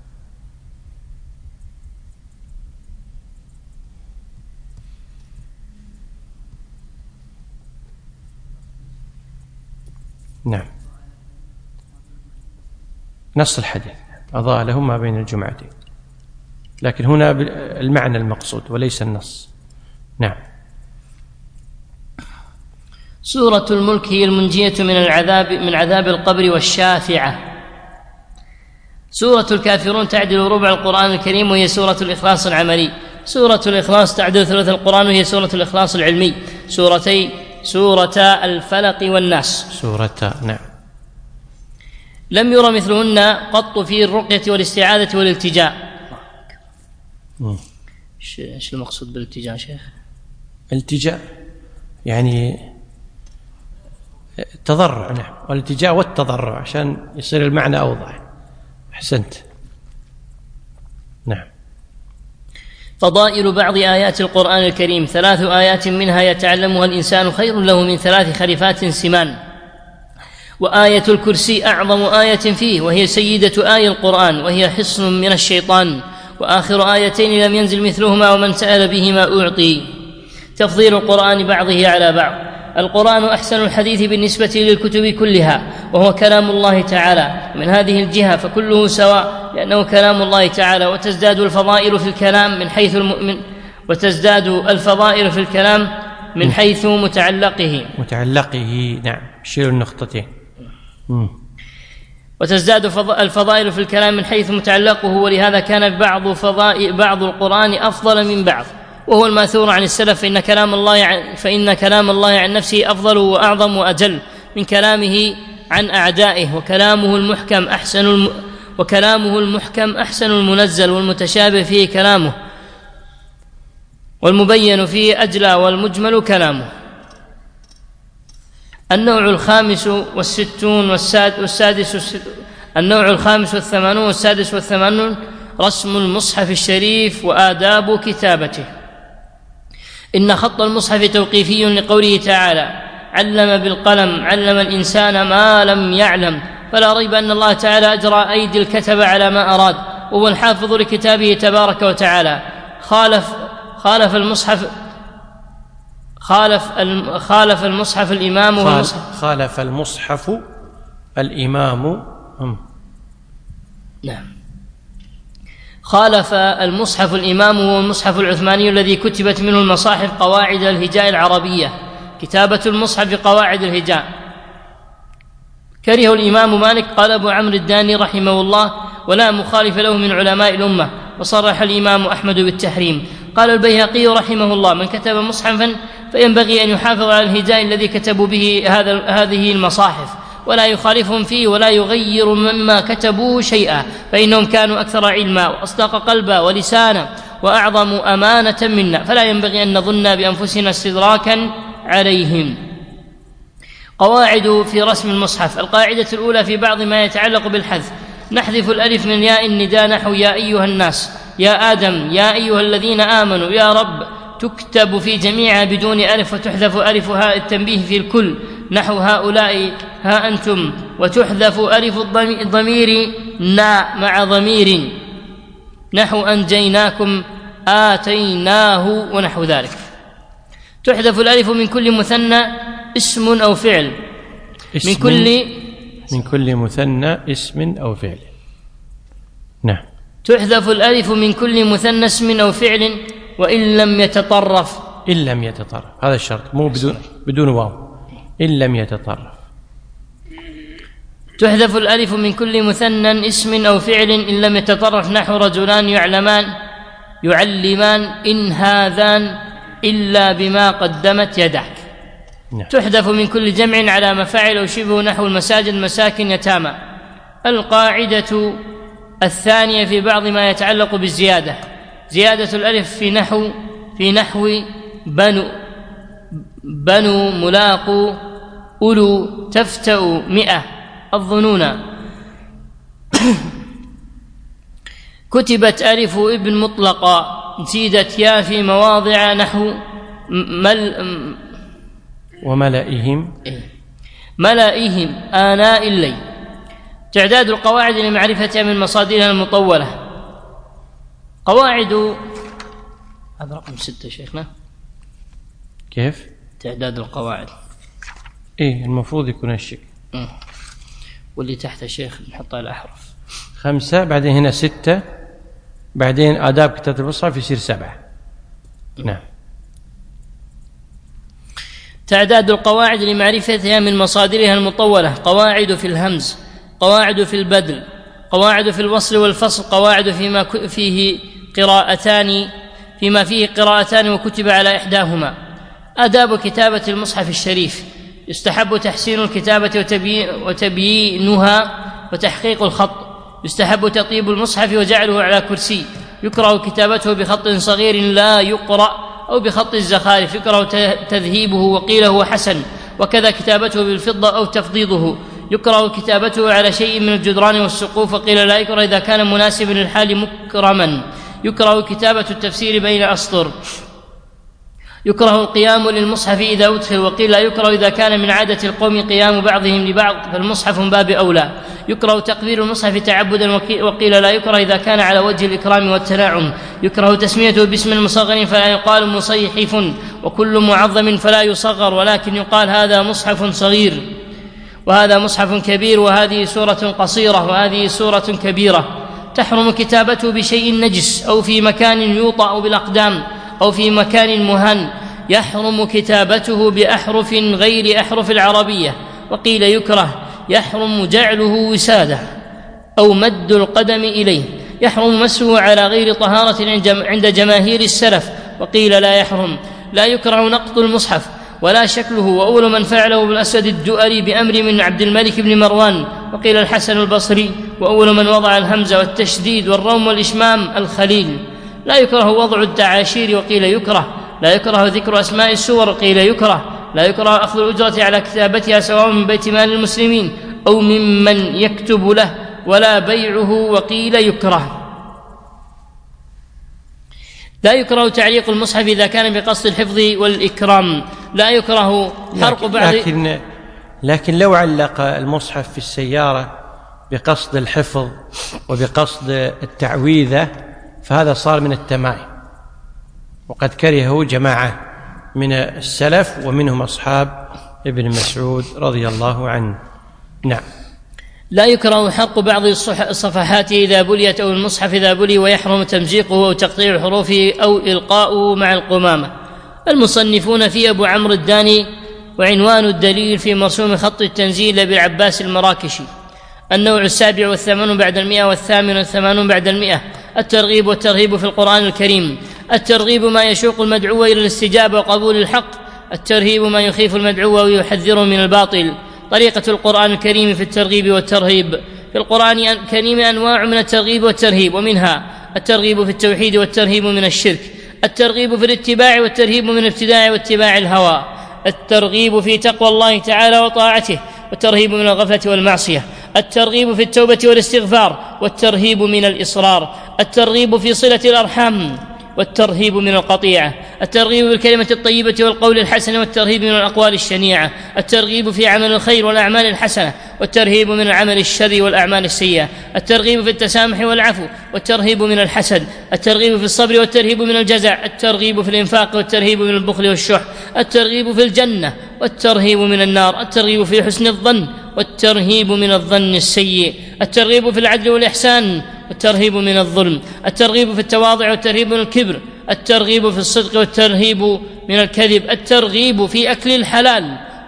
نعم، نص الحديث أضاء لهم ما بين الجمعتين، لكن هنا المعنى المقصود وليس النص. نعم. سورة الملك هي المنجية من العذاب من عذاب القبر والشافعة. سورة الكافرون تعدل ربع القرآن الكريم وهي سورة الإخلاص العملي. سورة الإخلاص تعدل ثلث القرآن وهي سورة الإخلاص العلمي. سورتي سورة الفلق والناس. سورة نعم. لم يرى مثلهن قط في الرقية والاستعاذة والالتجاء. ايش المقصود بالالتجاء شيخ؟ الالتجاء يعني التضرع. نعم، والالتجاء والتضرع عشان يصير المعنى أوضح. أحسنت. نعم. فضائل بعض آيات القرآن الكريم. ثلاث آيات منها يتعلمها الإنسان خير له من ثلاث خريفات سمان. وآية الكرسي أعظم آية فيه، وهي سيدة آي القرآن، وهي حصن من الشيطان. وآخر آيتين لم ينزل مثلهما ومن سأل بهما أعطي. تفضيل القرآن بعضه على بعض. القرآن أحسن الحديث بالنسبة للكتب كلها، وهو كلام الله تعالى. من هذه الجهة فكله سواء، لأنه كلام الله تعالى. وتزداد الفضائل في الكلام من حيث المؤمن وتزداد الفضائل في الكلام من حيث متعلقه متعلقه نعم، شيل النقطتين. وتزداد الفضائل في الكلام من حيث متعلقه، ولهذا كان بعض فضائل بعض القرآن أفضل من بعض، وهو الماثور عن السلف. فإن كلام الله عن فإن كلام الله عن نفسه أفضل وأعظم وأجل من كلامه عن أعدائه، وكلامه المحكم أحسن الم... وكلامه المحكم أحسن المنزل، والمتشابه فيه كلامه، والمبين فيه أجلى، والمجمل كلامه. النوع الخامس والستون والسادس النوع الخامس والثمانون والسادس والثمانون رسم المصحف الشريف وآداب كتابته. إن خط المصحف توقيفي لقوله تعالى: علم بالقلم علم الإنسان ما لم يعلم. فلا ريب أن الله تعالى أجرى أيدي الكتب على ما أراد، وهو الحافظ لكتابه تبارك وتعالى. خالف خالف المصحف خالف خالف المصحف الإمام والمصحف خالف المصحف الإمام نعم خالف المصحف الإمام هو المصحف العثماني الذي كتبت منه المصاحف قواعد الهجاء العربية. كتابة المصحف قواعد الهجاء كره الإمام مالك، قال أبو عمرو الداني رحمه الله، ولا مخالف له من علماء الأمة، وصرح الإمام أحمد بالتحريم. قال البيهقي رحمه الله: من كتب مصحفا فينبغي أن يحافظ على الهجاء الذي كتبوا به هذا هذه المصاحف، ولا يخالفهم فيه، ولا يغير مما كتبوه شيئا، فإنهم كانوا أكثر علما وأصدق قلبا ولسانا وأعظم أمانة منا، فلا ينبغي أن نظن بأنفسنا استدراكا عليهم. قواعد في رسم المصحف. القاعدة الأولى في بعض ما يتعلق بالحذف: نحذف الألف من ياء النداء نحو يا أيها الناس، يا آدم، يا أيها الذين آمنوا، يا رب، تكتب في جميعها بدون ألف، وتحذف ألف هاء التنبيه في الكل نحو هؤلاء ها أنتم، وتحذف ألف الضمير نا مع ضمير نحو أنجيناكم آتيناه ونحو ذلك. تحذف الألف من كل مثنى اسم أو فعل اسم من كل من كل مثنى اسم أو فعل. نعم. تحذف الألف من كل مثنى اسم أو فعل وإن لم يتطرف. إن لم يتطرف، هذا الشرط، مو بدون بدون واو. إن لم يتطرف. تحذف الألف من كل مثنى اسم أو فعل إن لم يتطرف، نحو رجلان يعلمان يعلمان إن هذان إلا بما قدمت يداك. تحذف من كل جمع على مفاعل أو شبه، نحو المساجد مساكن يتامى. القاعدة الثانية في بعض ما يتعلق بالزيادة، زيادة الألف في نحو في نحو بنو بنو ملاقو أولو تفتأ مئة الظنون. كتبت ألف ابن مطلقا، زيدت يا في مواضع، نحو مل وملئهم ملئهم آناء الليل. تعداد القواعد لمعرفتها من مصادرها المطولة. قواعد، هذا رقم ستة شيخنا. كيف تعداد القواعد؟ ايه المفروض يكون هالشكل، واللي تحت شيخ نحطها الأحرف. خمسة، بعدين هنا ستة، بعدين آداب كتابة المصحف يصير سبعة. نعم. تعداد القواعد لمعرفتها من مصادرها المطولة. قواعد في الهمز، قواعد في البدل، قواعد في الوصل والفصل، قواعد فيما فيه قراءتان فيما فيه قراءتان وكتب على إحداهما. آداب كتابة المصحف الشريف. يستحب تحسين الكتابة وتبيينها وتحقيق الخط. يستحب تطيب المصحف وجعله على كرسي. يكره كتابته بخط صغير لا يقرأ أو بخط الزخارف. يكره تذهيبه وقيل هو حسن، وكذا كتابته بالفضة أو تفضيضه. يكره كتابته على شيء من الجدران والسقوف، وقيل لا يكره إذا كان مناسبا للحال مكرما. يكره كتابة التفسير بين أسطر. يكره القيام للمصحف إذا أدخل، وقيل لا يكره إذا كان من عادة القوم قيام بعضهم لبعض، فالمصحف من باب أولى. يكره تقبيل المصحف تعبدا، وقيل لا يكره إذا كان على وجه الإكرام والتناعم. يكره تسميته باسم المصغر، فلا يقال مصيحف، وكل معظم فلا يصغر، ولكن يقال هذا مصحف صغير، وهذا مصحف كبير، وهذه سورة قصيرة، وهذه سورة كبيرة. تحرم كتابته بشيء نجس، أو في مكان يوطأ بالأقدام، أو في مكان مهن. يحرم كتابته بأحرف غير أحرف العربية، وقيل يكره. يحرم جعله وسادة أو مد القدم إليه. يحرم مسه على غير طهارة عند جماهير السلف، وقيل لا يحرم. لا يكره نقط المصحف ولا شكله، وأول من فعله بالأسود الدؤلي بأمر من عبد الملك بن مروان، وقيل الحسن البصري. وأول من وضع الهمزة والتشديد والروم والإشمام الخليل. لا يكره وضع التعاشير، وقيل يكره. لا يكره ذكر أسماء السور، وقيل يكره. لا يكره أخذ الأجرة على كتابتها، سواء من بيت مال المسلمين أو ممن يكتب له، ولا بيعه، وقيل يكره. لا يكره تعليق المصحف إذا كان بقصد الحفظ والإكرام. لا يكره حرق بعض لكن, لكن لو علق المصحف في السيارة بقصد الحفظ وبقصد التعويذة فهذا صار من التمائم، وقد كرهه جماعة من السلف ومنهم أصحاب ابن مسعود رضي الله عنه. نعم. لا يكره حرق بعض الصفحات إذا بليت، أو المصحف إذا بلي، ويحرم تمزيقه أو تقطيع الحروف أو إلقاؤه مع القمامة. المصنفون في أبو عمرو الداني وعنوان الدليل في مرسوم خط التنزيل لأبي العباس المراكشي. النوع السابع والثمانون بعد المئة والثامن والثمانون بعد المئة. الترغيب والترهيب في القرآن الكريم. الترغيب ما يشوق المدعو إلى الاستجابة وقبول الحق. الترهيب ما يخيف المدعو ويحذره من الباطل. طريقة القرآن الكريم في الترغيب والترهيب. في القرآن الكريم أنواع من الترغيب والترهيب، ومنها الترغيب في التوحيد والترهيب من الشرك. الترغيب في الاتباع والترهيب من الابتداع واتباع الهوى. الترغيب في تقوى الله تعالى وطاعته، والترهيب من الغفلة والمعصية. الترغيب في التوبة والاستغفار، والترهيب من الإصرار. الترغيب في صلة الأرحام، والترهيب من القطيعة. الترغيب بالكلمة الطيبة والقول الحسن، والترهيب من الأقوال الشنيعة. الترغيب في عمل الخير والأعمال الحسنة، والترهيب من العمل الشر والأعمال السيئة. الترغيب في التسامح والعفو، والترهيب من الحسد. الترغيب في الصبر، والترهيب من الجزع. الترغيب في الإنفاق، والترهيب من البخل والشح. الترغيب في الجنة، والترهيب من النار. الترغيب في حسن الظن، والترهيب من الظن السيء. الترغيب في العدل والإحسان، والترهيب من الظلم. الترغيب في التواضع، والترهيب من الكبر. الترغيب في الصدق، والترهيب من الكذب. الترغيب في أكل الحلال،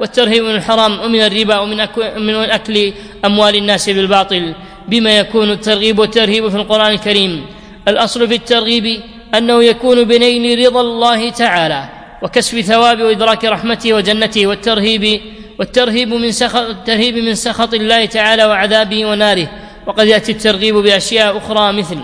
والترهيب من الحرام ومن الربا ومن أكل أموال الناس بالباطل. بما يكون الترغيب والترهيب في القرآن الكريم؟ الأصل في الترغيب أنه يكون بنيل رضا الله تعالى وكسب ثواب وإدراك رحمته وجنته، والترهيب والترهيب من سخط الترهيب من سخط الله تعالى وعذابه وناره. وقد يأتي الترغيب بأشياء أخرى مثل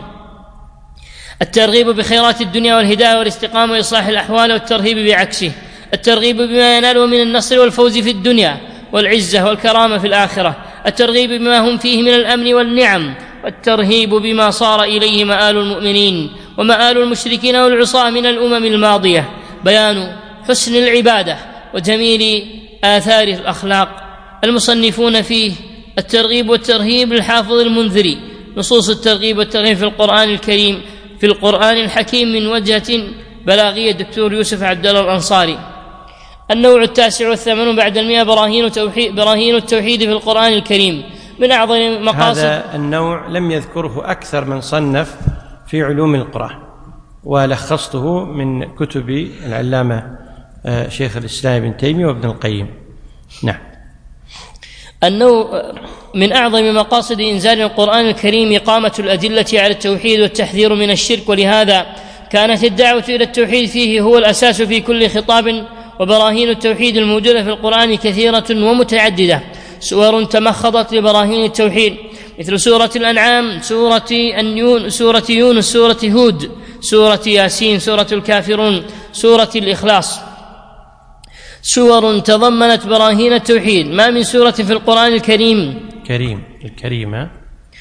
الترغيب بخيرات الدنيا والهداية والاستقامة وإصلاح الأحوال، والترهيب بعكسه الترغيب بما يناله من النصر والفوز في الدنيا والعزة والكرامة في الآخرة، الترغيب بما هم فيه من الأمن والنعم، والترهيب بما صار إليه مآل المؤمنين ومآل المشركين والعصاة من الأمم الماضية. بيان حسن العبادة وجميل آثار الأخلاق. المصنفون فيه الترغيب والترهيب للحافظ المنذري. نصوص الترغيب والترهيب في القرآن الكريم في القرآن الحكيم من وجهة بلاغية الدكتور يوسف عبد الله الأنصاري. النوع التاسع والثمانون بعد المئة براهين توحيد براهين التوحيد في القرآن الكريم. من أعظم مقاصد هذا النوع لم يذكره أكثر من صنف في علوم القرآن، ولخصته من كتب العلامة شيخ الإسلام ابن تيمية وابن القيم. نعم. النوع من أعظم مقاصد إنزال القرآن الكريم إقامة الأدلة على التوحيد والتحذير من الشرك، ولهذا كانت الدعوة إلى التوحيد فيه هو الأساس في كل خطاب. وبراهين التوحيد الموجودة في القرآن كثيرة ومتعددة، سور تمخضت لبراهين التوحيد مثل سورة الأنعام، سورة النون، سورة يونس، سورة هود، سورة ياسين، سورة الكافرون، سورة الإخلاص. سور تضمنت براهين التوحيد. ما من سورة في القرآن الكريم كريم الكريمة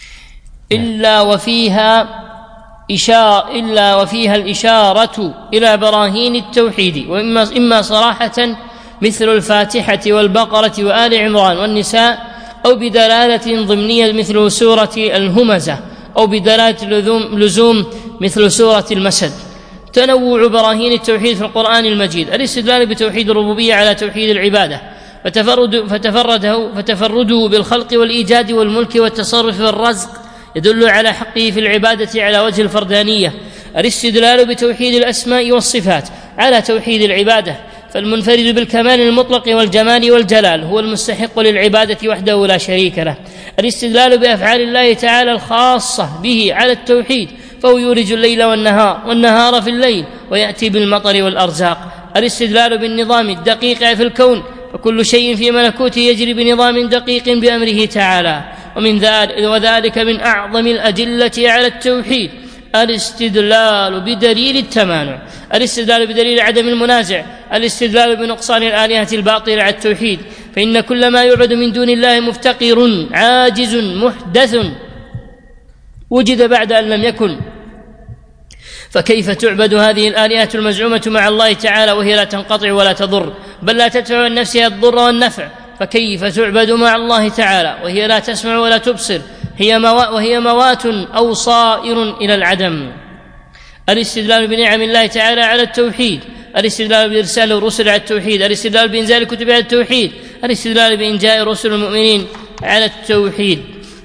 إلا وفيها إشارة إلا وفيها الإشارة إلى براهين التوحيد، وإما إما صراحة مثل الفاتحة والبقرة وآل عمران والنساء، أو بدلالة ضمنية مثل سورة الهمزة، أو بدلالة لزوم مثل سورة المسد. تنوع براهين التوحيد في القرآن المجيد. الاستدلال بتوحيد الربوبية على توحيد العبادة، فتفرد فتفرده فتفرده بالخلق والإيجاد والملك والتصرف والرزق يدل على حقه في العبادة على وجه الفردانية. الاستدلال بتوحيد الأسماء والصفات على توحيد العبادة، فالمنفرد بالكمال المطلق والجمال والجلال هو المستحق للعبادة وحده لا شريك له. الاستدلال بأفعال الله تعالى الخاصة به على التوحيد، فهو يولج الليل والنهار والنهار في الليل ويأتي بالمطر والأرزاق. الاستدلال بالنظام الدقيق في الكون، فكل شيء في ملكوته يجري بنظام دقيق بأمره تعالى. ومن ذلك وذلك من أعظم الأدلة على التوحيد الاستدلال بدليل التمانع، الاستدلال بدليل عدم المنازع، الاستدلال بنقصان الآلهة الباطلة على التوحيد، فإن كل ما يعبد من دون الله مفتقر عاجز محدث وجد بعد أن لم يكن، فكيف تعبد هذه الآلهة المزعومة مع الله تعالى وهي لا تنقطع ولا تضر، بل لا تدفع عن نفسها الضر والنفع؟ فكيف تعبد مع الله تعالى وهي لا تسمع ولا تبصر، هي موا وهي موات أو صائر إلى العدم؟ الاستدلال بنعم الله تعالى على التوحيد، الاستدلال بإرسال الرسل على التوحيد، الاستدلال بإنزال الكتب على التوحيد، الاستدلال بإنجاء رسل المؤمنين على التوحيد،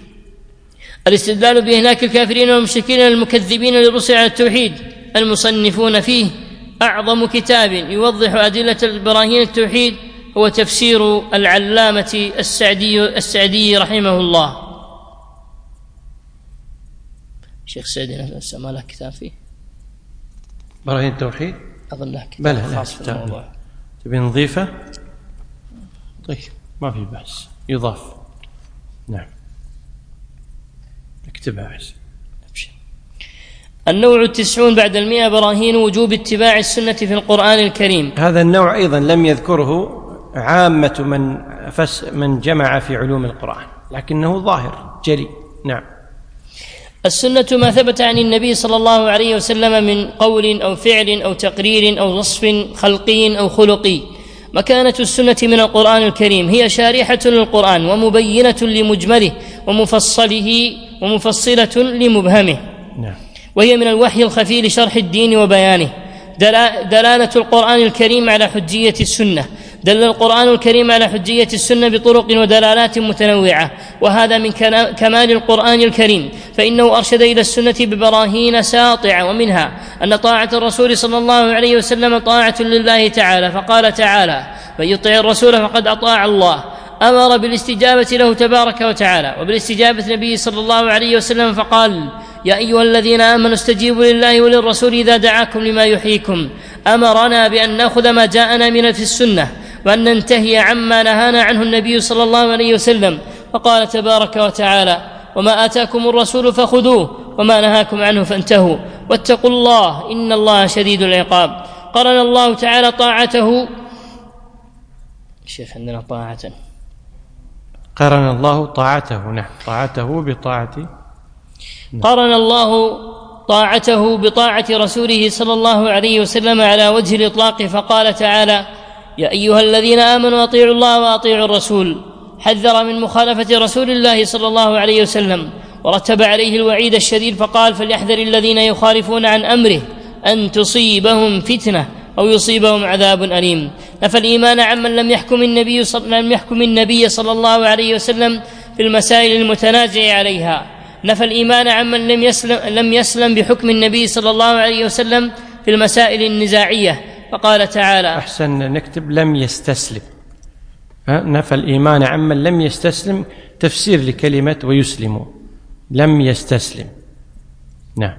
الاستدلال بإهلاك الكافرين والمشركين المكذبين للرسل على التوحيد. المصنفون فيه أعظم كتاب يوضح أدلة براهين التوحيد هو تفسير العلامة السعدي السعدي رحمه الله. شيخ سعدي ما له كتاب فيه براهين التوحيد؟ أظن له كتاب خاص في الموضوع. تبي نضيفه؟ طيب ما في بأس، يضاف. نعم اكتبها بس. النوع التسعون بعد المئة براهين وجوب اتباع السنة في القرآن الكريم. هذا النوع أيضا لم يذكره عامة من فس من جمع في علوم القرآن، لكنه ظاهر جلي. نعم. السنة ما ثبت عن النبي صلى الله عليه وسلم من قول أو فعل أو تقرير أو وصف خلقي أو خلقي. مكانة السنة من القرآن الكريم هي شارحة للقرآن ومبينة لمجمله ومفصله ومفصلة لمبهمه. نعم. وهي من الوحي الخفي لشرح الدين وبيانه. دلالة القرآن الكريم على حجية السنة، دل القرآن الكريم على حجية السنة بطرق ودلالات متنوعة، وهذا من كمال القرآن الكريم، فإنه أرشد إلى السنة ببراهين ساطعة، ومنها أن طاعة الرسول صلى الله عليه وسلم طاعة لله تعالى، فقال تعالى: من يطع الرسول فقد أطاع الله. أمر بالاستجابة له تبارك وتعالى وبالاستجابة نبيه صلى الله عليه وسلم فقال: يا أيها الذين آمنوا استجيبوا لله وللرسول إذا دعاكم لما يحييكم. أمرنا بأن نأخذ ما جاءنا من في السنة وأن ننتهي عما نهانا عنه النبي صلى الله عليه وسلم. فقال تبارك وتعالى: وما آتاكم الرسول فخذوه وما نهاكم عنه فانتهوا واتقوا الله إن الله شديد العقاب. قرن الله تعالى طاعته الشيخ عندنا طاعة قرن الله طاعته نعم طاعته بطاعته قرن الله طاعته بطاعة رسوله صلى الله عليه وسلم على وجه الإطلاق، فقال تعالى: يا أيها الذين آمنوا أطيعوا الله وأطيعوا الرسول. حذر من مخالفة رسول الله صلى الله عليه وسلم ورتب عليه الوعيد الشديد فقال: فليحذر الذين يخالفون عن أمره أن تصيبهم فتنة أو يصيبهم عذاب أليم. نفى الإيمان عمن لم يحكم النبي صلى, لم يحكم النبي صلى الله عليه وسلم في المسائل المتنازع عليها. نفى الإيمان عمن لم يسلم, لم يسلم بحكم النبي صلى الله عليه وسلم في المسائل النزاعية، فقال تعالى: أحسن نكتب لم يستسلم. نفى الإيمان عمن لم يستسلم، تفسير لكلمة ويسلم، لم يستسلم. نعم.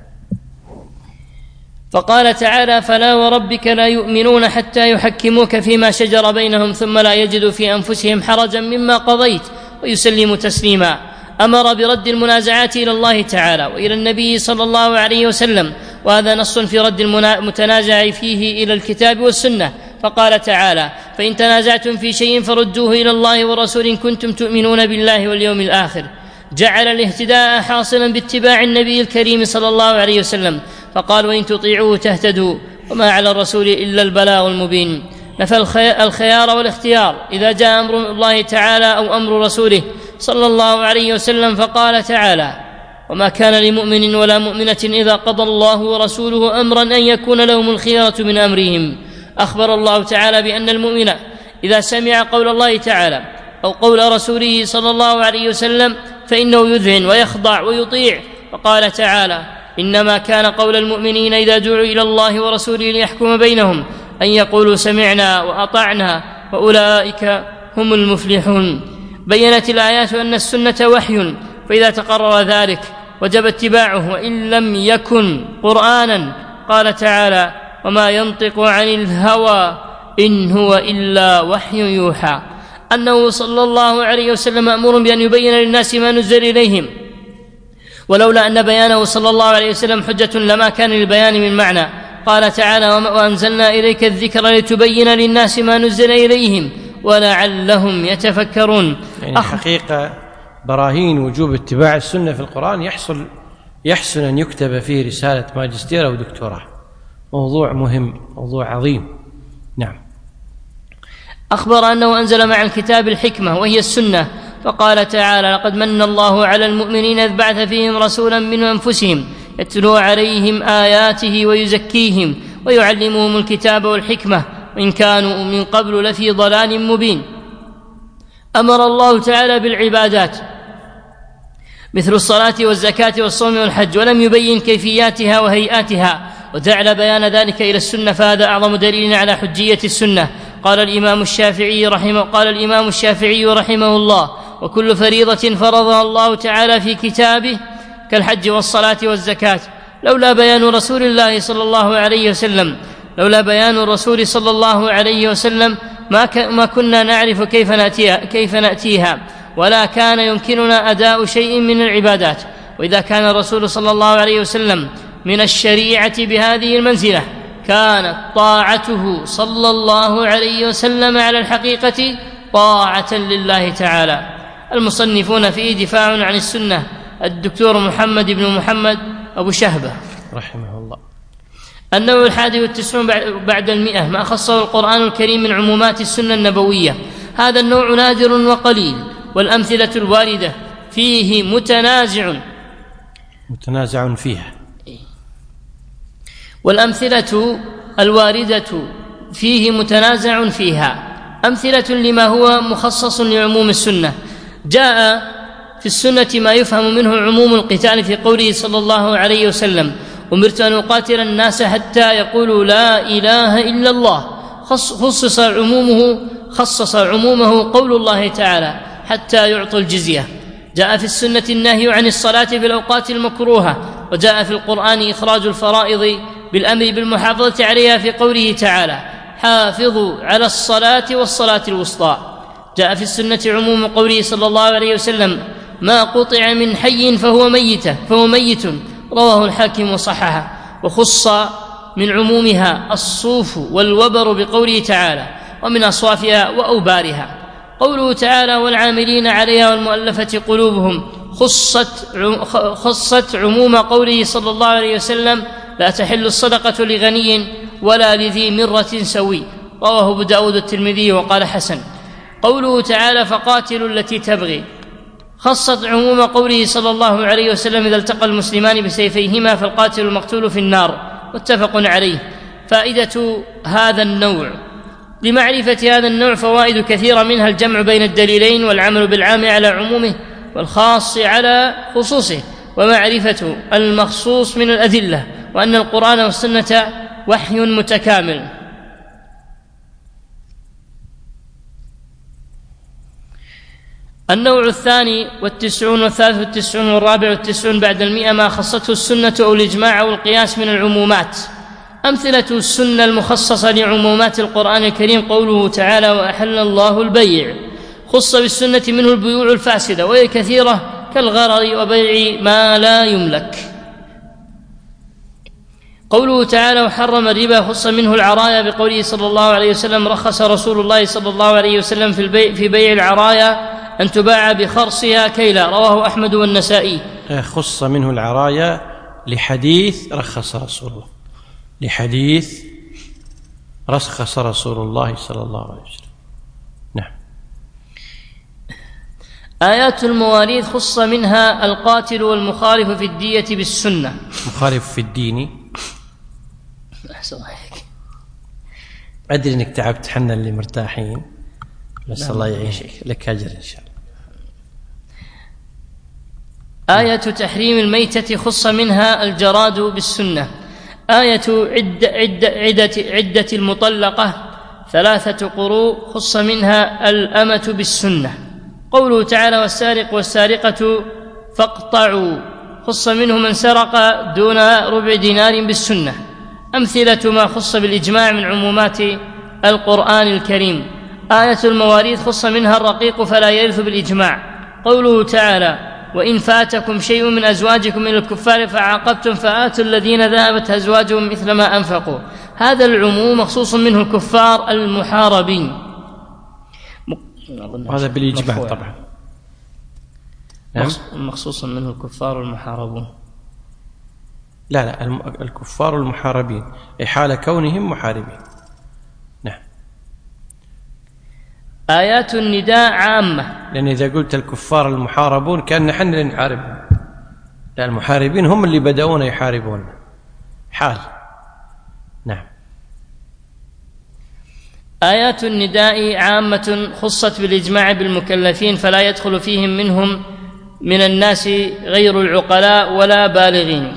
فقال تعالى: فلا وربك لا يؤمنون حتى يحكموك فيما شجر بينهم ثم لا يجدوا في أنفسهم حرجا مما قضيت ويسلموا تسليما. أمر برد المنازعات إلى الله تعالى وإلى النبي صلى الله عليه وسلم، وهذا نص في رد المتنازع فيه إلى الكتاب والسنة. فقال تعالى: فإن تنازعتم في شيء فردوه إلى الله ورسوله إن كنتم تؤمنون بالله واليوم الآخر. جعل الاهتداء حاصلا باتباع النبي الكريم صلى الله عليه وسلم، فقال: وإن تطيعوه تهتدوا وما على الرسول إلا البلاغ المبين. نفى الخيار والاختيار إذا جاء أمر الله تعالى أو أمر رسوله صلى الله عليه وسلم، فقال تعالى: وما كان لمؤمن ولا مؤمنة إذا قضى الله ورسوله أمرا أن يكون لهم الخيرة من أمرهم. أخبر الله تعالى بأن المؤمن إذا سمع قول الله تعالى أو قول رسوله صلى الله عليه وسلم فإنه يذعن ويخضع ويطيع. فقال تعالى: إنما كان قول المؤمنين إذا دعوا إلى الله ورسوله ليحكم بينهم أن يقولوا سمعنا وأطعنا وأولئك هم المفلحون. بينت الآيات أن السنة وحي، فإذا تقرر ذلك وجب اتباعه وإن لم يكن قرآنا. قال تعالى: وما ينطق عن الهوى إن هو إلا وحي يوحى. أنه صلى الله عليه وسلم مأمور بأن يبين للناس ما نزل إليهم، ولولا أن بيانه صلى الله عليه وسلم حجة لما كان للبيان من معنى. قال تعالى: وأنزلنا إليك الذكر لتبين للناس ما نزل إليهم ولعلهم يتفكرون. يعني حقيقة براهين وجوب اتباع السنة في القرآن يحصل يحسن أن يكتب فيه رسالة ماجستير أو دكتوراه. موضوع مهم، موضوع عظيم. نعم. أخبر أنه أنزل مع الكتاب الحكمة وهي السنة، فقال تعالى: لقد من الله على المؤمنين إذ بعث فيهم رسولا من أنفسهم يتلو عليهم آياته ويزكيهم ويعلمهم الكتاب والحكمة وإن كانوا من قبل لفي ضلال مبين. أمر الله تعالى بالعبادات مثل الصلاة والزكاة والصوم والحج، ولم يبين كيفياتها وهيئاتها، وجعل بيان ذلك إلى السنة، فهذا أعظم دليل على حجية السنة. قال الإمام الشافعي رحمه قال الإمام الشافعي رحمه الله: وكل فريضة فرضها الله تعالى في كتابه كالحج والصلاة والزكاة، لولا بيان رسول الله صلى الله عليه وسلم لولا بيان الرسول صلى الله عليه وسلم ما, ك... ما كنا نعرف كيف نأتيها, كيف نأتيها ولا كان يمكننا أداء شيء من العبادات. وإذا كان الرسول صلى الله عليه وسلم من الشريعة بهذه المنزلة، كانت طاعته صلى الله عليه وسلم على الحقيقة طاعة لله تعالى. المصنفون فيه دفاع عن السنة الدكتور محمد بن محمد أبو شهبة رحمه الله. النوع الحادي والتسعون بعد المئة ما خصه القرآن الكريم من عمومات السنة النبوية. هذا النوع نادر وقليل، والأمثلة الواردة فيه متنازع متنازع فيها والأمثلة الواردة فيه متنازع فيها أمثلة لما هو مخصص لعموم السنة. جاء في السنة ما يفهم منه عموم القتال في قوله صلى الله عليه وسلم: أمرت أن أقاتل الناس حتى يقولوا لا إله إلا الله. خصص عمومه خصص عمومه قول الله تعالى حتى يعطوا الجزية. جاء في السنة النهي عن الصلاة في الأوقات المكروهة، وجاء في القرآن إخراج الفرائض بالأمر بالمحافظة عليها في قوله تعالى حافظوا على الصلاة والصلاة الوسطى. جاء في السنة عموم قوله صلى الله عليه وسلم ما قطع من حي فهو ميت فهو ميت رواه الحاكم وصححه. وخص من عمومها الصوف والوبر بقوله تعالى ومن أصوافها وأوبارها. قوله تعالى والعاملين عليها والمؤلفة قلوبهم خصت خصت عموم قوله صلى الله عليه وسلم لا تحل الصدقة لغني ولا لذي مرة سوي، رواه أبو داود الترمذي وقال حسن. قوله تعالى فقاتلوا التي تبغي خصت عموم قوله صلى الله عليه وسلم إذا التقى المسلمان بسيفيهما فالقاتل المقتول في النار، متفق عليه. فائدة هذا النوع: لمعرفة هذا النوع فوائد كثيرة، منها الجمع بين الدليلين والعمل بالعام على عمومه والخاص على خصوصه، ومعرفة المخصوص من الأدلة، وأن القرآن والسنة وحي متكامل. النوع الثاني والتسعون والثالث والتسعون والرابع والتسعون بعد المئة ما خصته السنة أو الإجماع أو القياس من العمومات. أمثلة السنة المخصصة لعمومات القرآن الكريم قوله تعالى وأحل الله البيع، خص بالسنة منه البيوع الفاسدة وهي كثيرة كالغرر وبيع ما لا يملك. قوله تعالى وحرم الربا خص منه العرايا بقوله صلى الله عليه وسلم رخص رسول الله صلى الله عليه وسلم في البيع في بيع العرايا أن تباع بخرصها كيلا، رواه أحمد والنسائي. خص منه العرايا لحديث رخص رسول الله، لحديث رخص رسول الله صلى الله عليه وسلم. نعم. آيات المواريث خص منها القاتل والمخالف في الدية بالسنة. مخالف في الدين. أحسن عليك. أدري أنك تعبت، حنا اللي مرتاحين، بس الله يعيشك، لك أجر إن شاء الله. آية تحريم الميتة خص منها الجراد بالسنة. آية عدة, عدة, عدة, عدة المطلقة ثلاثة قروء خص منها الأمة بالسنة. قوله تعالى والسارق والسارقة فاقطعوا خص منه من سرق دون ربع دينار بالسنة. أمثلة ما خص بالإجماع من عمومات القرآن الكريم: آية المواريث خص منها الرقيق فلا يرث بالإجماع. قوله تعالى وإن فاتكم شيء من أزواجكم من الكفار فعاقبتم فآتوا الذين ذهبت أزواجهم مثل ما أنفقوا. هذا العموم مخصوص منه الكفار المحاربين. هذا بالإجماع طبعا. مخصوص منه الكفار المحاربون. لا لا الكفار المحاربين أي حال كونهم محاربين. نعم. آيات النداء عامة، لأن إذا قلت الكفار المحاربون كان نحن اللي نحاربهم، لا المحاربين هم اللي بدأون يحاربون حال. نعم. آيات النداء عامة خصت بالإجماع بالمكلفين فلا يدخل فيهم منهم من الناس غير العقلاء ولا بالغين.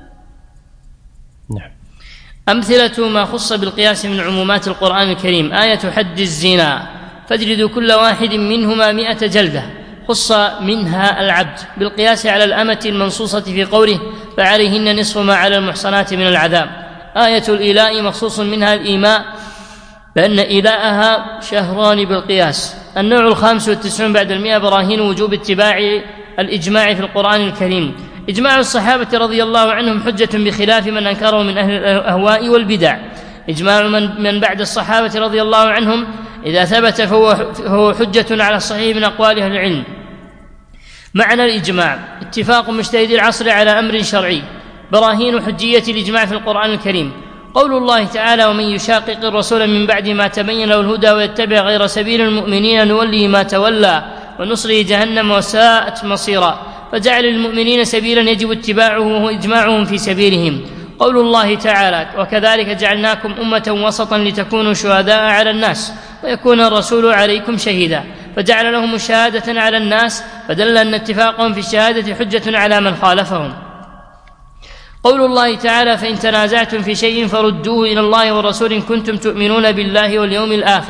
نعم. أمثلة ما خص بالقياس من عمومات القرآن الكريم: آية حد الزنا فاجلدوا كل واحد منهما مئة جلدة، خص منها العبد بالقياس على الأمة المنصوصة في قوله فعليهن نصف ما على المحصنات من العذاب. آية الإيلاء مخصوص منها الإيماء لأن إيلاءها شهران بالقياس. النوع الخامس والتسعون بعد المئة براهين وجوب اتباع الإجماع في القرآن الكريم. إجماع الصحابة رضي الله عنهم حجة بخلاف من أنكره من أهل الأهواء والبدع. إجماع من, من بعد الصحابة رضي الله عنهم إذا ثبت فهو, فهو حجة على الصحيح من أقوال أهل العلم. معنى الإجماع: اتفاق مجتهدي العصر على أمر شرعي. براهين حجية الإجماع في القرآن الكريم: قول الله تعالى ومن يشاقق الرسول من بعد ما تبين له الهدى ويتبع غير سبيل المؤمنين نوليه ما تولى ونصره جهنم وساءت مصيرا. فجعل المؤمنين سبيلا يجب اتباعه وهو إجماعهم في سبيلهم. قول الله تعالى وكذلك جعلناكم أمة وسطا لتكونوا شهداء على الناس ويكون الرسول عليكم شهيدا، فجعل لهم الشهادة على الناس، فدل أن اتفاقهم في الشهادة حجة على من خالفهم. قول الله تعالى فإن تنازعتم في شيء فردوه إلى الله والرسول إن كنتم تؤمنون بالله واليوم الآخر،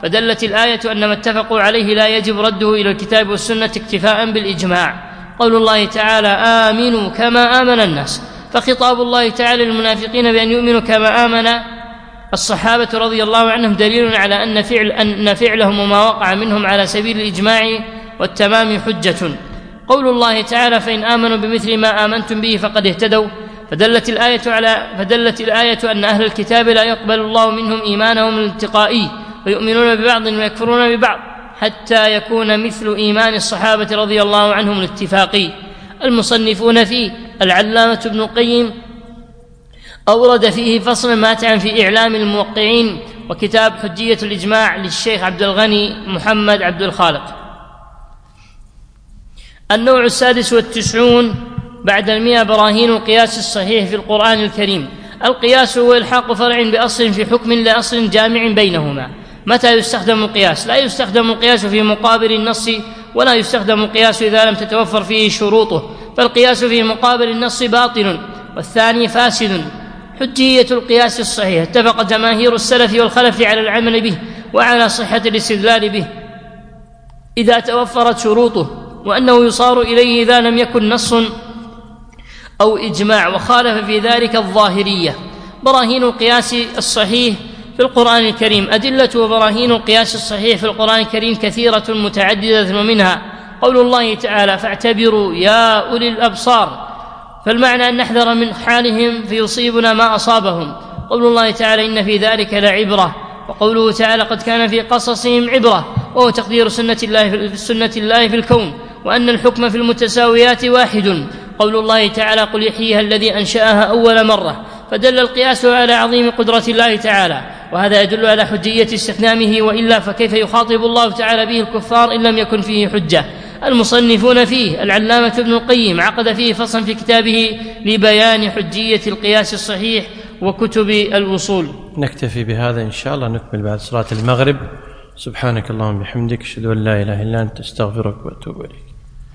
فدلت الآية أن ما اتفقوا عليه لا يجب رده إلى الكتاب والسنة اكتفاء بالإجماع. قول الله تعالى آمنوا كما آمن الناس، فخطاب الله تعالى للمنافقين بأن يؤمنوا كما آمن الصحابة رضي الله عنهم دليل على أن فعل أن فعلهم وما وقع منهم على سبيل الإجماع والتمام حجة. قول الله تعالى فإن آمنوا بمثل ما آمنتم به فقد اهتدوا، فدلت الآية على فدلت الآية أن أهل الكتاب لا يقبل الله منهم إيمانهم الانتقائي، ويؤمنون ببعض ويكفرون ببعض حتى يكون مثل إيمان الصحابة رضي الله عنهم الاتفاقي. المصنفون فيه العلامة ابن القيم أورد فيه فصلا ماتعا في إعلام الموقعين، وكتاب حجية الإجماع للشيخ عبد الغني محمد عبد الخالق. النوع السادس والتسعون بعد المئة براهين القياس الصحيح في القرآن الكريم. القياس هو إلحاق فرع بأصل في حكم لأصل جامع بينهما. متى يستخدم القياس؟ لا يستخدم القياس في مقابل النص، ولا يستخدم القياس إذا لم تتوفر فيه شروطه، فالقياس في مقابل النص باطل والثاني فاسد. حجية القياس الصحيح اتفق جماهير السلف والخلف على العمل به وعلى صحة الاستدلال به إذا توفرت شروطه، وأنه يصار إليه إذا لم يكن نص أو إجماع، وخالف في ذلك الظاهرية. براهين القياس الصحيح في القرآن الكريم. أدلة وبراهين القياس الصحيح في القرآن الكريم كثيرة متعددة، ومنها قول الله تعالى فاعتبروا يا أولي الأبصار، فالمعنى أن نحذر من حالهم فيصيبنا ما أصابهم. قول الله تعالى إن في ذلك لعبرة، وقوله تعالى قد كان في قصصهم عبرة، وهو تقدير سنة الله في سنة الله في الكون، وأن الحكم في المتساويات واحد. قول الله تعالى قل يحييها الذي أنشأها أول مرة، فدل القياس على عظيم قدرة الله تعالى، وهذا يدل على حجية استخدامه، وإلا فكيف يخاطب الله تعالى به الكفار إن لم يكن فيه حجة. المصنفون فيه العلامة ابن القيم عقد فيه فصلا في كتابه لبيان حجية القياس الصحيح وكتب الوصول. نكتفي بهذا إن شاء الله، نكمل بعد صلاة المغرب. سبحانك اللهم وبحمدك، أشهد أن لا إله إلا أنت، أستغفرك وأتوب إليك.